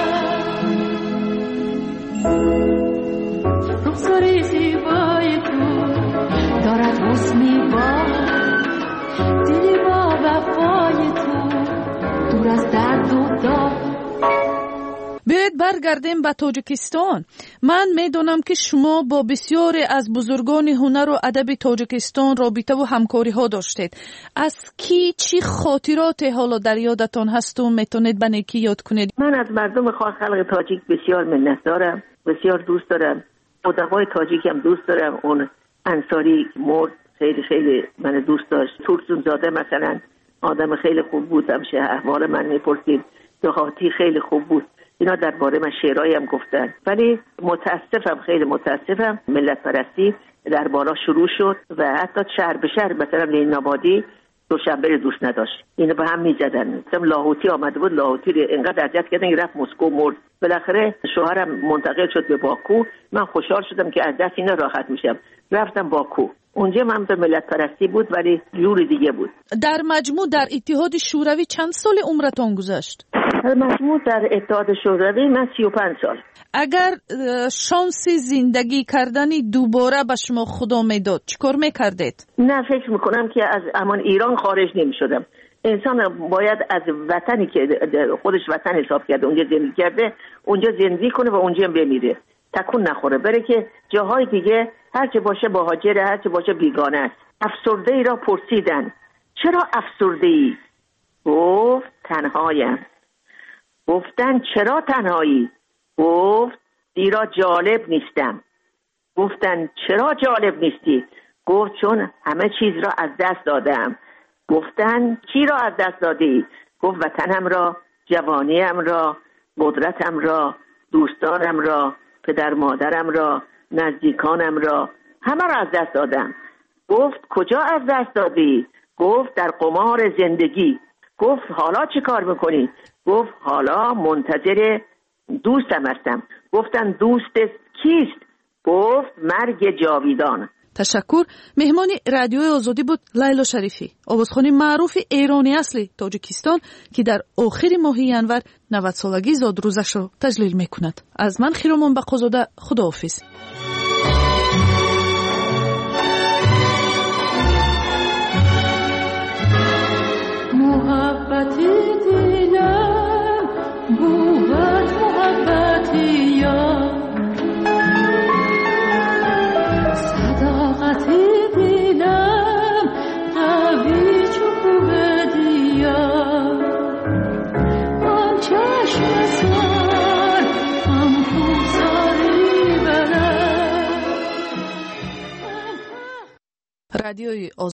رخساری زیبای تو دارد حسنی با دلی با وفای تو دور از درد و داغ. بیایید برگردیم به تاجیکستان. من میدونم که شما با بسیاری از بزرگان هنر و ادب تاجیکستان رابطه و همکاری ها داشتید. از کی چی خاطرات حالا در یادتان هست و میتونید به نیکی یاد کنید؟ من از مردم خلق تاجیک بسیار منتدارم، بسیار دوست دارم. ادبای تاجیک هم دوست دارم. اون انصاری مرد، خیلی من دوست داشت. تورسون زاده مثلا آدم خیلی خوب بود، همشه احوال من میپرسید. دهاتی خیلی خوب بود. اینا درباره من شعرایی هم گفتن. ولی خیلی متاسفم ملت پرستی در بالا شروع شد و حتی شهر به شهر مثلا لین آبادی دوشنبه رو دوست نداشت. اینو به هم میزدن. مثلا لاهوتی آمده بود، لاهوتی رو انقدر اذیت کردن رفت مسکو مرد. بالاخره شوهرم منتقل شد به باکو. من خوشحال شدم که از دست اینا راحت میشم. رفتم باکو. اونجا من به ملت پرستی بود ولی جور دیگه بود. در مجموع در اتحاد شوروی چند سال عمرتان گذشت؟ در مجموع در اتحاد شوروی من 35 سال. اگر شانس زندگی کردنی دوباره به شما خدا میداد چیکار میکردید؟ نه فکر میکنم که از امان ایران خارج نمیشدم. انسان باید از وطنی که خودش وطن حساب کرده اونجا زندگی کرده اونجا زندگی کنه و اونجا بمیره، تکون نخوره، بره که جاهای دیگه هر چه باشه مهاجره، هر چه باشه بیگانه است. افسرده ای را پرسیدن چرا افسرده ای؟ گفت تنهایم. گفتن چرا تنهایی؟ گفت زیرا جالب نیستم. گفتن چرا جالب نیستی؟ گفت چون همه چیز را از دست دادم. گفتن چی را از دست دادی؟ گفت وطنم را، جوانیم را، قدرتم را، دوستانم را، پدر مادرم را، نزدیکانم را، همه را از دست دادم. گفت کجا از دست دادی؟ گفت در قمار زندگی. گفت حالا چی کار میکنی؟ گفت حالا منتظر دوستم هستم. گفتن دوست کیست؟ گفت مرگ جاویدان. تشکر. مهمان رادیوی آزادی بود لیلا شریفی، آوازخوان معروف ایرانی اصلی تاجیکستان که در آخر ماه ینور 90 سالگی زاد روزش را تجلیل میکند. از من خیرامان بقازاده، خداحافظ. رادیوی